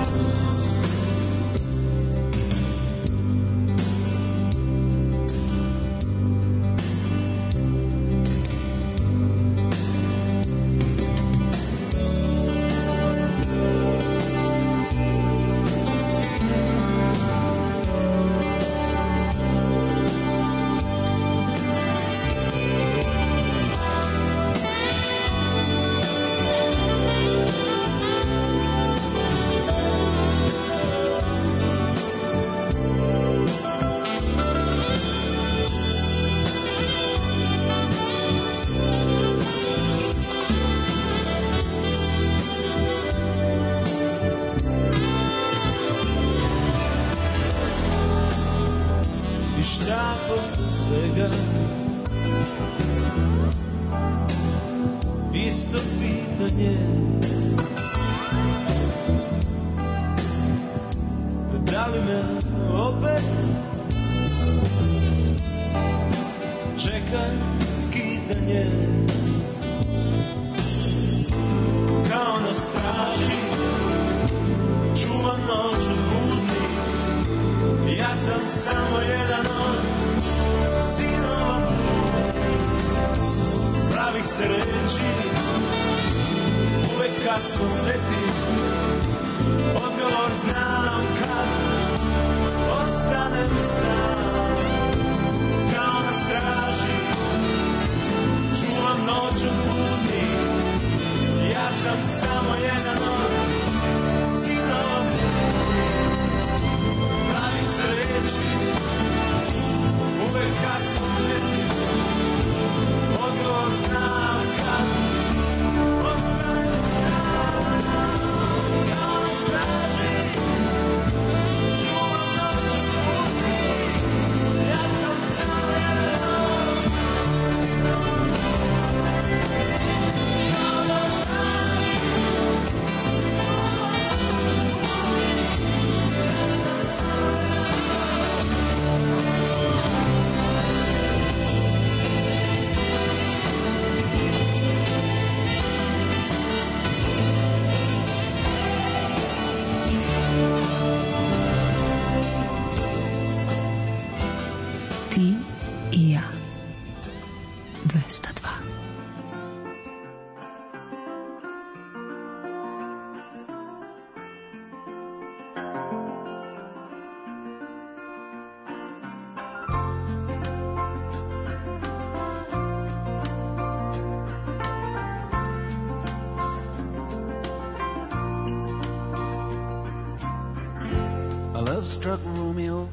Love-struck Romeo,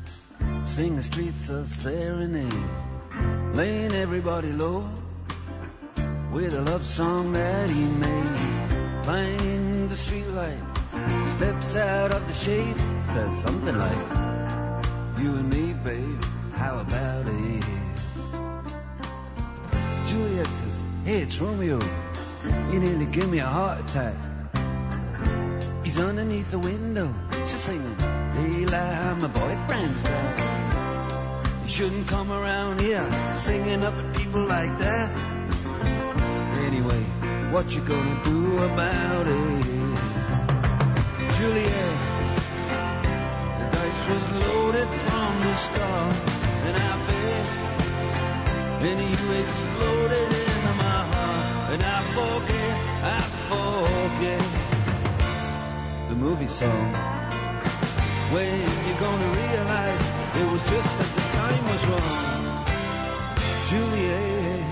sing the streets a serenade, laying everybody low with a love song that he made. Finding the streetlight, steps out of the shade, says something like, "You and me, babe, how about it?" Juliet says, "Hey, it's Romeo, you nearly give me a heart attack." He's underneath the window, she's singing, "Daylight, my boyfriend's back." You shouldn't come around here singing up at people like that. Anyway, what you gonna do about it? Juliet, the dice was loaded from the start, and I bet then you exploded into my heart, and I forget, I forget the movie song. When you're gonna realize it was just that the time was wrong, Juliet.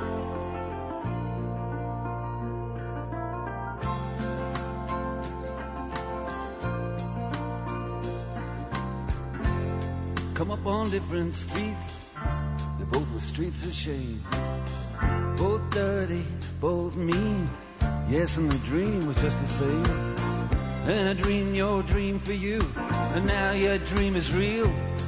Come up on different streets, they both were streets of shame. Both dirty, both mean. Yes, and the dream was just the same. And I dreamed your dream for you, and now your dream is real.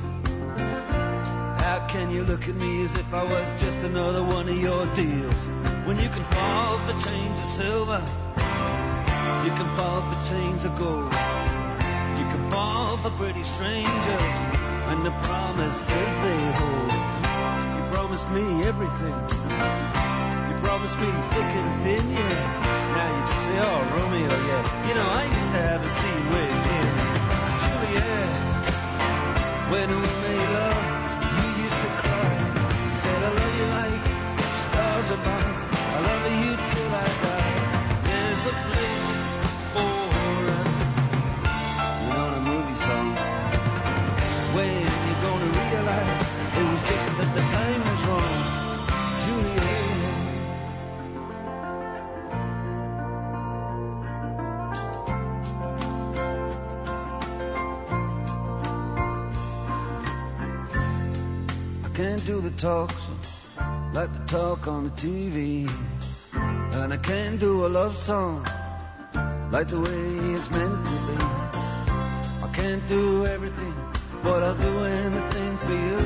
How can you look at me as if I was just another one of your deals? When you can fall for chains of silver, you can fall for chains of gold. You can fall for pretty strangers and the promises they hold. You promised me everything. You promised me thick and thin, yeah. Now you just say, oh, Romeo, yeah. You know, I used to have a scene with him. Juliet, when we made love, you used to cry. You said, I love you like stars above. I love you till I die. There's a place for us. You know the movie song. When you're gonna realize it was just that the time was wrong. Juliet. Can't do the talks like the talk on the T V, and I can't do a love song like the way it's meant to be. I can't do everything, but I'll do anything for you.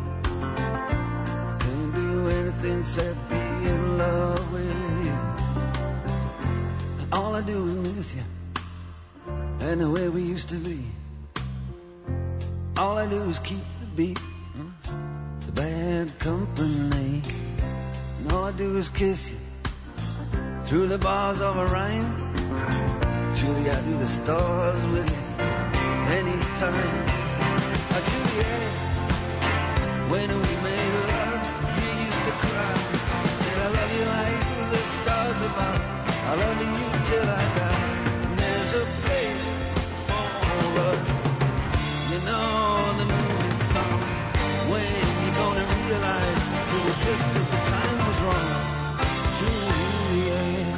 Can't do anything except be in love with you. And all I do is miss you and the way we used to be. All I do is keep the beat, bad company, and all I do is kiss you through the bars of a rhyme. Julie, I do the stars with you anytime. Oh, Juliet, when we made love, you used to cry. You said, I love you like the stars above. I love you till I die. And there's a place for us. You know the movie song. When gonna realize it was just that the time was wrong. Juliet.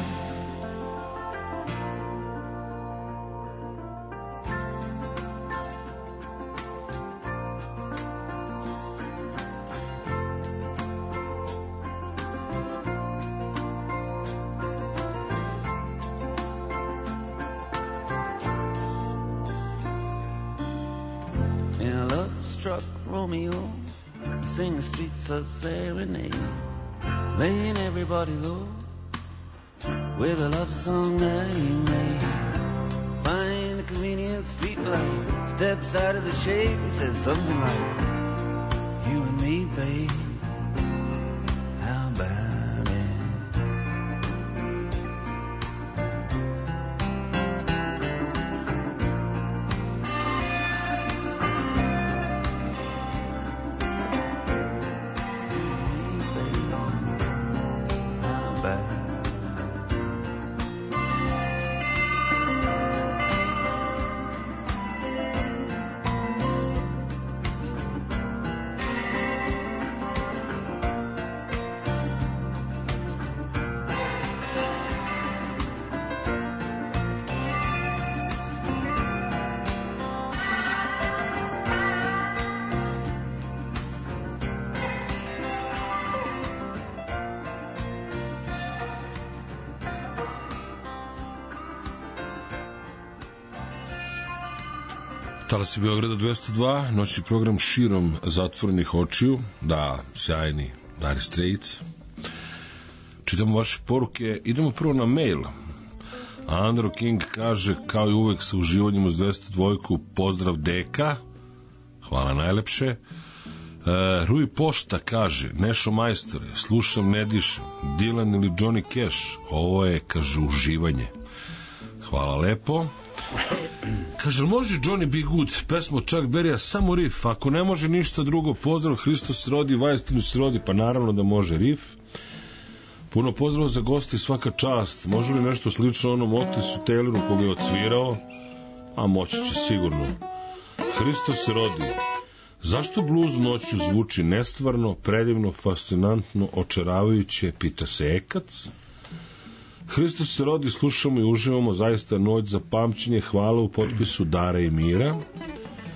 And I love struck Romeo. Sing the streets a serenade, laying everybody low with a love song that he made. Find the convenient street light, steps out of the shade and says something like, you and me, babe, how about it? Talasi Beograda dvesta dva, noćni program širom zatvorenih očiju, da, sjajni Dire Straits. Čitamo vaše poruke, idemo prvo na mail. Andrew King kaže, kao i uvek sa uživanjem uz dvesta dva, pozdrav deka, hvala najlepše. E, Rui Pošta kaže, Nešo majstore, slušam, ne dišem, Dylan ili Johnny Cash, ovo je, kaže, uživanje. Hvala lepo. Kaže, može Johnny B. Good, pesmo Chuck Berrya, samo riff, ako ne može ništa drugo, pozdrav, Hristos se rodi, vajstinu se rodi, pa naravno da može riff. Puno pozdrav za goste i svaka čast, može li nešto slično onom Otisu Tayloru koga je odsvirao, a moći će sigurno. Hristos se rodi, zašto bluz noću zvuči nestvarno, predivno, fascinantno, očaravajuće, pita se Ekac. Hristos se rodi, slušamo i uživamo, zaista noć za pamćenje, hvala u potpisu Dara i Mira.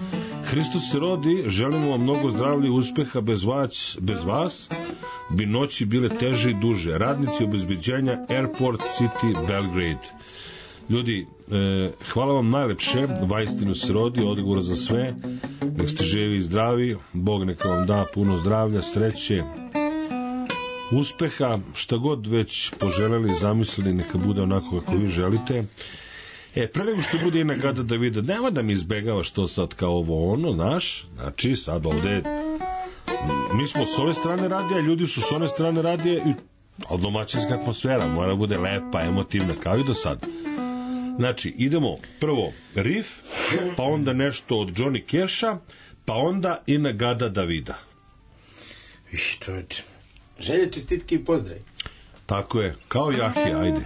Hristos se rodi, želimo vam mnogo zdravlja i uspeha, bez vas, bez vas bi noći bile teže i duže. Radnici obezbeđenja Airport City Belgrade. Ljudi, e, hvala vam najlepše, vaistinu se rodi, odgovor za sve, nek ste živi i zdravi, Bog neka vam da puno zdravlja, sreće, uspeha, šta god već poželjeli, zamislili, neka bude onako kako vi želite. E, pre nego što bude i nagada da vide, nema da mi izbegavaš to sad kao ovo ono, znaš, znači sad ovde mi smo s ove strane radija, ljudi su s one strane radije, ali domaćinska atmosfera mora bude lepa, emotivna, kao i do sad. Znači, idemo prvo riff, pa onda nešto od Johnny Casha, pa onda i nagada Davida. Ih, čoveče, želje, čestitke i pozdrav. Tako je, kao Jahi, ajde.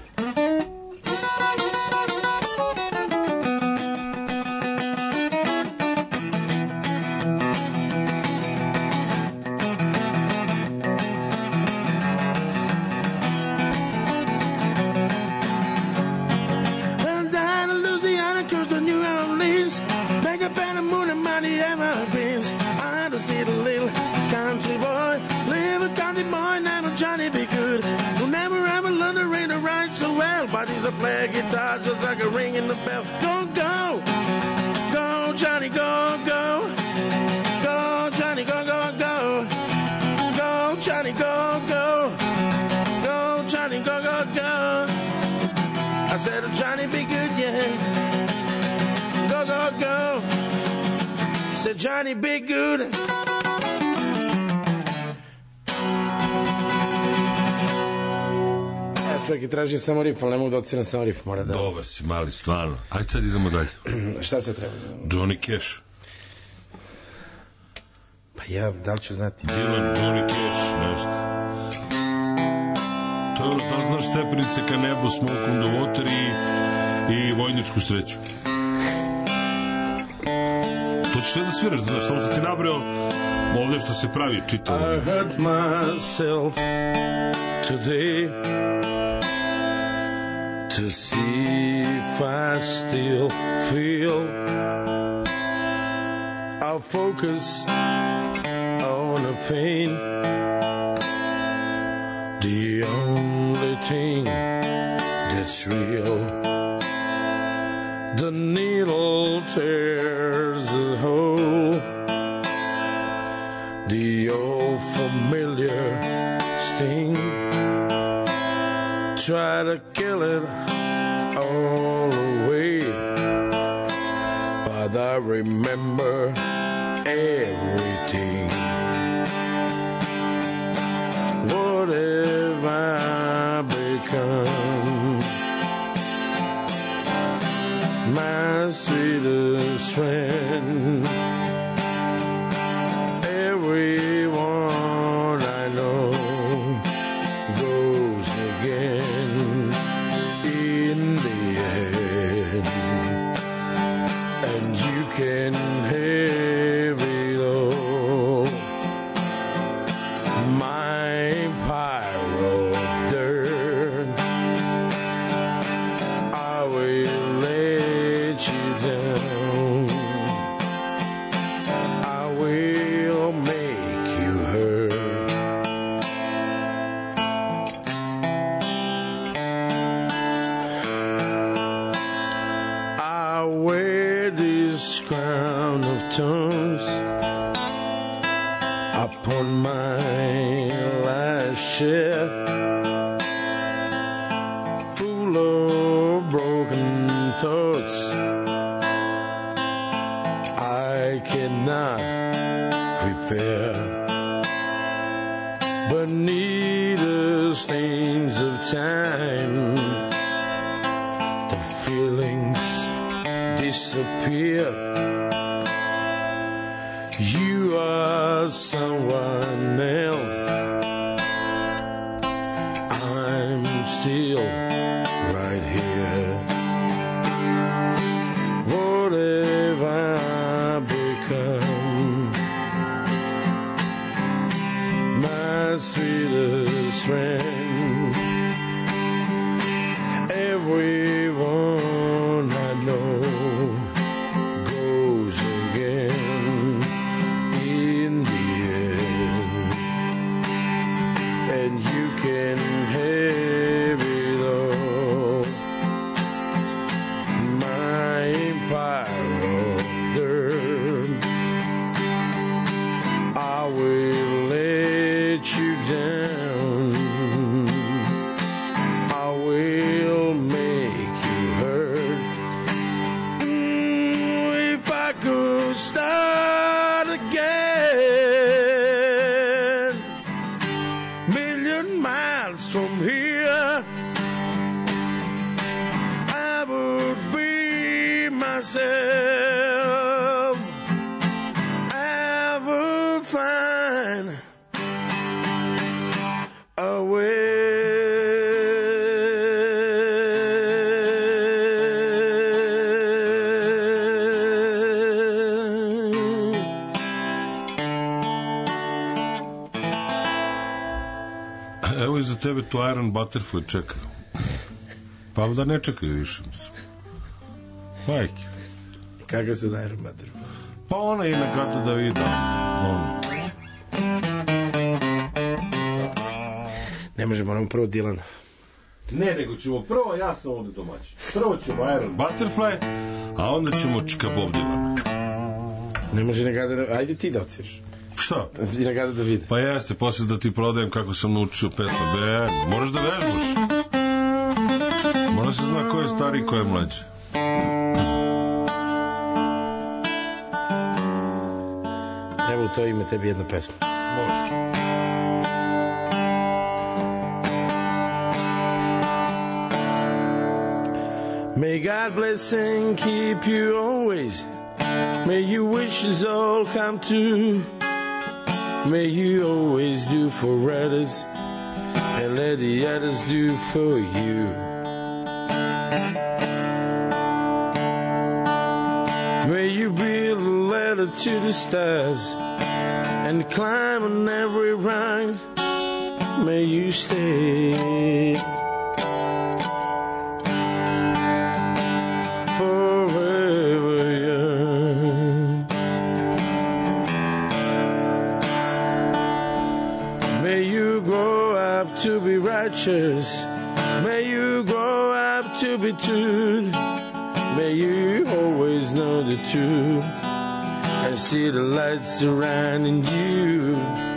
Play a guitar just like a ring in the bell. Go, go, go, Johnny, go, go, go, Johnny, go, go, go, go, Johnny, go, go, go, Johnny, go, go, go. I said, Johnny, be good, yeah. Go, go, go. I said, Johnny, be good. Čovjek je tražio samo rif, ali ne mogu da ocena samo rif, mora da... Dobar si, mali, stvarno. Ajde sad idemo dalje. Šta se treba? Johnny Cash. Pa ja, da li ću znati? Dylan, Johnny Cash, nešto. To je, da li znaš stepenice ka nebu, Smoke on the Water i, i Vojničku sreću. To ćeš sve da sviraš, da samo sam ti nabrao ovde što se pravi čitao. I hurt myself today to see if I still feel. I'll focus on the pain, the only thing that's real. The needle tears a hole, the old familiar sting. Try to kill it all away, but I remember everything. What have I become? My sweetest friend. Everyone I know goes again in the end, and you can have it all. My pile of dirt, I will let you down. I will make you hurt. I wear this crown of thorns upon my last share, full of broken thoughts I cannot repair, beneath the stains of time the feelings disappear. You are someone else, I'm still right here. What have I become? My sweetest friend. Everyone I know goes again would start again. Million miles from here, I would be myself. I would find a way. Evo i za tebe tu Iron Butterfly čekaju. Pa da ne čekaju više, mislim. Majke. Kakav se da Iron Butterfly? Pa ona je nekada da vidim. On. Ne može, moramo prvo Dilana. Ne, nego ćemo prvo, ja sam ovde domaći. Prvo ćemo Iron Butterfly, a onda ćemo Čika Bob Dylan. Ne može nekada da... Ajde ti da ociješ. Šta? Nekada da vidi. Pa jeste, posle da ti prodajem kako sam naučio pesmu. Be, moraš da vežbaš. Mora se zna ko je stari i ko je mlađi. Evo u to ime tebi jedna pesma. Može. May God bless and keep you always. May your wishes all come true. May you always do for others and let the others do for you. May you build a ladder to the stars and climb on every rung. May you stay forever young. May you grow up to be righteous. May you grow up to be true. May you always know the truth and see the light surrounding you.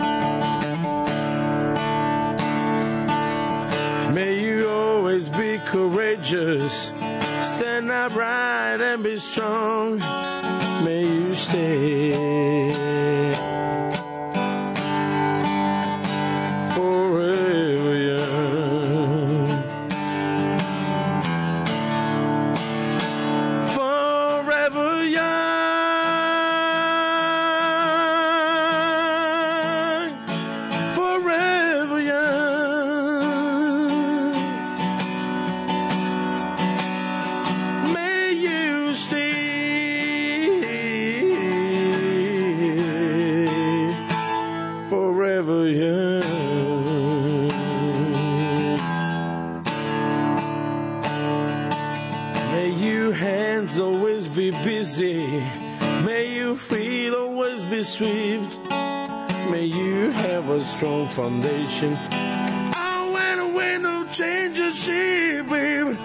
May you always be courageous. Stand upright and be strong. May you stay forever young. Forever young. Forever young. May you stay forever young. May your hands always be busy. May your feet always be swift. May you have a strong foundation. Oh, when a window changes shape, baby.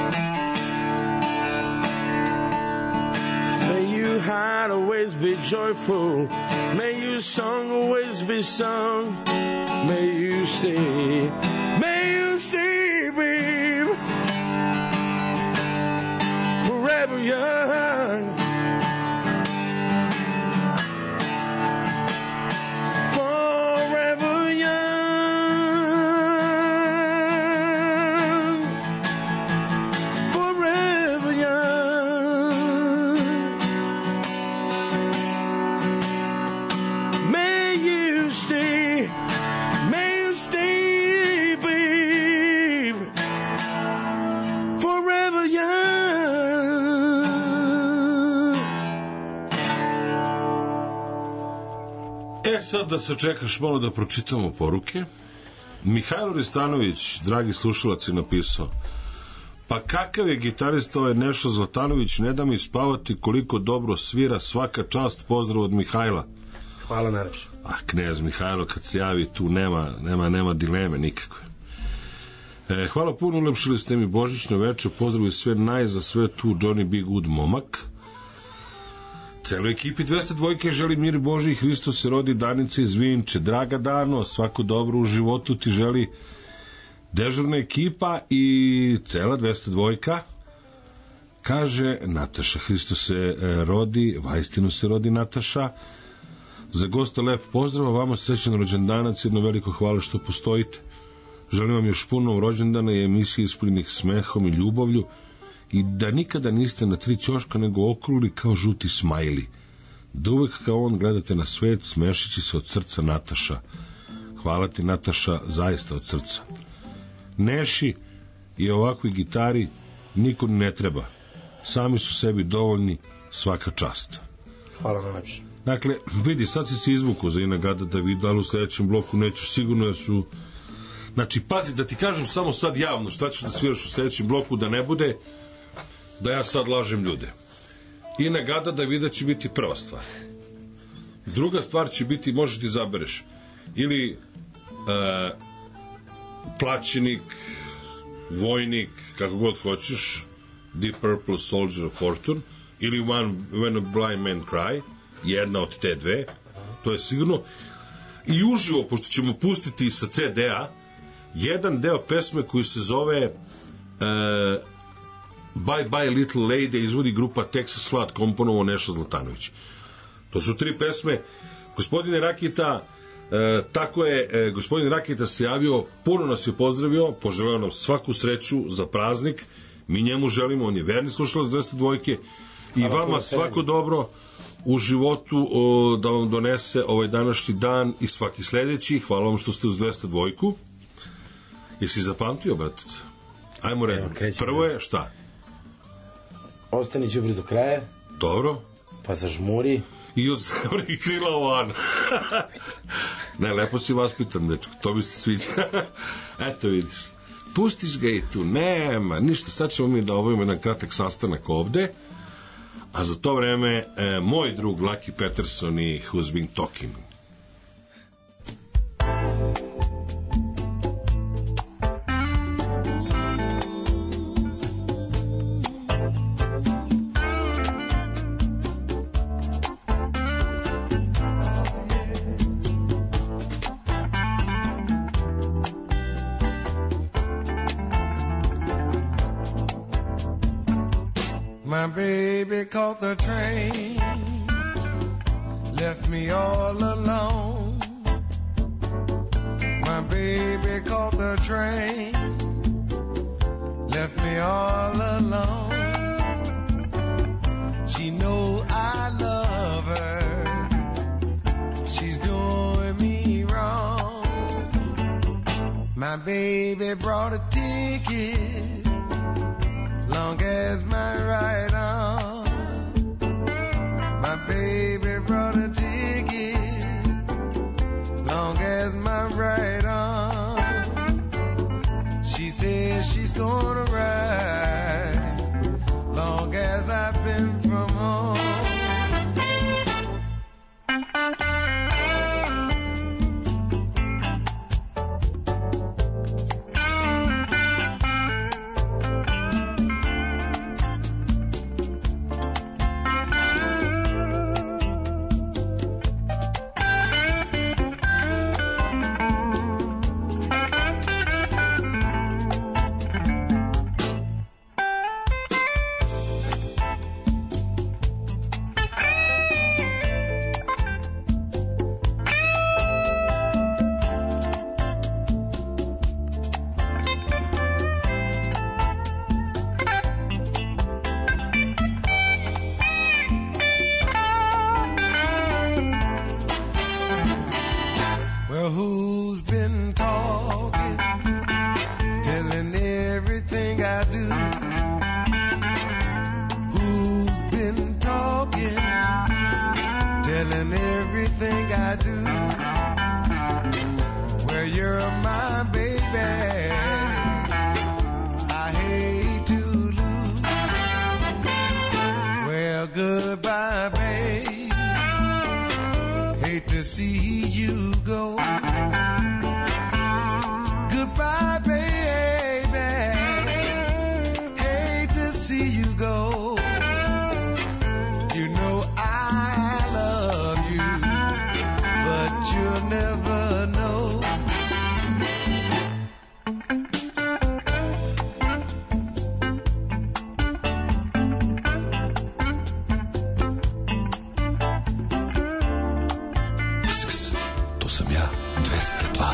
May your heart always be joyful. May your song always be sung. May you stay. May you stay, babe. Forever young. Forever young. Forever young. May you stay. May you stay, babe. Forever young. E sad da se čekaš malo da pročitamo poruke. Mihajlo Ristanović, dragi slušalac, je napisao: pa kakav je gitarista ovaj Nešo Zlatanović, ne da mi spavati, koliko dobro svira, svaka čast, pozdrav od Mihajla. Hvala najlepše. Ah, knez Mihajlo kad se javi tu nema, nema, nema dileme nikakve. E, hvala puno, ulepšili ste mi božićno veče, pozdrav i sve naj za sve tu, Johnny B. Good momak. Celoj ekipi dvesta dva želi mir Boži i Hristo se rodi, Danica iz Vinče. Draga Dano, svako dobro u životu ti želi dežurna ekipa i cela dvesta dva. kaže Nataša, Hristos se e, rodi, vaistinu se rodi Nataša. Za gosta lep pozdrav, vama srećan rođendanac, jedno veliko hvala što postojite. Želim vam još puno rođendana i emisije ispunjenih smehom i ljubavlju i da nikada niste na tri ćoška nego okruli kao žuti smajli. Da uvek kao on gledate na svet smešići se od srca Nataša. Hvala ti Nataša, zaista od srca. Neši i ovakvi gitari niko ne treba. Sami su sebi dovoljni, svaka čast. Hvala na najlepše. Dakle, vidi, sad si se izvukao za Inagada Davida, ali u sledećem bloku nećeš sigurno da su... Znači, pazi, da ti kažem samo sad javno šta ćeš da sviraš u sledećem bloku, da ne bude da ja sad lažem ljude. Inagada Davida će biti prva stvar. Druga stvar će biti, možeš ti zabereš, ili e, plaćenik, vojnik, kako god hoćeš, Deep Purple, Soldier of Fortune, ili One, When a Blind Man Cry, jedna od te dve, to je sigurno. I uživo, pošto ćemo pustiti sa ce de-a jedan deo pesme koji se zove uh, Bye Bye Little Lady, izvodi grupa Texas Flood, komponovo Neša Zlatanović. To su tri pesme. Gospodine Rakita, uh, tako je, uh, gospodin Rakita se javio, puno nas je pozdravio, poželeo nam svaku sreću za praznik, mi njemu želimo, on je verni slušalac dvesta dvojke i hvala, vama svako dobro u životu, o, da vam donese ovaj današnji dan i svaki sledeći. Hvala vam što ste uz dvesta dvojku. Jesi zapamtio, bratac? Ajmo redom. Prvo je šta? Ostani đubri do kraja. Dobro. Pa zažmuri. I od zemlje i krila ovan. Ne, lepo si vaspitan, dečko. To mi se sviđa. Eto vidiš. Pustiš ga i tu. Nema. Ništa. Sad ćemo mi da obavimo jedan kratak sastanak ovde. A za to vreme e, moj drug Lucky Peterson i Who's Been Talking. My baby caught the train, left me all alone. My baby caught the train, left me all alone. She know I love her, she's doing me wrong. My baby brought a ticket, long as my right arm. My baby brought a ticket, long as my right arm. She says she's gonna ride, long as I've been from home. sam ja dvesta dva.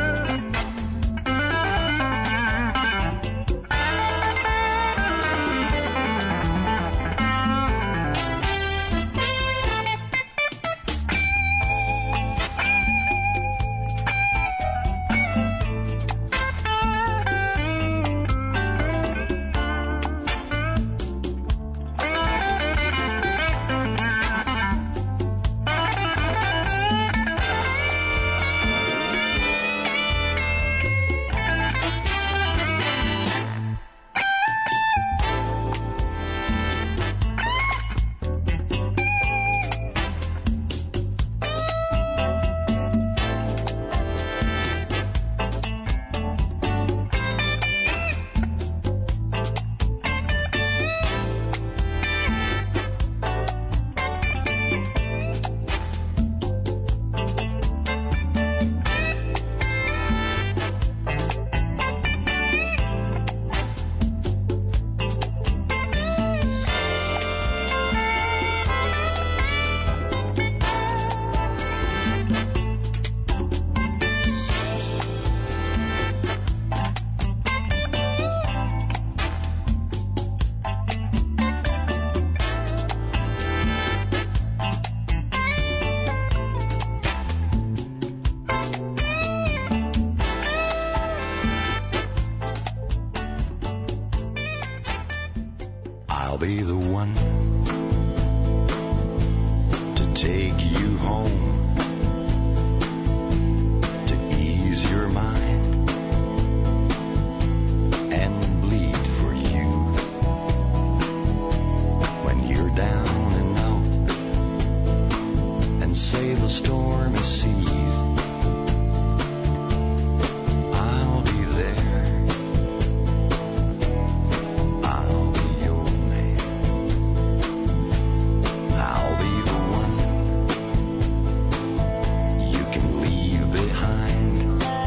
I'll be the one to take you home, to ease your mind and bleed for you when you're down and out and sail the stormy seas. I'll be there. I'll be your man. I'll be the one you can leave behind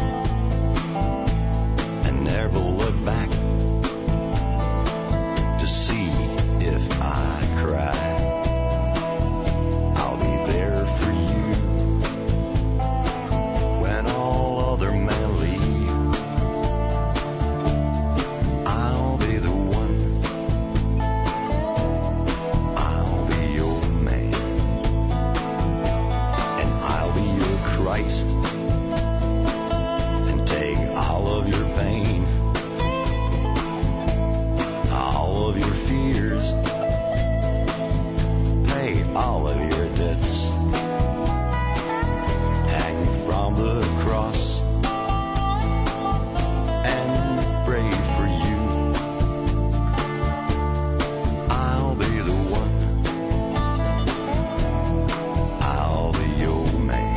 and never look back to see if I cry. I'll be there for you when all other men leave. I'll be the one. I'll be your man. And I'll be your Christ and take all of your pain, all of your fears, pay all of your debts, hang from the cross and pray for you. I'll be the one. I'll be your man.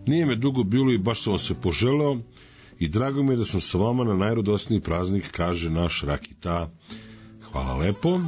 Nije me dugo bilo i baš sam vam se poželeo i drago mi je da sam sa vama na najradosniji praznik, kaže naš Rakita. Hvala lepo.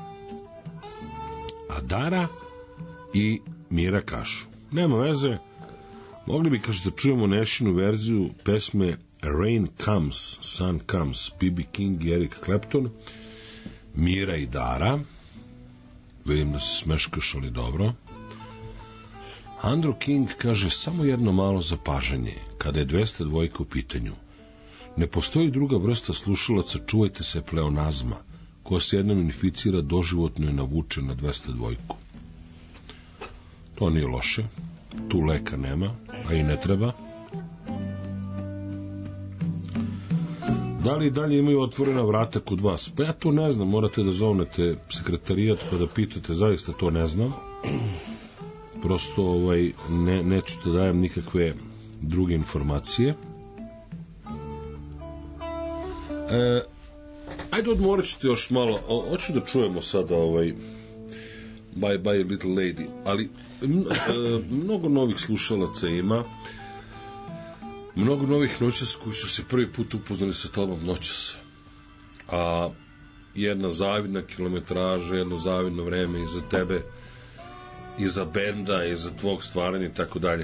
Adara i Mira kažu, nema veze, mogli bi, kaže, da čujemo Nešinu verziju pesme Rain Comes, Sun Comes, B B King i Eric Clapton. Mira i Dara, vidim da se smeškaš, ali dobro. Andrew King kaže, samo jedno malo zapažanje, kada je dvesta dvojka u pitanju. Ne postoji druga vrsta slušalaca, čuvajte se pleonazma, ko se jednom inficira, doživotno je navuče na dvesta dvojku. To nije loše, tu leka nema, a i ne treba. Da li dalje imaju otvorena vrata kod vas? Pa ja to ne znam, morate da zovnete sekretarijat pa da pitate, zaista to ne znam. Prosto ovaj, ne, neću da dajem nikakve druge informacije. E, ajde, odmorat ćete još malo, o, hoću da čujemo sada ovaj Bye Bye Little Lady, ali m, e, mnogo novih slušalaca ima, mnogo novih noćas koji su se prvi put upoznali sa albumom Noćas, a jedna zavidna kilometraža, jedno zavidno vreme i za tebe, i za benda, i za tvog stvaranja i tako dalje.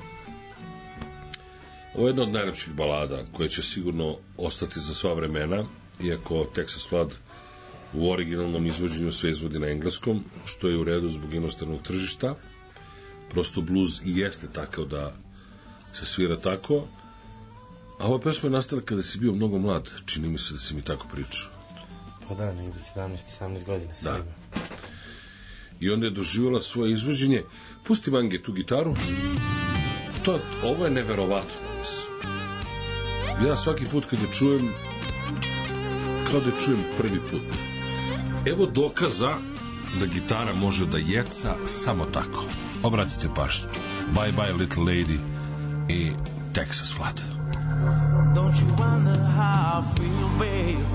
Ovo je jedna od najlepših balada koja će sigurno ostati za sva vremena, iako Texas Flood u originalnom izvođenju sve izvodi na engleskom, što je u redu zbog inostranog tržišta. Prosto blues i jeste takav da se svira tako. A ova pesma je nastala kada si bio mnogo mlad, čini mi se da si mi tako pričao. Pa da, negde sedamnaest osamnaest godina sam da. imao. I onda je doživjela svoje izvođenje. Pusti Mange tu gitaru. To, ovo je neverovatno. Ja svaki put kad je čujem, kao da je čujem prvi put. Evo dokaza da gitara može da jeca samo tako. Obratite pažnju. Bye Bye Little Lady i Texas Flood. Don't you wonder how I feel, babe?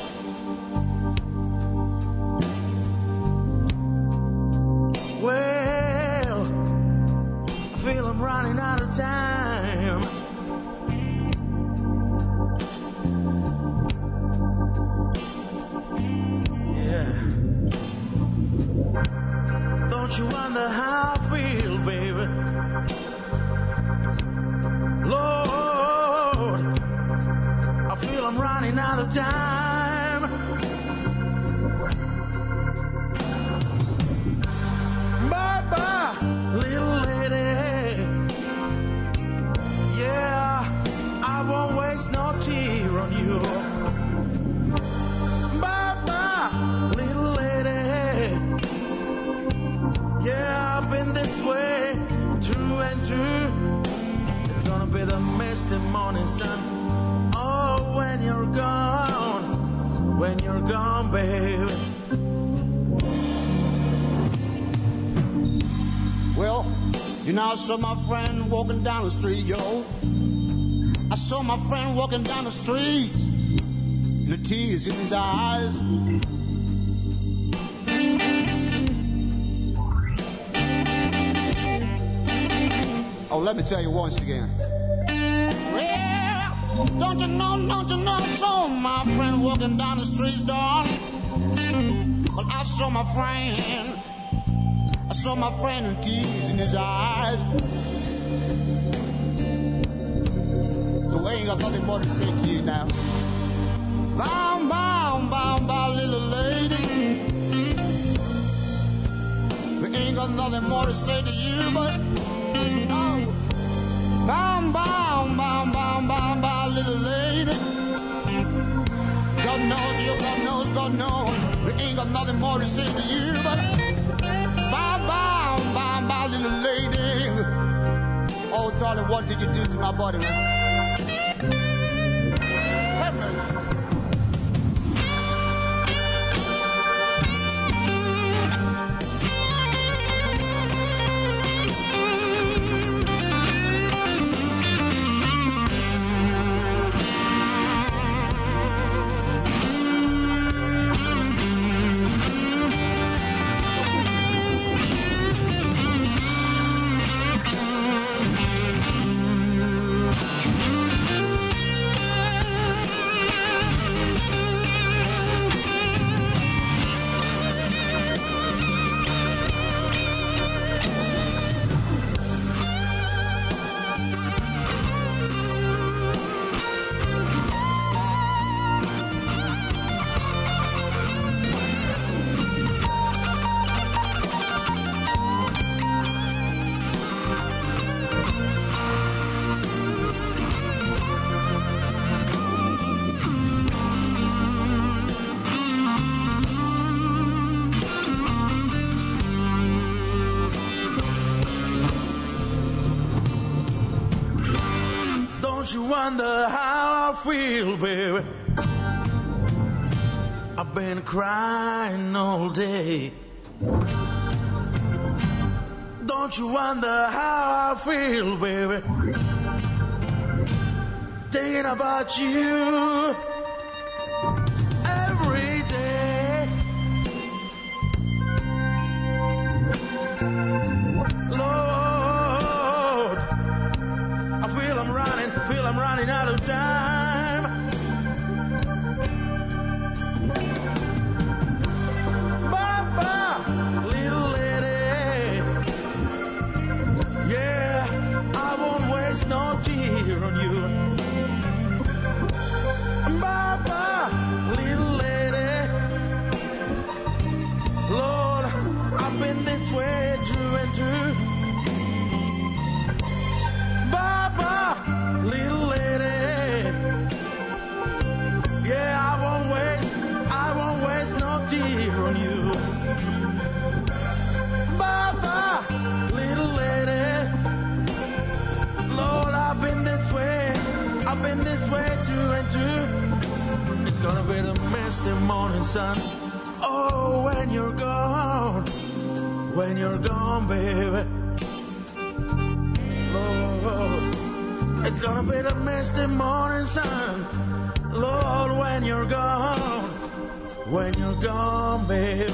Well, I feel I'm running out of time. Yeah. Don't you wonder how I feel, baby? Lord, I feel I'm running out of time. Bye-bye, little lady. Yeah, I won't waste no tear on you. Bye-bye, little lady. Yeah, I've been this way through and through. It's gonna be the misty morning sun. Oh, when you're gone, when you're gone, baby. Well, you know, I saw my friend walking down the street, yo. I saw my friend walking down the street, and the tears in his eyes. Oh, let me tell you once again. Well, don't you know, don't you know, I saw my friend walking down the streets, darling. Well, I saw my friend. I saw my friend and tears in his eyes. So I ain't got nothing more to say to you now. Bound, bound, bound, bound, little lady. We ain't got nothing more to say to you, but no. Bound, bound, bound, bound, bound, bound, little lady. God knows, you, God knows, God knows. We ain't got nothing more to say to you, but bow, bow, bow, bow, little lady. Oh, darling, what did you do to my body, man? Hey, man. Don't you wonder how I feel, baby? I've been crying all day. Don't you wonder how I feel, baby? Thinking about you every day. Lord, I feel I'm running, feel I'm running out of time. Bye-bye, little lady. Yeah, I won't waste no tear on you. Bye-bye, little lady. Lord, I've been this way true and true. Bye-bye, little lady. Yeah, I won't waste, I won't waste no tear on you. Bye-bye, little lady. Lord, I've been this way, I've been this way true and true. It's gonna be the misty morning sun. Oh, when you're gone, when you're gone, baby. Lord, it's gonna be the misty morning sun. Lord, when you're gone, when you're gone, baby.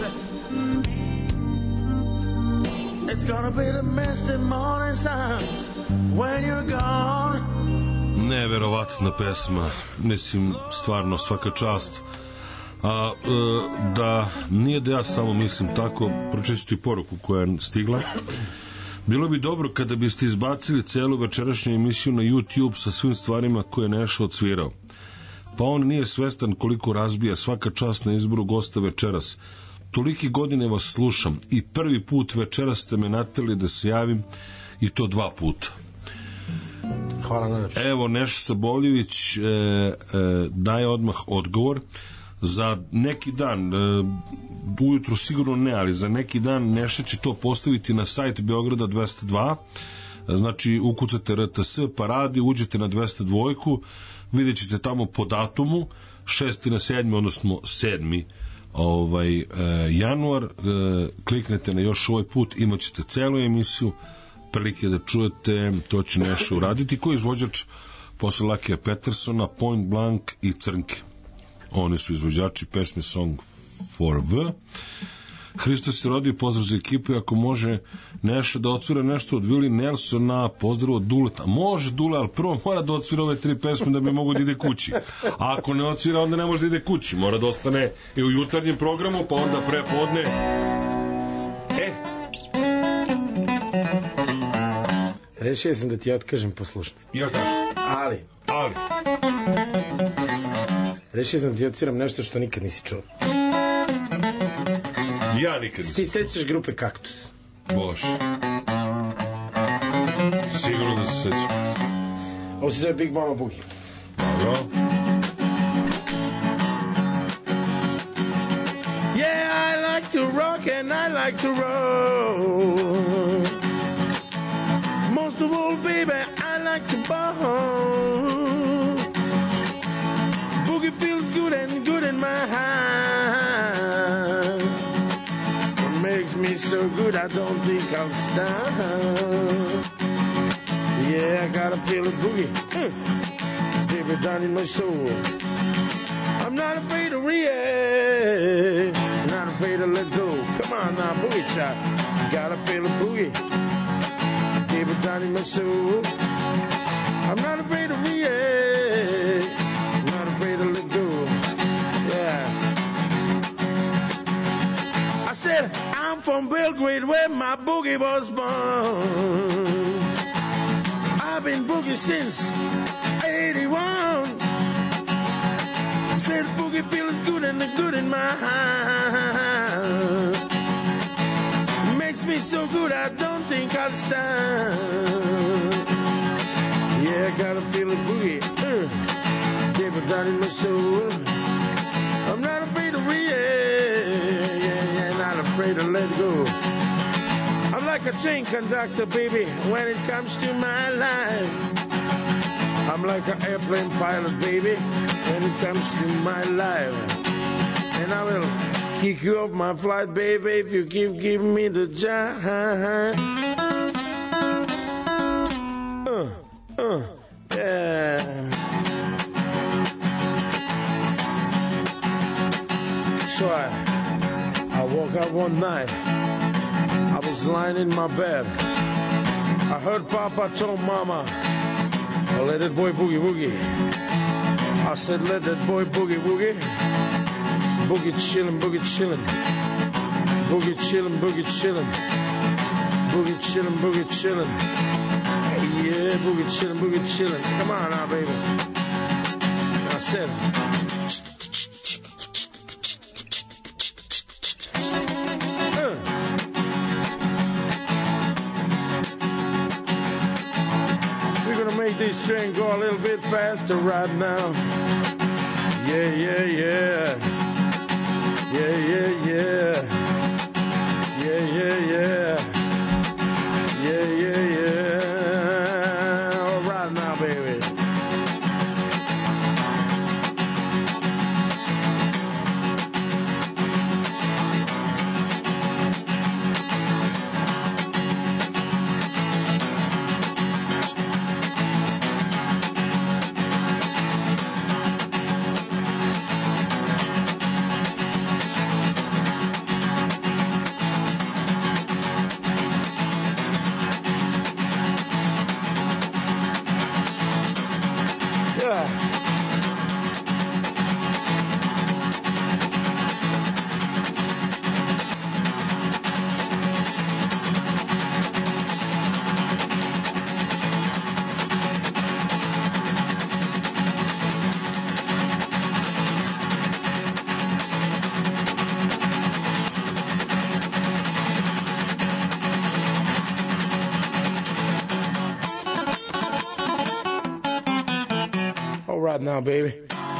It's gonna be the misty morning sun when you're gone. Neverovatna pesma, mislim, stvarno svaka čast. A, e, da nije da ja samo mislim tako, pročišću poruku koja je stigla. Bilo bi dobro kada biste izbacili celu večerašnju emisiju na YouTube sa svim stvarima koje je Neša odsvirao. Pa on nije svestan koliko razbija, svaka čast na izboru gosta večeras. Toliki godine vas slušam i prvi put večeras ste me nateli da se javim i to dva puta. Hvala najlepše. Evo, Neša Saboljević e, e, daje odmah odgovor. Za neki dan, e, ujutro sigurno ne, ali za neki dan Neša će to postaviti na sajt Beograda dvesta dva. Znači, ukucate R T S, pa radi, uđete na dvesta dva, vidjet ćete tamo po datumu, šesti na sedmi, odnosno sedmi ovaj, e, januar, e, kliknete na još ovaj put, imat ćete celu emisiju, prilike da čujete, to će Neša uraditi. Ko je izvođač posle Lakija Petersona, Point Blank i Crnke. Oni su izvođači pesme Song for V. Hristo se rodi, pozdrav za ekipu, ako može Neša da odsvira nešto od Willie Nelsona, pozdrav od Duleta. Može Dule, ali prvo mora da odsvira ove tri pesme da bi mogo da ide kući. A ako ne odsvira, onda ne može da ide kući. Mora da ostane i u jutarnjem programu, pa onda prepodne. E. Rešio sam da ti otkažem poslušnost. Ja kažem. Ali. Ali. Rešio sam da ti odsviram nešto što nikad nisi čuo. Ja nikad nisam. Ti sećaš grupe Kaktus? Boš. Sigurno da se sećam. Ovo se zove Big Mama Boogie. Dobro. Yeah, I like to rock and I like to roll. Most of all, baby, I like to ball. Boogie feels good and good in my heart. What makes me so good, I don't think I'll stop. Yeah, I gotta feel a boogie, mm. Baby, down in my soul. I'm not afraid to react, not afraid to let go. Come on now, boogie chop. Gotta feel a boogie, baby, down in my soul. I'm not afraid to react, not afraid to let go. Yeah. I said, I'm from Belgrade where my boogie was born. I've been boogie since eighty-one. Said boogie feels good and the good in my heart. Makes me so good I don't think I'll stop. Yeah, I gotta feel a boogie, uh, deep down in my soul. I'm not afraid to react, yeah, yeah, not afraid to let go. I'm like a train conductor, baby, when it comes to my life. I'm like an airplane pilot, baby, when it comes to my life. And I will kick you off my flight, baby, if you keep giving me the jive. Uh, uh, yeah. So I, I woke up one night. I was lying in my bed. I heard Papa told Mama, oh, let that boy boogie woogie. I said, let that boy boogie woogie. Boogie chillin', boogie chillin'. Boogie chillin', boogie chillin'. Boogie chillin', boogie chillin'. Yeah, boogie chillin', boogie chillin'. Come on now, baby. I said, this train go a little bit faster right now. Yeah, yeah, yeah. Yeah, yeah, yeah. Yeah, yeah, yeah. Yeah, yeah, yeah. All right now, baby. Right now, baby.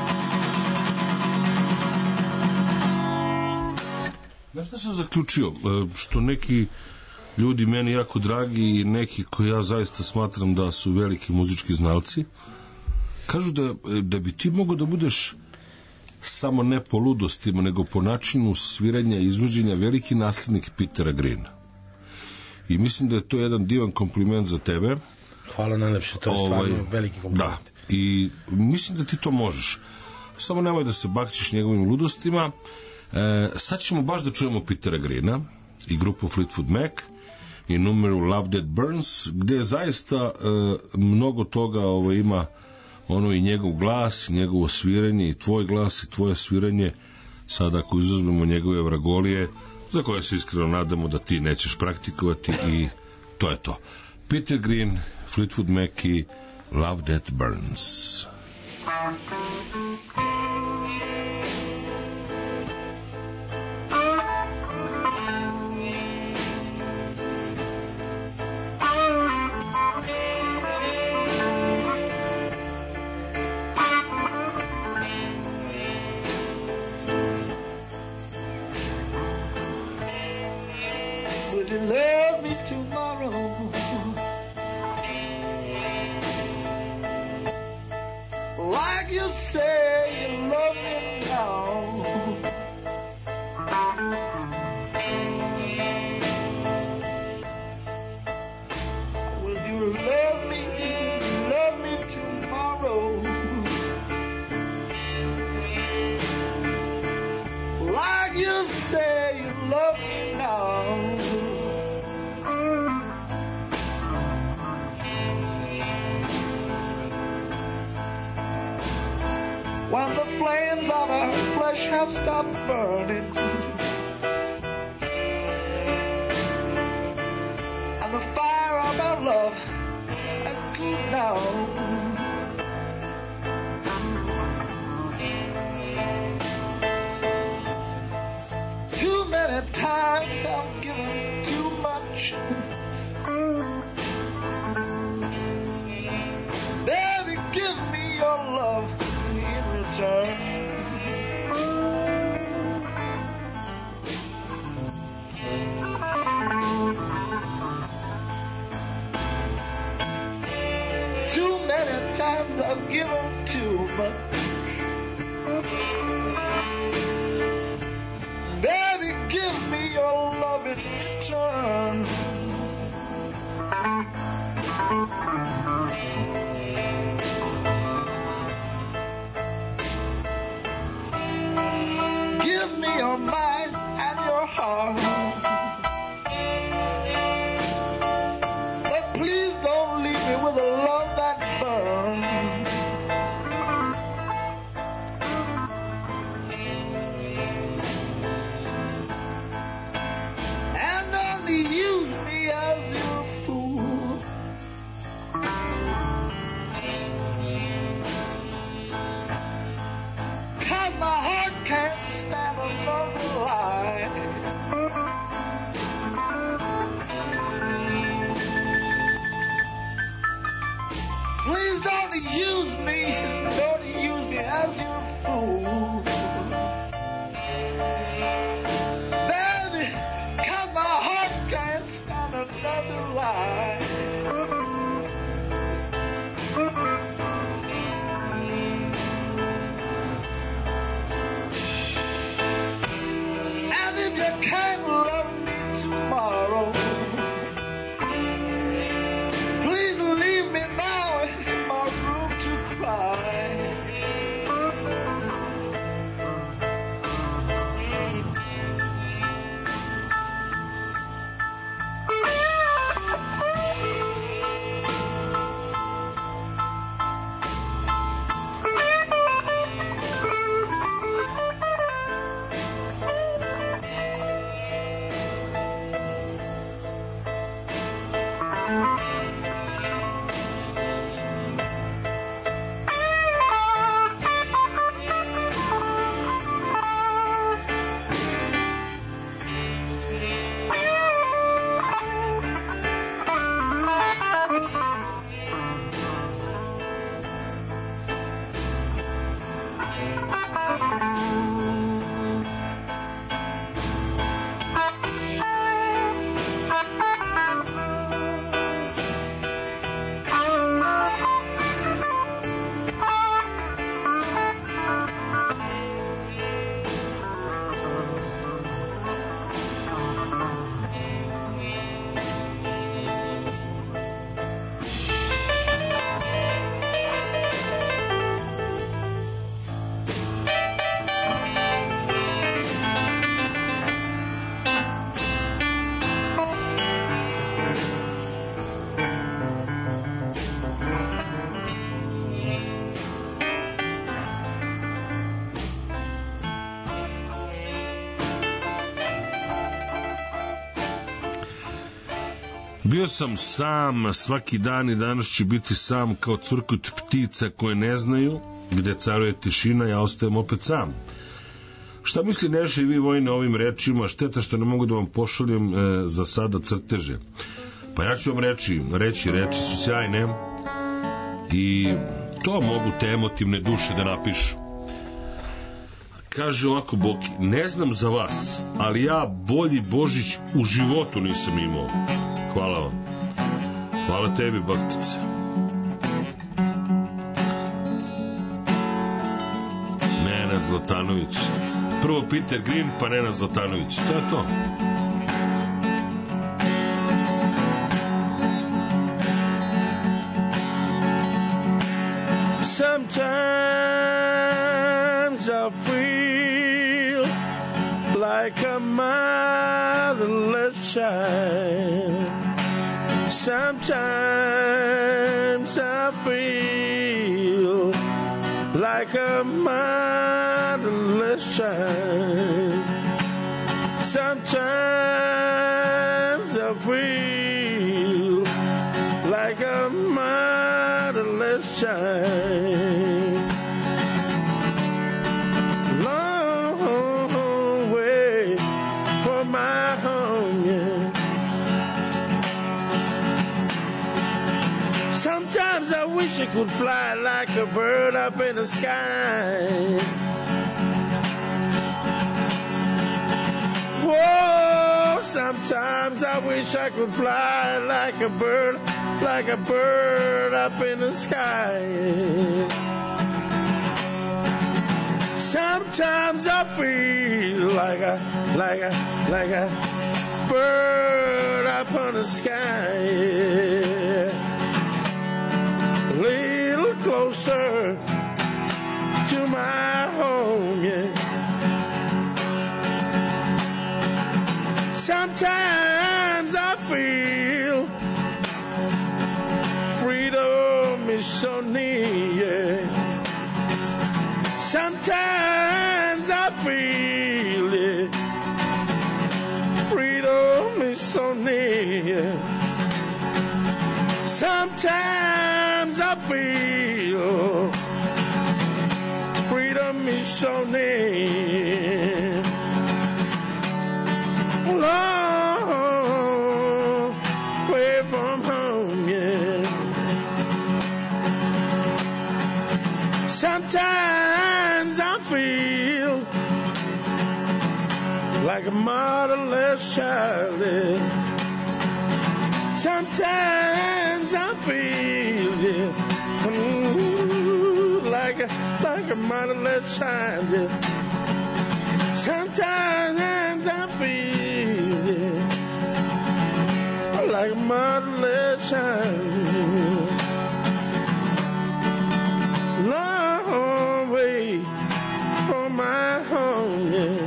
Znaš šta sam zaključio? Što neki ljudi meni jako dragi i neki koji ja zaista smatram da su veliki muzički znalci kažu da, da bi ti mogao da budeš samo ne po ludostima nego po načinu sviranja i izvođenja veliki naslednik Petera Greena. I mislim da je to jedan divan kompliment za tebe. Hvala najlepše, to je stvarno ovaj, veliki kompliment. Da. I mislim da ti to možeš. Samo nemoj da se bakćiš njegovim ludostima. E, sad ćemo baš da čujemo Petera Greena i grupu Fleetwood Mac i numeru Love That Burns, gde zaista e, mnogo toga ovo, ima ono i njegov glas, i njegovo sviranje i tvoj glas i tvoje sviranje. Sad ako izuzmemo njegove vragolije za koje se iskreno nadamo da ti nećeš praktikovati i to je to. Peter Green, Fleetwood Mac i Love That Burns. Will you love me tomorrow? Like you say you love me now. Will you love me, love me tomorrow? Like you say you love me now. When the flames of our flesh have stopped burning and the fire of our love has cooled down, too many times I've given too much. Baby, give me your love in return. I've given too much. Baby, give me your love in return. Give me your mind and your heart. But please don't leave me with a love that burns. And only use me as your fool. Cause my heart can't stand another lie. Please don't use me, don't use me as your fool. Baby, cause my heart can't stand another lie. And if you can't love me tomorrow, please leave me now in my room to cry. Bio sam sam svaki dan i danas ću biti sam kao cvrkut ptica koje ne znaju gde caruje tišina, ja ostajem opet sam. Šta misli Neša i vi Vojne ovim rečima? Šteta što ne mogu da vam pošaljem e, za sada crteže. Pa ja ću vam reći, reći, reči su sjajne i to mogu te emotivne duše da napišu. Kaže ovako Boki, ne znam za vas, ali ja bolji Božić u životu nisam imao. Hvala vam. Hvala tebi, Baktice. Nenad Zlatanović. Prvo Peter Green, pa Nenad Zlatanović. To je to. Sometimes I feel like a motherless child. Sometimes I feel like a motherless child. Sometimes I feel like a motherless child. Long way from my home, yeah. Sometimes I wish I could fly like a bird up in the sky. Whoa, Sometimes I wish I could fly like a bird, like a bird up in the sky. Sometimes I feel like a, like a, like a bird up on the sky. A little closer to my home, yeah. Sometimes I feel freedom is so near, yeah. Sometimes I feel it. Freedom is so near. Sometimes I feel freedom is so near. Long way from home, yeah. Sometimes I feel like a motherless child, yeah. Sometimes I feel, yeah, mm, like a, like a motherless child, yeah. Sometimes I feel, yeah, like a motherless child. Long way from my home, yeah.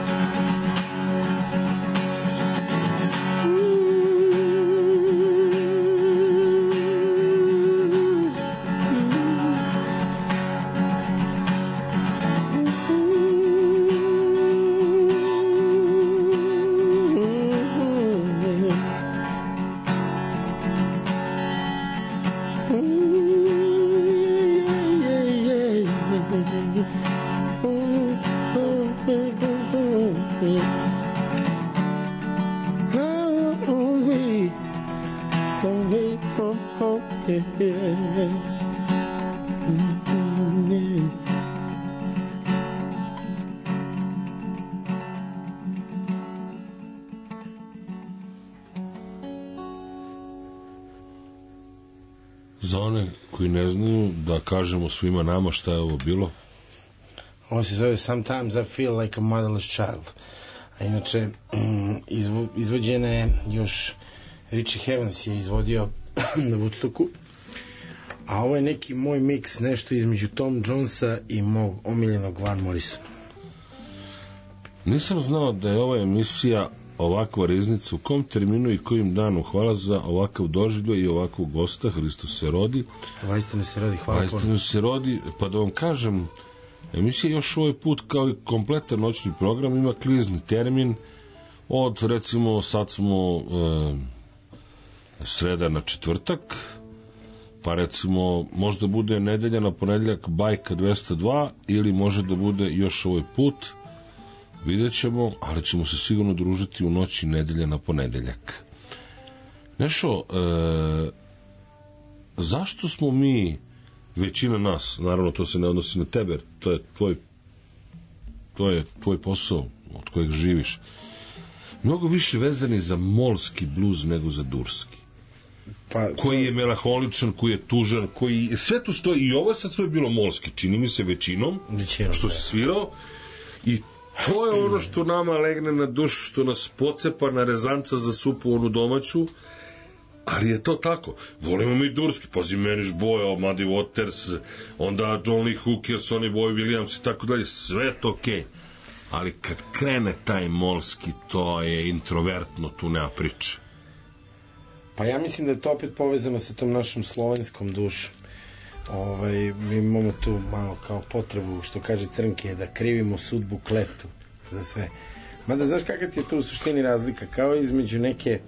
Za one koji ne znaju, da kažemo svima nama šta je ovo bilo. Ovo se zove Sometimes I Feel Like a Motherless Child. A inače, izvo, izvođena je još Richie Havens je izvodio na Woodstocku. A ovo je neki moj miks, nešto između Tom Jonesa i mog omiljenog Van Morrisona. Nisam znao da je ova emisija ovakva riznica, u kom terminu i kojim danu. Hvala za ovakav doživljaj i ovakvog gosta. Hristos se rodi. Vajstinu se rodi, hvala. Vajstinu se rodi, pa da vam kažem, emisija još ovaj put kao i kompletan noćni program ima klizni termin od, recimo, sad smo e, sreda na četvrtak, pa recimo možda bude nedelja na ponedeljak Bajka dvesta dva, ili može da bude još ovaj put, vidjet ćemo, ali ćemo se sigurno družiti u noći nedelja na ponedeljak. Nešo, e, zašto smo mi, većina nas, naravno to se ne odnosi na tebe, to je tvoj, to je tvoj posao od kojeg živiš, mnogo više vezani za molski bluz nego za durski? Pa, koji je melaholičan, koji je tužan, koji sve tu stoji, i ovo je sad sve bilo molski, čini mi se većinom, većinom što se svirao, i to je ono što nama legne na dušu, što nas pocepa na rezanca za supu onu domaću, ali je to tako. Volimo mi durski, pazi, Manish Boy, Muddy Waters, onda John Lee Hooker, Sonny Boy Williams i tako dalje, sve to okej. Okay. Ali kad krene taj molski, to je introvertno, tu nema priče. Pa ja mislim da je to opet povezano sa tom našom slovenskom dušom. Ovaj, mi imamo tu malo kao potrebu, što kaže Crnke, da krivimo sudbu kletu za sve. Mada znaš kakva ti je to u suštini razlika, kao između neke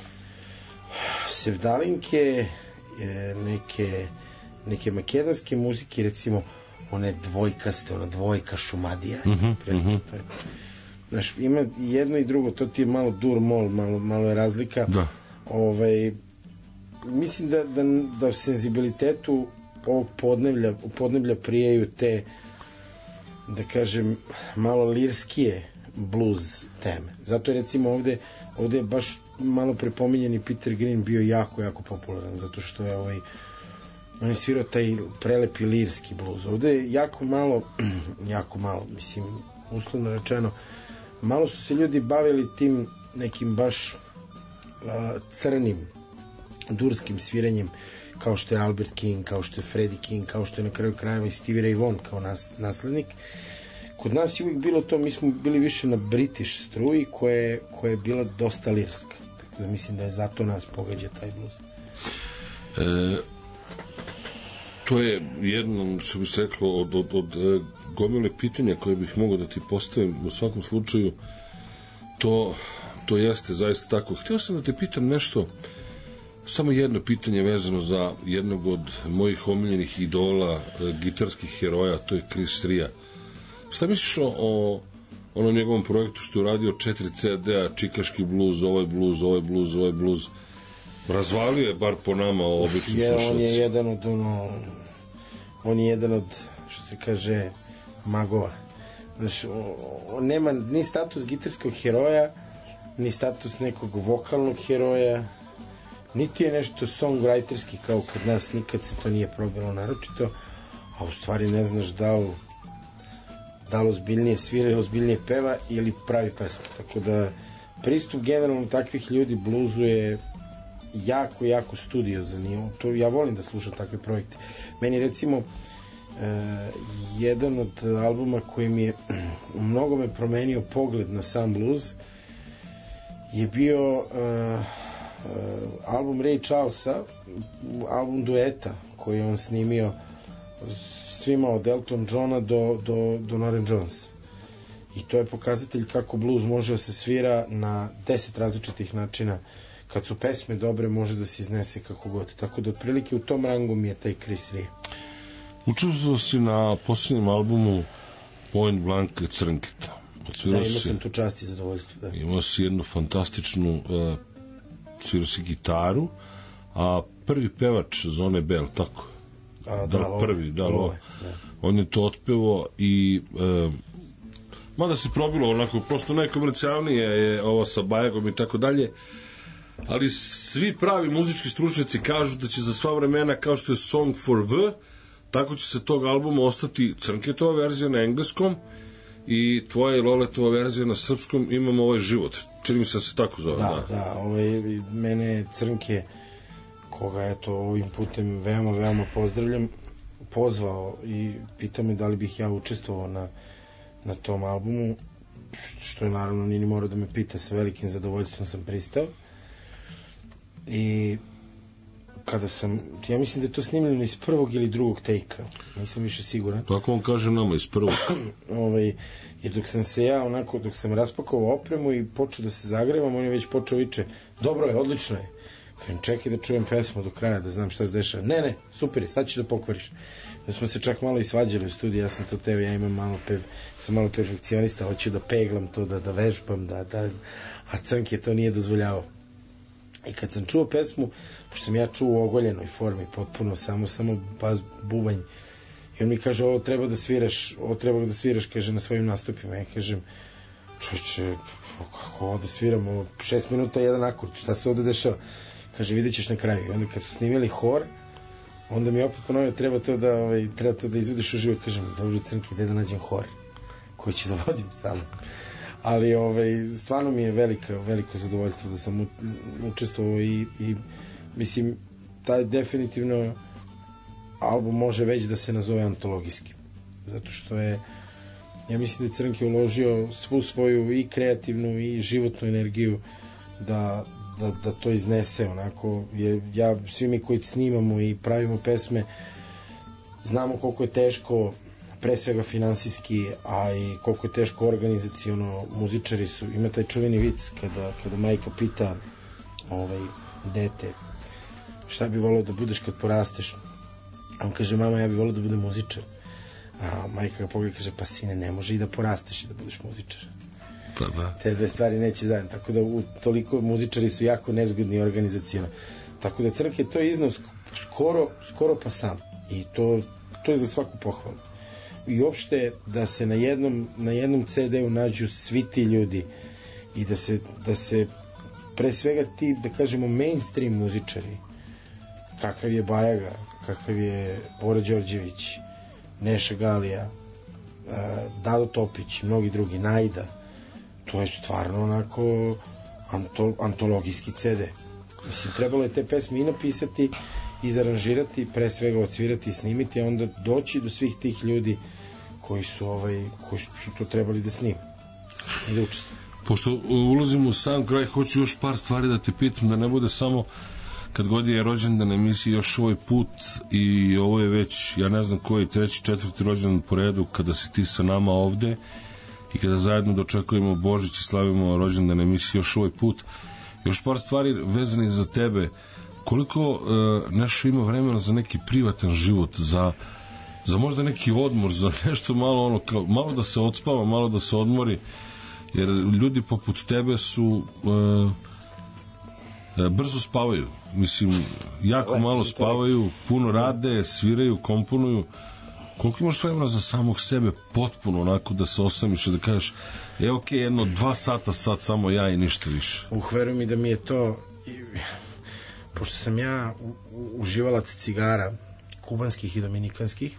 sevdalinke, neke neke makedonske muzike, recimo one dvojkaste, ona dvojka Šumadija, mm-hmm, mm-hmm. to je, znaš, ima jedno i drugo, to ti je malo dur mol, malo, malo je razlika. Da. Ovaj, mislim da, da, da u senzibilitetu ovog podneblja, podneblja prijaju te, da kažem, malo lirskije blues teme. Zato je recimo ovde, ovde je baš malo prepominjeni Peter Green bio jako, jako popularan, zato što je ovaj, on je svirao taj prelepi lirski blues. Ovde je jako malo, jako malo, mislim, uslovno rečeno, malo su se ljudi bavili tim nekim baš uh, crnim, durskim sviranjem, kao što je Albert King, kao što je Freddie King, kao što je na kraju krajeva i Stevie Ray Vaughan kao nas, naslednik. Kod nas je uvijek bilo to, mi smo bili više na British struji koja je, koja je bila dosta lirska. Tako da mislim da je zato nas pogađa taj blues. E, to je jedno, što bih rekao, od, od, od, od gomile pitanja koje bih mogao da ti postavim. U svakom slučaju to, to jeste zaista tako. Htio sam da te pitam nešto, samo jedno pitanje vezano za jednog od mojih omiljenih idola, gitarskih heroja, to je Chris Rea. Šta misliš o, o onom njegovom projektu što je uradio četiri ce de-a, čikaški bluz, ovaj bluz, ovaj bluz, ovaj bluz? Razvalio je bar po nama običnim je, slušalcima. On je jedan od ono, on je jedan od, što se kaže, magova. Znaš, on nema ni status gitarskog heroja, ni status nekog vokalnog heroja, niti je nešto songwriterski kao kod nas, nikad se to nije probilo naročito, a u stvari ne znaš da li da li ozbiljnije svira ili ozbiljnije peva ili pravi pesmu. Tako da pristup generalno takvih ljudi bluzu je jako, jako studiozan. To ja volim da slušam takve projekte. Meni recimo eh, jedan od albuma koji mi je u mnogome promenio pogled na sam bluz je bio eh, album Ray Charlesa, album dueta koji je on snimio svima od Elton Johna do, do, do Norah Jones. I to je pokazatelj kako blues može da se svira na deset različitih načina. Kad su pesme dobre, može da se iznese kako god. Tako da otprilike u tom rangu mi je taj Chris Rea. Učestvovao si na posljednjem albumu Point Blank Crnketa. Da, imao sam tu čast i zadovoljstvo. Da. Imao si jednu fantastičnu uh, svirao si gitaru, a prvi pevač Zone Bell, tako? A, da, da, prvi, da, love, da. On je to otpevao i e, mada se probilo onako, prosto najkomercijalnije je ovo sa Bajagom i tako dalje, ali svi pravi muzički stručnjaci kažu da će za sva vremena, kao što je Song for V, tako će se tog albuma ostati Crnketova verzija na engleskom i tvoja i Loletova verzija na srpskom. Imamo ovaj život, čini mi se da se tako zove. Da, da, da ovaj, mene Crnke, koga eto ovim putem veoma, veoma pozdravljam, pozvao i pitao me da li bih ja učestvovao na, na tom albumu, što je naravno nije ni morao da me pita, sa velikim zadovoljstvom sam pristao. I kada sam, ja mislim da je to snimljeno iz prvog ili drugog take-a, nisam više siguran. Tako on kaže nama, iz prvog. ovaj, jer dok sam se ja onako, dok sam raspakovao opremu i počeo da se zagrevam, on je već počeo viče, dobro je, odlično je. Kažem, čekaj da čujem pesmu do kraja, da znam šta se dešava. Ne, ne, super je, sad ćeš da pokvariš. Da smo se čak malo i svađali u studiju, ja sam to teo, ja imam malo, pev, sam malo perfekcionista, hoću da peglam to, da, da vežbam, da, da, a Crnke to nije dozvoljavao. I kad sam čuo pesmu, pošto sam ja čuo u ogoljenoj formi, potpuno, samo, samo bas, bubanj, i on mi kaže, ovo treba da sviraš, ovo treba da sviraš, kaže, na svojim nastupima. Ja kažem, čoče, kako ovo da sviram, ovo šest minuta jedan akord, šta se ovde dešava? Kaže, vidjet ćeš na kraju. I onda kad su snimili hor, onda mi opet ponovio, treba to da, ovaj, treba to da izvodiš u život. Kažem, dobro Crnke, gde da nađem hor koji ću da vodim samo. Ali ovaj, stvarno mi je velika, veliko zadovoljstvo da sam učestvovao i, i mislim, taj definitivno album može već da se nazove antologijski. Zato što je, ja mislim da je Crnke uložio svu svoju i kreativnu i životnu energiju da Da, da to iznese onako, jer ja, svi mi koji snimamo i pravimo pesme znamo koliko je teško, pre svega finansijski, a i koliko je teško organizaciono. Muzičari su, ima taj čuveni vic kada, kada majka pita ovaj, dete šta bi volio da budeš kad porasteš, a on kaže, mama, ja bi volio da budem muzičar, a majka ga pogleda i kaže, pa sine, ne može i da porasteš i da budeš muzičar. Pa, da. Te dve stvari neće zajedno, tako da u, toliko muzičari su jako nezgodni organizacijno, tako da Crnke to je iznao skoro, skoro pa sam, i to, to je za svaku pohvalu. i uopšte da se na jednom, na jednom ce de u nađu svi ti ljudi i da se, da se pre svega ti, da kažemo, mainstream muzičari, kakav je Bajaga, kakav je Bora Đorđević, Neša Galija, Dado Topić i mnogi drugi, Najda, to je stvarno onako anto, antologijski ce de. Mislim, trebalo je te pesme i napisati, izaranžirati, pre svega odsvirati i snimiti, a onda doći do svih tih ljudi koji su, ovaj, koji su to trebali da snime i da učestvuju. Pošto ulazimo u sam kraj, hoću još par stvari da te pitam, da ne bude samo kad god je rođendan emisiji još ovaj put, i ovo je već, ja ne znam koji, treći, četvrti rođendan po redu kada si ti sa nama ovde i kada zajedno dočekujemo Božić i slavimo rođendan emisiji još ovaj put. Još par stvari vezanih za tebe. Koliko uh, Neša ima vremena za neki privatan život, za, za možda neki odmor, za nešto malo ono, kao, malo da se odspava, malo da se odmori, jer ljudi poput tebe su uh, brzo spavaju, mislim, jako Lepo malo spavaju, puno rade, sviraju, komponuju. Koliko imaš vremena za samog sebe potpuno onako da se osamiš i da kažeš, e ok, jedno dva sata sad samo ja i ništa više? Uh, veruj mi da mi je to, pošto sam ja uživalac cigara kubanskih i dominikanskih,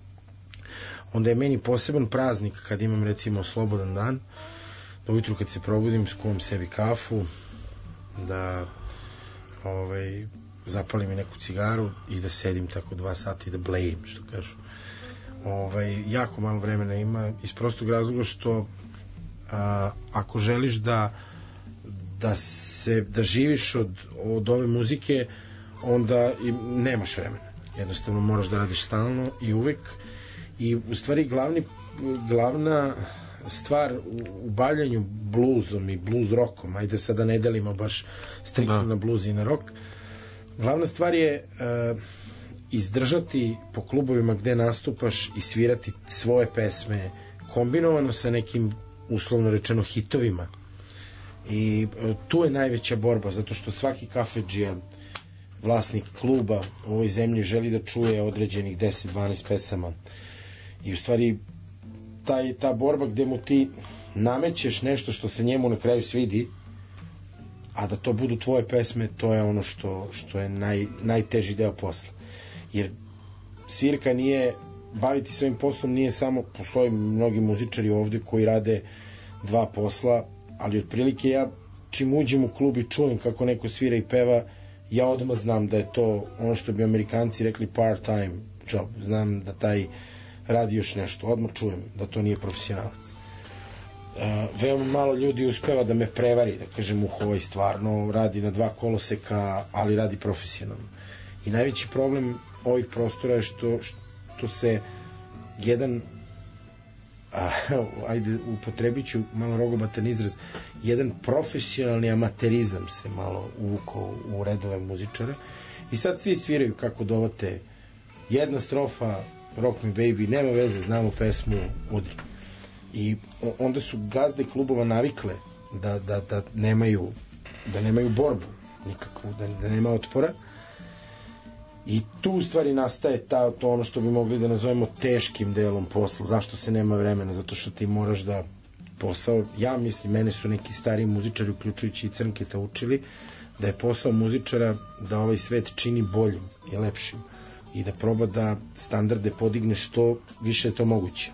onda je meni poseban praznik kad imam recimo slobodan dan, da ujutru kad se probudim skuvam sebi kafu, da ovaj, zapalim i neku cigaru i da sedim tako dva sata i da blejim, što kažu. Ovaj, jako malo vremena ima iz prostog razloga što a, ako želiš da da se da živiš od, od ove muzike, onda i nemaš vremena, jednostavno moraš da radiš stalno i uvek, i u stvari glavni, glavna stvar u bavljanju bluzom i bluz rokom, ajde sada ne delimo baš striktno na bluz i na rock, glavna stvar je uh, izdržati po klubovima gde nastupaš i svirati svoje pesme kombinovano sa nekim uslovno rečeno hitovima, i uh, tu je najveća borba, zato što svaki kafedžija, vlasnik kluba u ovoj zemlji želi da čuje određenih deset dvanaest pesama, i u stvari taj, ta borba gde mu ti namećeš nešto što se njemu na kraju svidi, a da to budu tvoje pesme, to je ono što, što je naj, najteži deo posla. Jer svirka nije, baviti se ovim poslom nije samo, postoji mnogi muzičari ovde koji rade dva posla, ali otprilike ja čim uđem u klub i čujem kako neko svira i peva, ja odmah znam da je to ono što bi Amerikanci rekli part-time job, znam da taj radi još nešto, odmah čujem da to nije profesionalac. Uh, veoma malo ljudi uspeva da me prevari, da kažem, uh, ovaj stvarno radi na dva koloseka, ali radi profesionalno. I najveći problem ovih prostora je što, što se jedan uh, ajde, upotrebit ću malo rogobatan izraz, jedan profesionalni amaterizam se malo uvukao u redove muzičara, i sad svi sviraju kako dovate jedna strofa, Rock Me Baby, nema veze, znamo pesmu, udri. I onda su gazde klubova navikle da, da, da nemaju da nemaju borbu nikakvu, da, da nema otpora, i tu u stvari nastaje ta, to ono što bi mogli da nazovemo teškim delom posla. Zašto se nema vremena? Zato što ti moraš da posao, ja mislim, mene su neki stari muzičari, uključujući i Crnketa, učili da je posao muzičara da ovaj svet čini boljim i lepšim i da proba da standarde podigne što više je to moguće.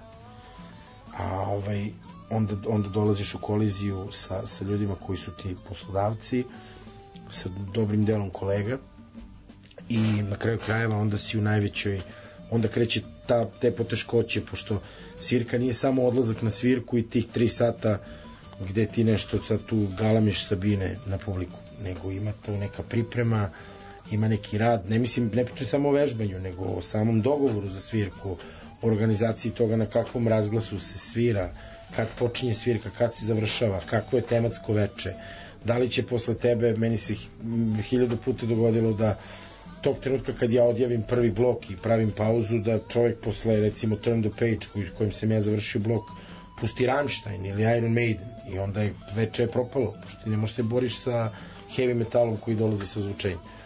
A ovaj, onda, onda dolaziš u koliziju sa, sa ljudima koji su ti poslodavci, sa dobrim delom kolega, i na kraju krajeva onda si u najvećoj, onda kreće ta, te poteškoće, pošto svirka nije samo odlazak na svirku i tih tri sata gde ti nešto sad tu galamiš Sabine na publiku, nego ima to neka priprema, ima neki rad, ne mislim, ne pričam samo o vežbanju, nego o samom dogovoru za svirku, o organizaciji toga na kakvom razglasu se svira, kad počinje svirka, kad se završava, kako je tematsko veče, da li će posle tebe, meni se hiljadu puta dogodilo da tog trenutka kad ja odjavim prvi blok i pravim pauzu, da čovjek posle recimo Turn the Page koj, kojim sam ja završio blok pusti Rammstein ili Iron Maiden, i onda je veče je propalo, pošto ti ne možeš se boriš sa heavy metalom koji dolazi sa zvučenjem.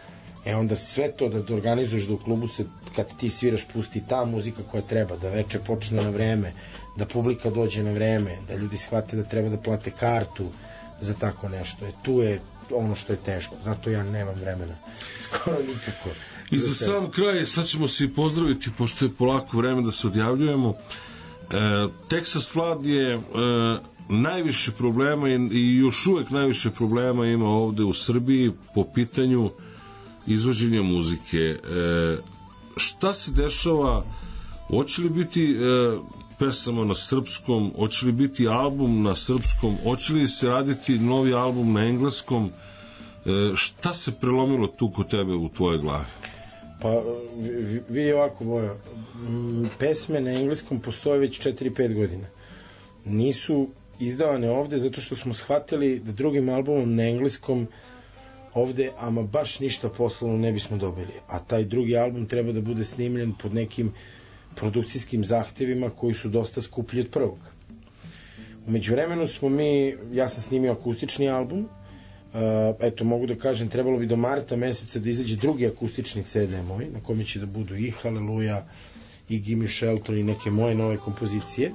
E onda sve to da organizuješ da u klubu se, kad ti sviraš, pusti ta muzika koja treba, da veče počne na vreme, da publika dođe na vreme, da ljudi shvate da treba da plate kartu za tako nešto. E, tu je ono što je teško. Zato ja nemam vremena. Skoro nikako. I za sam kraj, sad ćemo se i pozdraviti, pošto je polako vreme da se odjavljujemo. E, Texas Flood je e, najviše problema i, i još uvek najviše problema ima ovde u Srbiji po pitanju izvođenja muzike. E, šta se dešava? Hoće li biti e, pesama na srpskom? Hoće li biti album na srpskom? Hoće li se raditi novi album na engleskom? E, šta se prelomilo tu kod tebe u tvojoj glavi? Pa, vidi ovako, Bojo, pesme na engleskom postoje već četiri pet godina. Nisu izdavane ovde zato što smo shvatili da drugim albumom na engleskom ovde, ama baš ništa poslovno ne bismo dobili. A taj drugi album treba da bude snimljen pod nekim produkcijskim zahtevima koji su dosta skuplji od prvog. U međuvremenu smo mi, ja sam snimio akustični album, Uh, eto, mogu da kažem, trebalo bi do marta meseca da izađe drugi akustični ce de moj, na kome će da budu i Haleluja, i Gimme Shelter i neke moje nove kompozicije.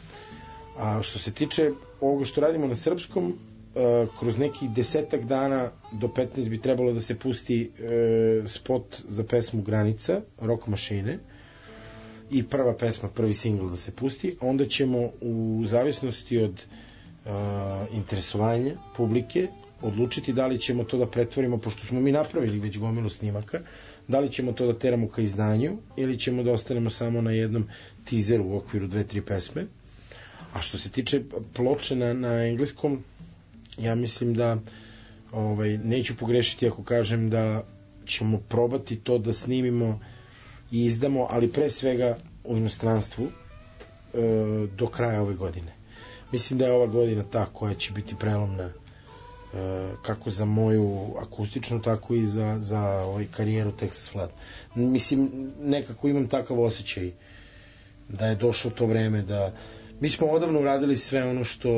A što se tiče ovoga što radimo na srpskom, uh, kroz nekih desetak dana do petnaest bi trebalo da se pusti uh, spot za pesmu Granica, Rock Mašine, i prva pesma, prvi singl da se pusti. Onda ćemo u zavisnosti od uh, interesovanja publike odlučiti da li ćemo to da pretvorimo, pošto smo mi napravili već gomilu snimaka, da li ćemo to da teramo ka izdanju ili ćemo da ostanemo samo na jednom teaseru u okviru dve, tri pesme. A što se tiče ploče na, na engleskom, ja mislim da ovaj, neću pogrešiti ako kažem da ćemo probati to da snimimo i izdamo, ali pre svega u inostranstvu e, do kraja ove godine. Mislim da je ova godina ta koja će biti prelomna kako za moju akustičnu, tako i za, za ovaj karijeru Texas Flood. Mislim, nekako imam takav osjećaj da je došlo to vreme da... Mi smo odavno uradili sve ono što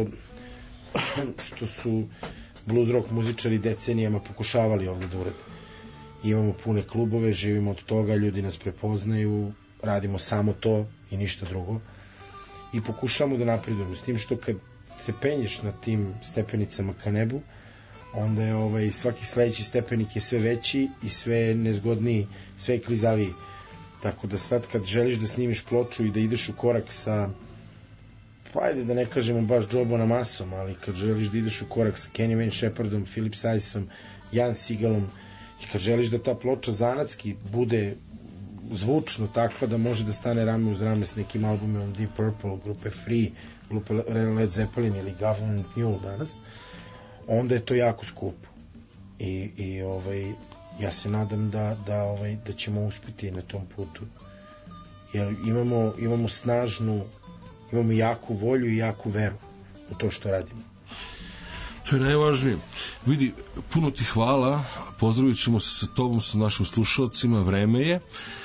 što su blues rock muzičari decenijama pokušavali ovde da urade. Imamo pune klubove, živimo od toga, ljudi nas prepoznaju, radimo samo to i ništa drugo. I pokušavamo da napredujemo. S tim što kad se penješ na tim stepenicama ka nebu, onda je ovaj, svaki sledeći stepenik je sve veći i sve nezgodniji, sve klizaviji. Tako da sad kad želiš da snimiš ploču i da ideš u korak sa, pa ajde da ne kažemo baš Joe Bonamasom, ali kad želiš da ideš u korak sa Kenny Wayne Shepherdom, Philip Saisom, Jan Sigalom, i kad želiš da ta ploča zanatski bude zvučno takva da može da stane rame uz rame s nekim albumom Deep Purple, grupe Free, grupe Led Zeppelin ili Government Mule danas, onda je to jako skupo. I, i ovaj, ja se nadam da, da, ovaj, da ćemo uspeti na tom putu. Jer imamo, imamo snažnu, imamo jaku volju i jaku veru u to što radimo. To je najvažnije. Vidi, puno ti hvala, pozdravit ćemo se sa tobom, sa našim slušalcima, vreme je. E,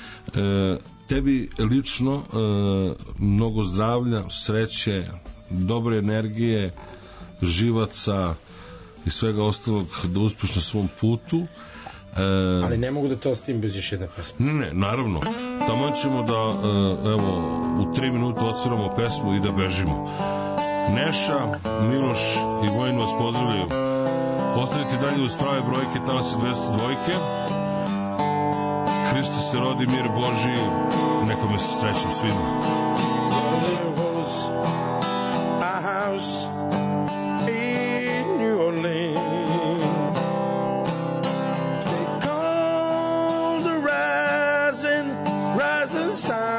tebi lično e, mnogo zdravlja, sreće, dobre energije, živaca i svega ostalog da uspeš na svom putu. E, Ali ne mogu da to ostavim bez još jedne pesme. Ne, ne, naravno. Tamo ćemo da e, evo, u tri minuta odsviramo pesmu i da bežimo. Neša, Miloš i Vojin vas pozdravljaju. Ostavite dalje uz prave brojke, talase dvesta dvojke. Hristo se rodi, mir Boži, nekome se srećem svima. There was a house in New Orleans. They called the rising, rising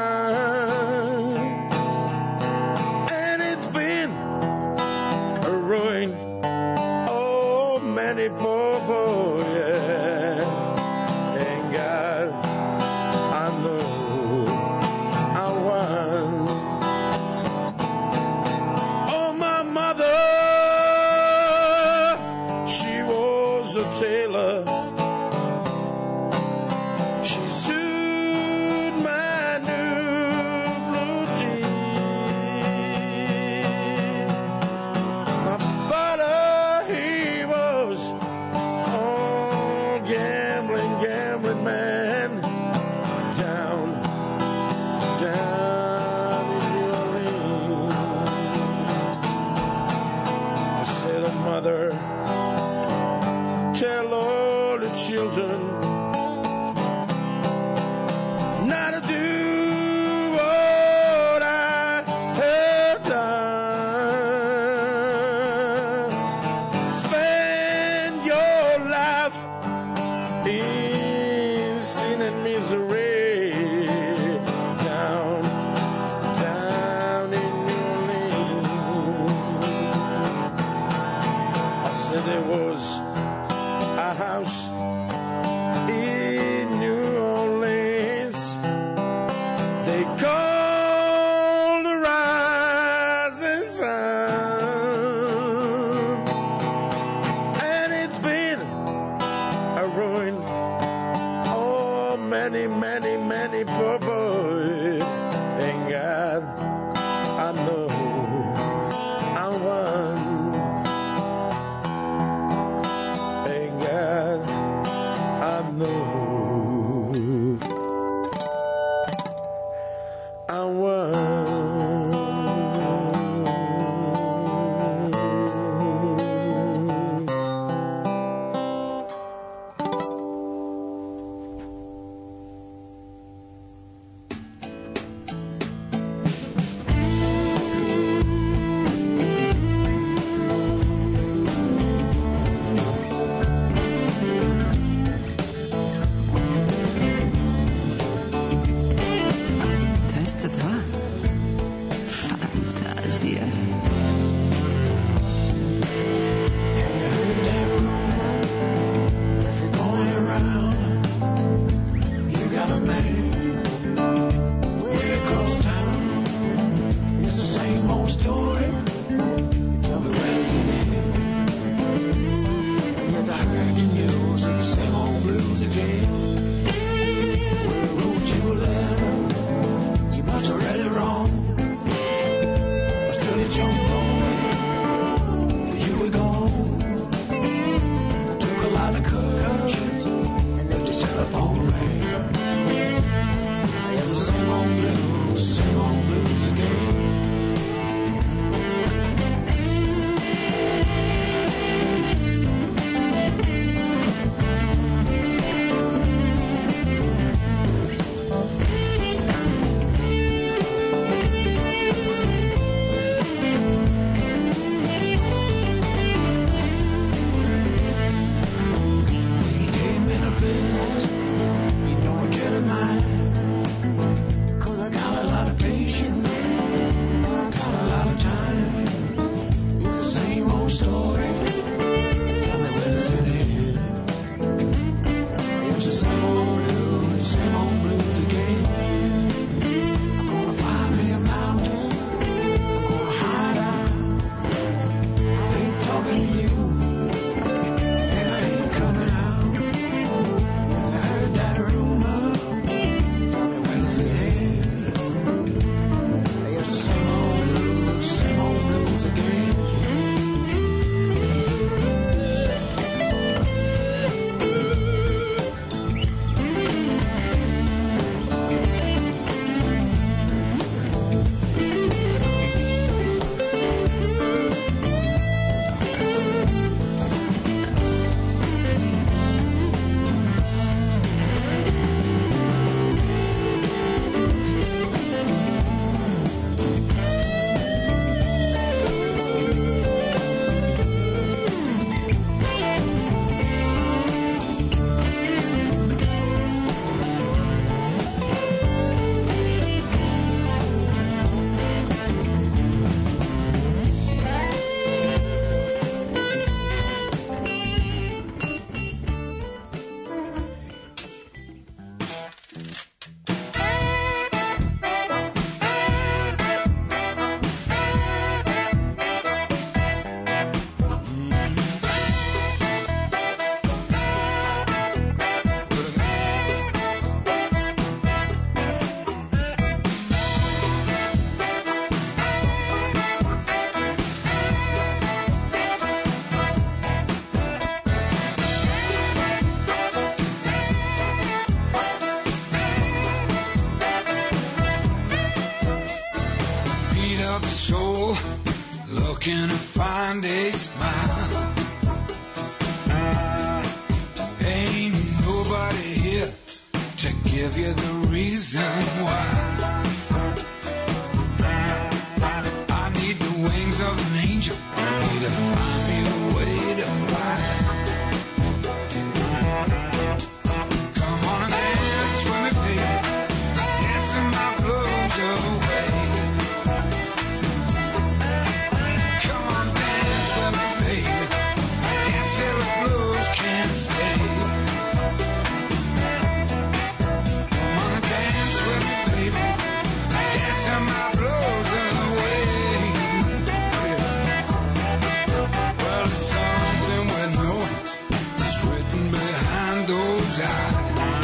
sun. And it's been a ruin, oh, many poor boys, yeah. And God, I know I won. done. Not to do what I have done. Spend your life in sin and misery. Down, down in New Orleans. I said there was a house in New Orleans they called the Rising Sun, and it's been a ruin. Oh, many, many, many poor boys. And God, I know I'm one. And God, I know I'm one. dvesta dva. Fantazija. If you're going around, you got a man way across town. It's the same old story. Tell me where's it at? Yet I heard the news, it's the same old blues again. When I wrote you a letter, you must have read it wrong. I stood at your phone, you were gone. Took a lot of courage, and then this telephone rang. It's the same old blues, same old blues again. You came in a business, you know I get a mind. 'Cause I got a lot of patience, I got a lot of time. It's the same old story. Tell me where does it end? It's the same old blues, same old blues again. I'm gonna find me a mountain, I'm gonna hide out. I ain't talking to you, and I ain't coming out. If I heard that rumor, tell me where does it end? It's the same old blues, same old blues again. looking to find a smile. Ain't no blues eyes.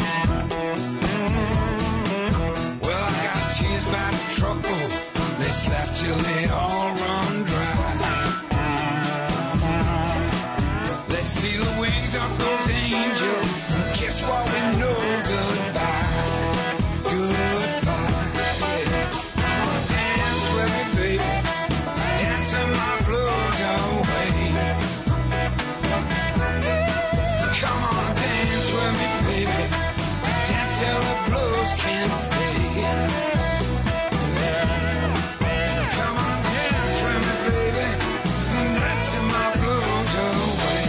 Well, I got tears by the truckload. Let's laugh till they all run dry. Let's feel the wings of those angels and kiss what we know goodbye. Goodbye. Yeah. I'm gonna dance with me, baby. Dancing my blues away. Come on, dance with me, baby. Dance till the blues can't stay. Come on, dance with me, baby. Dancing my blues away.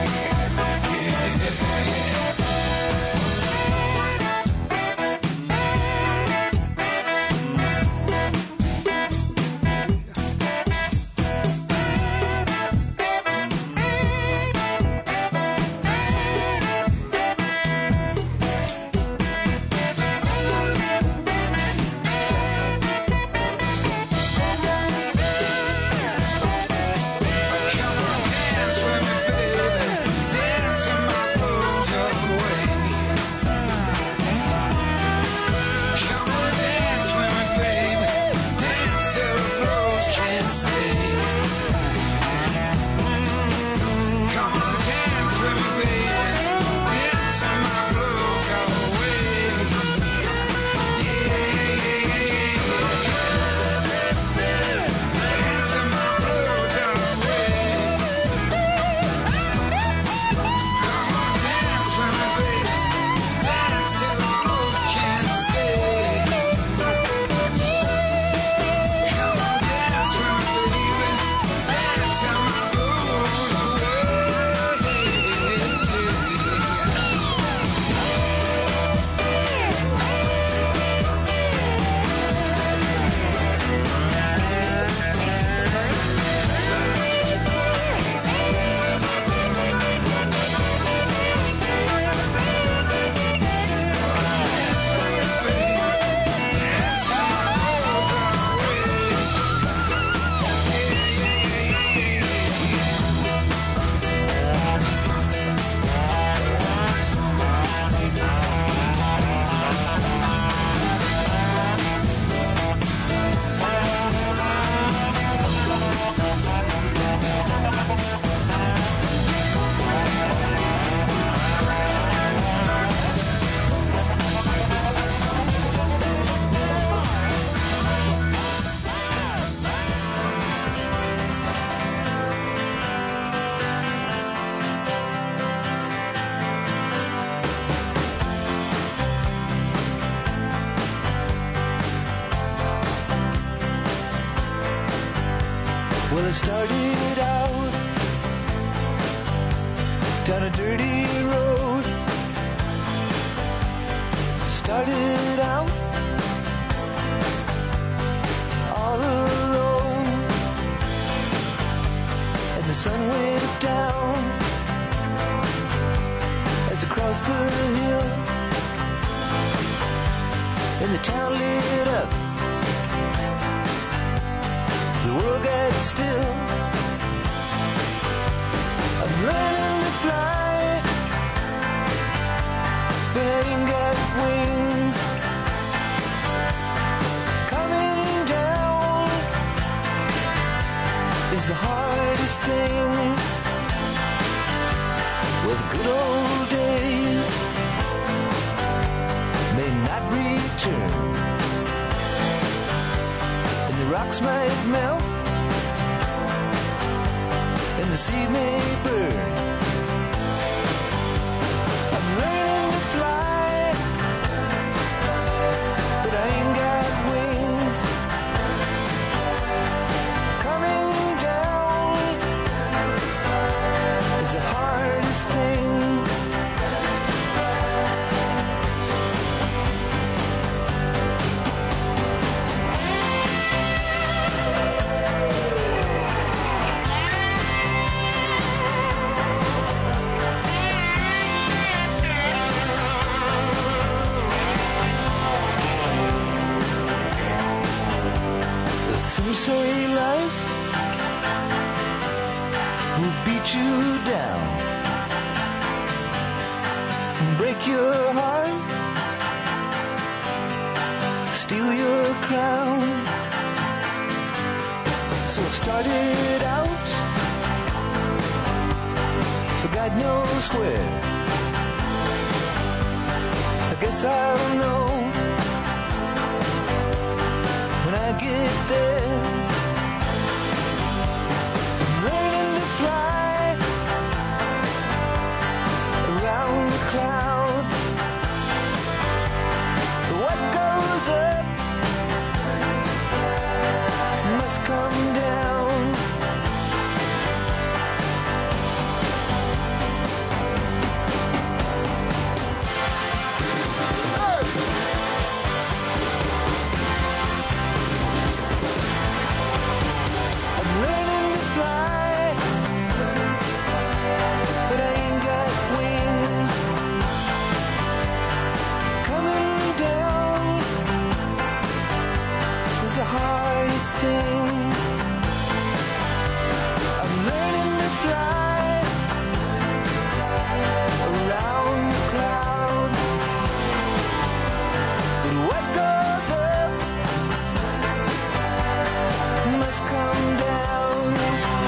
Well, I started out down a dirty road. Started out all alone, and the sun went down as I crossed the hill, and the town lit up. The world got still. I'm learning to fly, but I ain't got wings. Coming down is the hardest thing. Well, the good old days may not return, and the rocks might melt, and the sea may burn. I'm learning to fly, but I ain't got wings. Coming down is the hardest thing. Some say life will beat you down and break take your heart, steal your crown. So it started out for God knows where. I guess I'll know when I get there. I'm learning to fly around the clouds. What goes up must come down. I'm learning to fly, but I ain't got wings. Coming down is the hardest thing. I'm learning to fly around the clouds. But what goes up must come down.